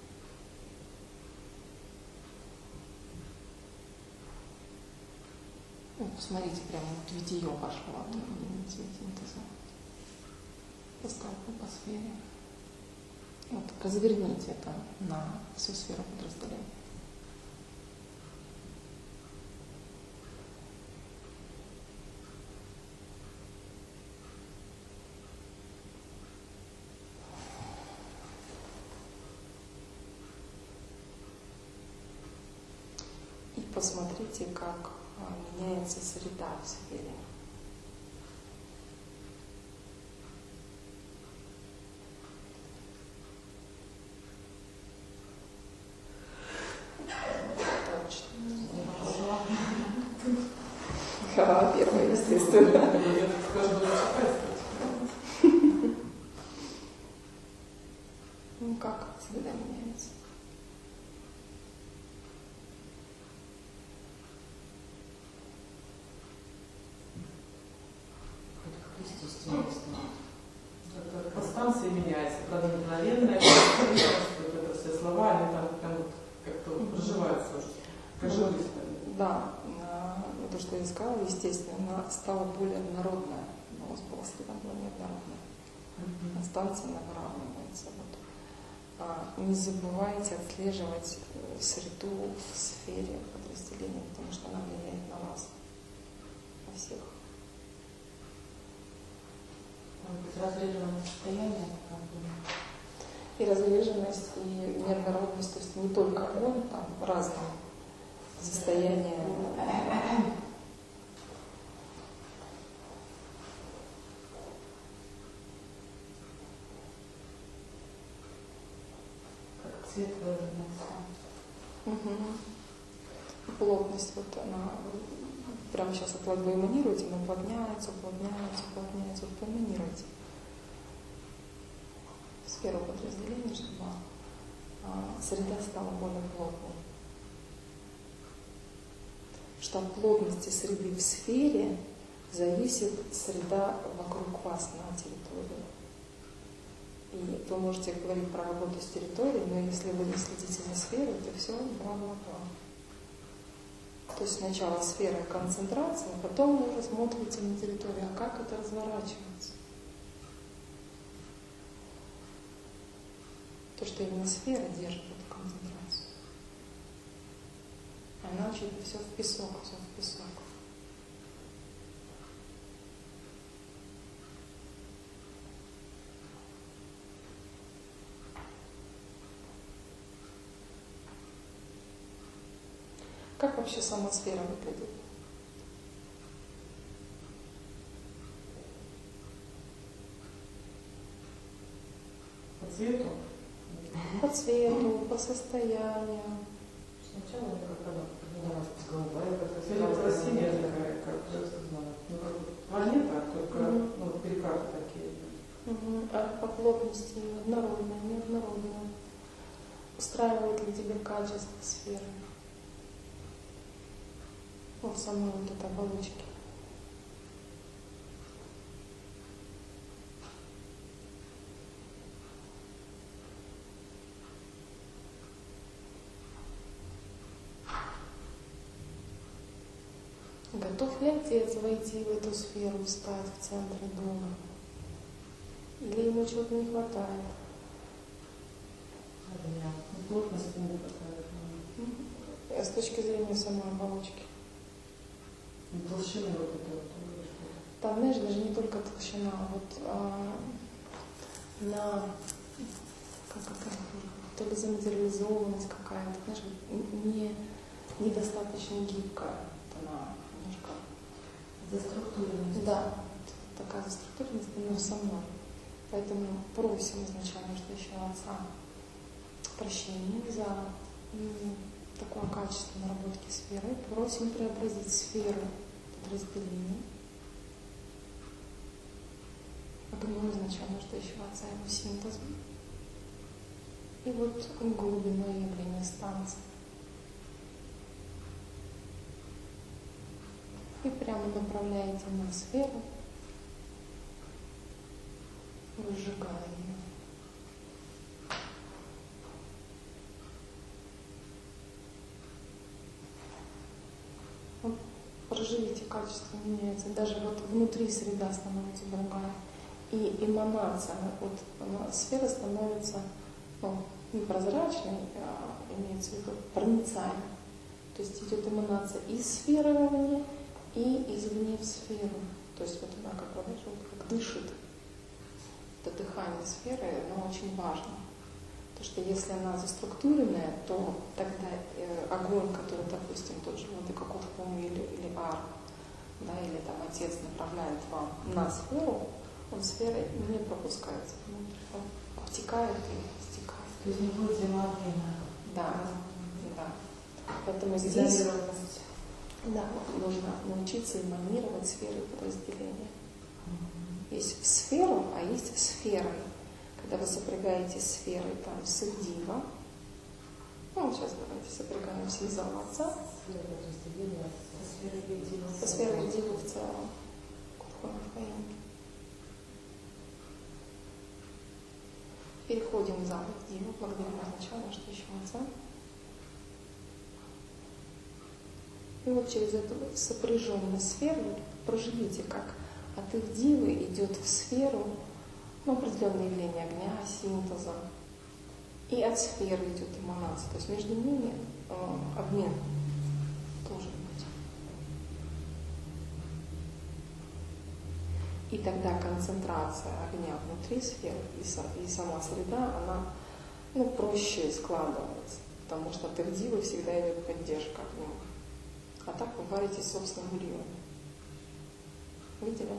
Вот, посмотрите, прямо вот видео пошло от единицы синтеза. По столбу, по сфере. Вот, разверните это на всю сферу подразделения. И посмотрите, как меняется среда в сфере. Да, первое, естественно. Ну как среда меняется? Подстанция меняется, правда, мгновенно, это все слова, они там прям вот как-то проживаются уже. Прожились. Да, то, что я сказала, естественно, она стала более однородная. У нас была среда была неоднородная. А станция она выравнивается. Вот. Не забывайте отслеживать среду в сфере подразделения, потому что она влияет на вас, на всех. Разреженное состояние. И разреженность, и неоднородность, то есть не только огонь, там разные состояния. Как цвет выраженности. Угу. Плотность, вот она прямо сейчас вы эманируете, она уплотняется, уплотняется, уплотняется, вот эманируете сферу подразделения, чтобы среда стала более плотной. Что от плотности среды в сфере зависит среда вокруг вас на территории. И вы можете говорить про работу с территорией, но если вы не следите за сферой, то все бла-бла-бла. То есть сначала сфера концентрации, а потом вы уже смотрите на территорию, а как это разворачивается. То, что именно сфера держит эту концентрацию. А иначе это все в песок, все в песок. Как вообще сама сфера выглядит? По цвету? По цвету, по состоянию. Сначала это как она поднялась с головой, Синяя такая, как ну, как планета, только ну, перекаты такие. А по плотности однородная, неоднородная. Устраивает ли тебе качество сферы? Вот самой вот этой оболочки. Готов ли отец войти в эту сферу и стать в центре дома? Или ему чего-то не хватает? Плотности не хватает. С точки зрения самой оболочки. Толщины вот это вот. Там, знаешь, даже не только толщина, на то ли заматериализованность какая-то, знаешь, недостаточно гибкая. Она немножко Заструктуренность. Да, такая заструктуренность, но со мной. Поэтому просим изначально, что еще отца прощения за такую качественную наработки сферы. Просим преобразить сферу подразделения. Огнем изначально, что еще отца его синтезу. И вот глубинное явление станции. И прямо направляете на сферу, выжигая ее. Вот проживите, качество меняется. Даже вот внутри среда становится другая. И эманация, сфера становится не прозрачной, а имеется в виду проницаемой. То есть идет эманация из сферы вовне и извне в сферу. То есть вот она как дышит. Это дыхание сферы, оно очень важно. Потому что если она заструктуренная, то тогда огонь, который, допустим, тот же Владыкакутхум или Ар, да, или там отец направляет вам на сферу, он сферой не пропускается внутрь, он обтекает и стекает. То есть не будет взаимообмена. Да, да. Поэтому здесь нужно научиться эманировать сферы подразделения. Есть сферу, а есть сферой. Когда вы сопрягаете сферой там Сиддива, сейчас давайте сопрягаемся из отца, со сферой Дива в целом, Кутхуми в Каинге. Переходим в запад Дива, благодарим изначально, что еще отца. И вот через эту сопряженную сферу проживите, как от их дивы идет в сферу определенное явление огня, синтеза. И от сферы идет эманация. То есть между ними обмен должен быть. И тогда концентрация огня внутри сферы и сама среда, она проще складывается. Потому что от их дивы всегда идет поддержка огня. А так вы варитесь собственным бульоном. Видели?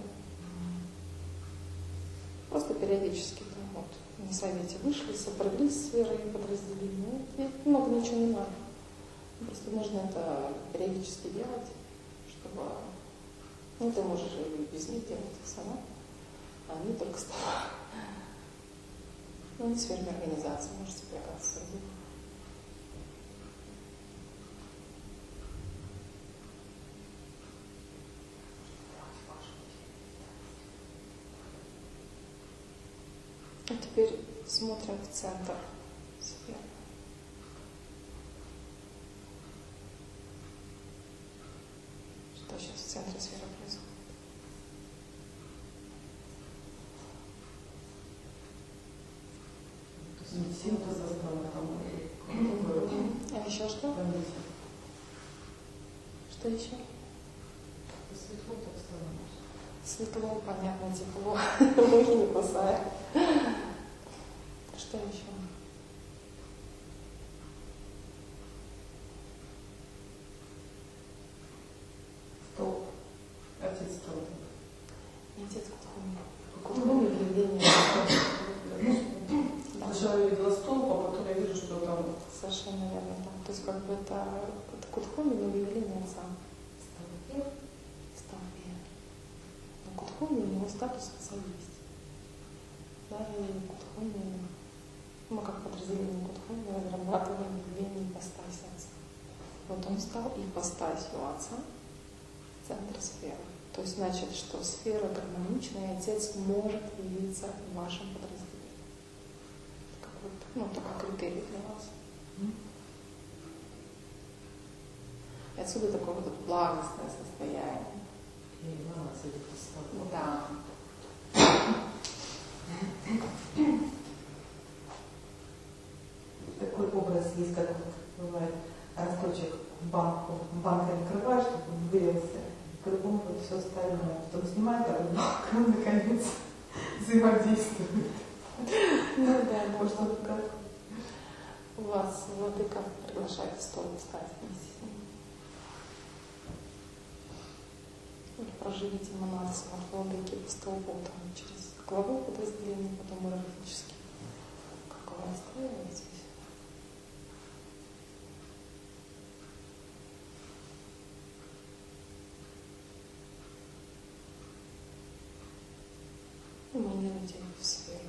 Просто периодически на совете вышли, сопряглись с сферой подразделения. И много ничего не надо. Просто нужно это периодически делать, чтобы... ты можешь и без них делать сама, а они только с тобой. Не сферной организации, можете сопрягаться с этим. А теперь смотрим в центр сферы. Что сейчас в центре сферы происходит? Синтеза стала там. А еще что? Что еще? Светло так стало. Светло, понятно, тепло. Ноги не кусают. Что еще? Столб. Отец столб. Не отец Кутхуми. Кутхуми в явлении. Сначала я видела столб, а потом я вижу, что там... Совершенно верно, да. То есть это Кутхуми, но в явлении отца. Столбе. Но Кутхуми, у него статус отца есть. Да, и Кутхуми, мы как подразделение Кутхуми разрабатываем явление ипостаси отца. Вот он стал ипостасью отца в центре сферы. То есть значит, что сфера гармоничная, и отец может явиться в вашем подразделении. Такой критерий для вас. И отсюда такое вот благостное состояние. И эманации пустоты. Да. Такой образ есть, как вот бывает росточек в банк открываешь, чтобы он вылился, кругом вот все остальное. Потом снимает, а он наконец взаимодействует. Ну да, можно как вас владыка приглашает в стол встать вместе с ним. Вот проживите эманацию от владыки по столбу, там, через главу подразделения, потом иерархически. Как вы настраиваетесь? Эманируйте в сферу.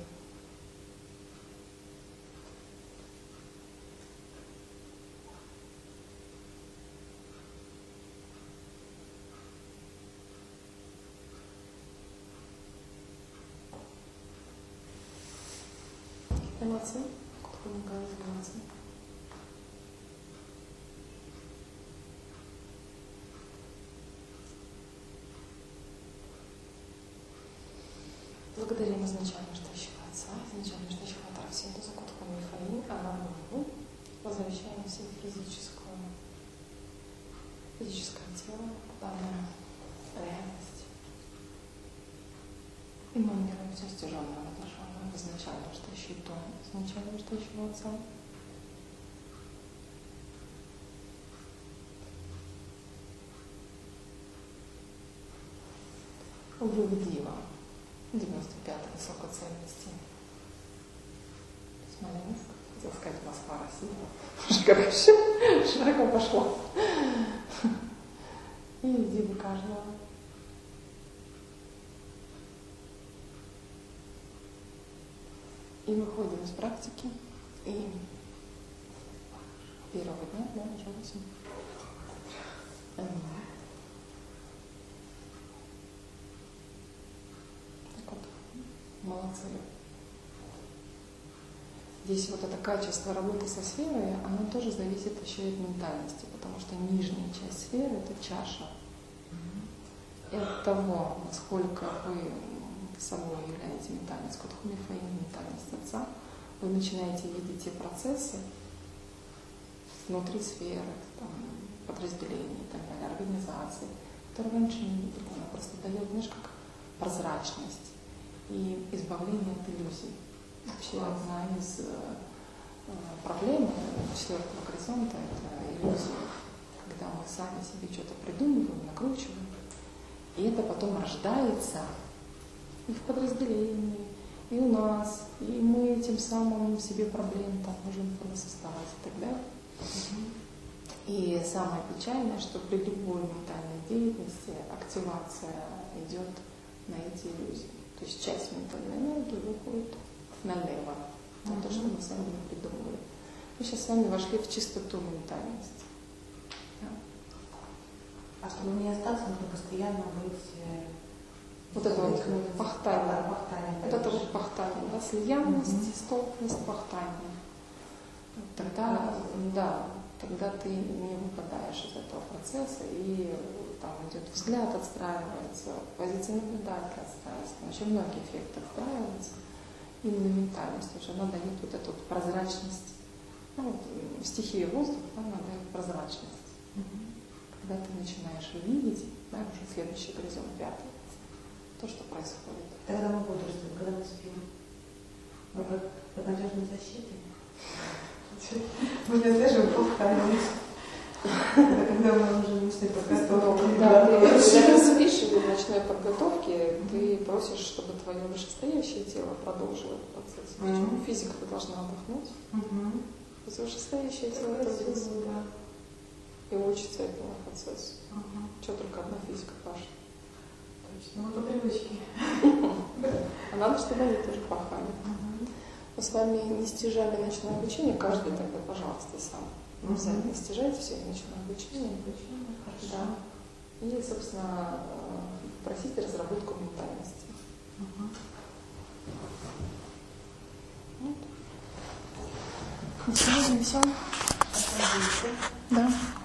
Молодцы. Кто помогает, молодцы. Благодарим изначально ждущего Отца, изначально ждущего Тарасинду, Закутху Михаил, Анаму. Возвращаемся в физическое тело, данную реальность. И мы умираем все стяженное, отложенное, изначально ждущий дом, изначально ждущего Отца. Увидела 95-й высокой ценности. Смоленск, хотел сказать Москва, Россия. Короче, широко пошло. И видели каждого. И выходим из практики. И первого дня, да, уже 8. Так вот, молодцы. Здесь вот это качество работы со сферой, оно тоже зависит еще и от ментальности, потому что нижняя часть сферы — это чаша. И от того, насколько вы собой являете ментальность Кутхумифаи, ментальность Отца, вы начинаете видеть те процессы внутри сферы, там, подразделений, и так далее, организаций, которые раньше не видели. Она просто дает, знаешь, как прозрачность и избавление от иллюзий. Вообще одна из проблем 4-го горизонта — это иллюзия, когда мы сами себе что-то придумываем, накручиваем, и это потом рождается и в подразделении, и у нас, и мы тем самым себе проблем там можем создавать и так далее. И самое печальное, что при любой ментальной деятельности активация идет на эти иллюзии. То есть часть ментальной энергии выходит налево, на то, что мы сами не придумывали. Мы сейчас с вами вошли в чистоту ментальности. Да. А чтобы не остаться, нужно постоянно быть... Вот это вот пахтание. Вот это вот пахтание, да, слиянность, столпность, пахтание. Тогда, да, тогда ты не выпадаешь из этого процесса, и там идет взгляд, отстраивается, позиция наблюдателя отстраивается, очень многие эффекты отстраиваются. Именно ментальность уже, она дает вот эту вот прозрачность. Ну, вот, стихия воздуха, она дает прозрачность. Когда ты начинаешь видеть, да, уже следующий горизонт, 5-й, то, что происходит. Тогда мы бодрствуем, когда мы спим. Мы под надежной защитой. Мы не отслеживаем повторение. Когда мы уже не шли подготовки. Да, когда ты спишь или в ночной подготовке, ты просишь, чтобы твое вышестоящее тело продолжило этот процесс. Почему? Физика должна отдохнуть. То есть вышестоящее тело трудится, да, и учится этому процессу. Что только одна физика пашет. Точно, мы по привычке. А надо, чтобы они тоже пахали. Мы с вами не стяжали ночное обучение, каждый тогда, пожалуйста, сам. Обязательно стяжайте все ночное обучение. Да. И, собственно, просите разработку ментальности. Вот. На сегодня все. Да.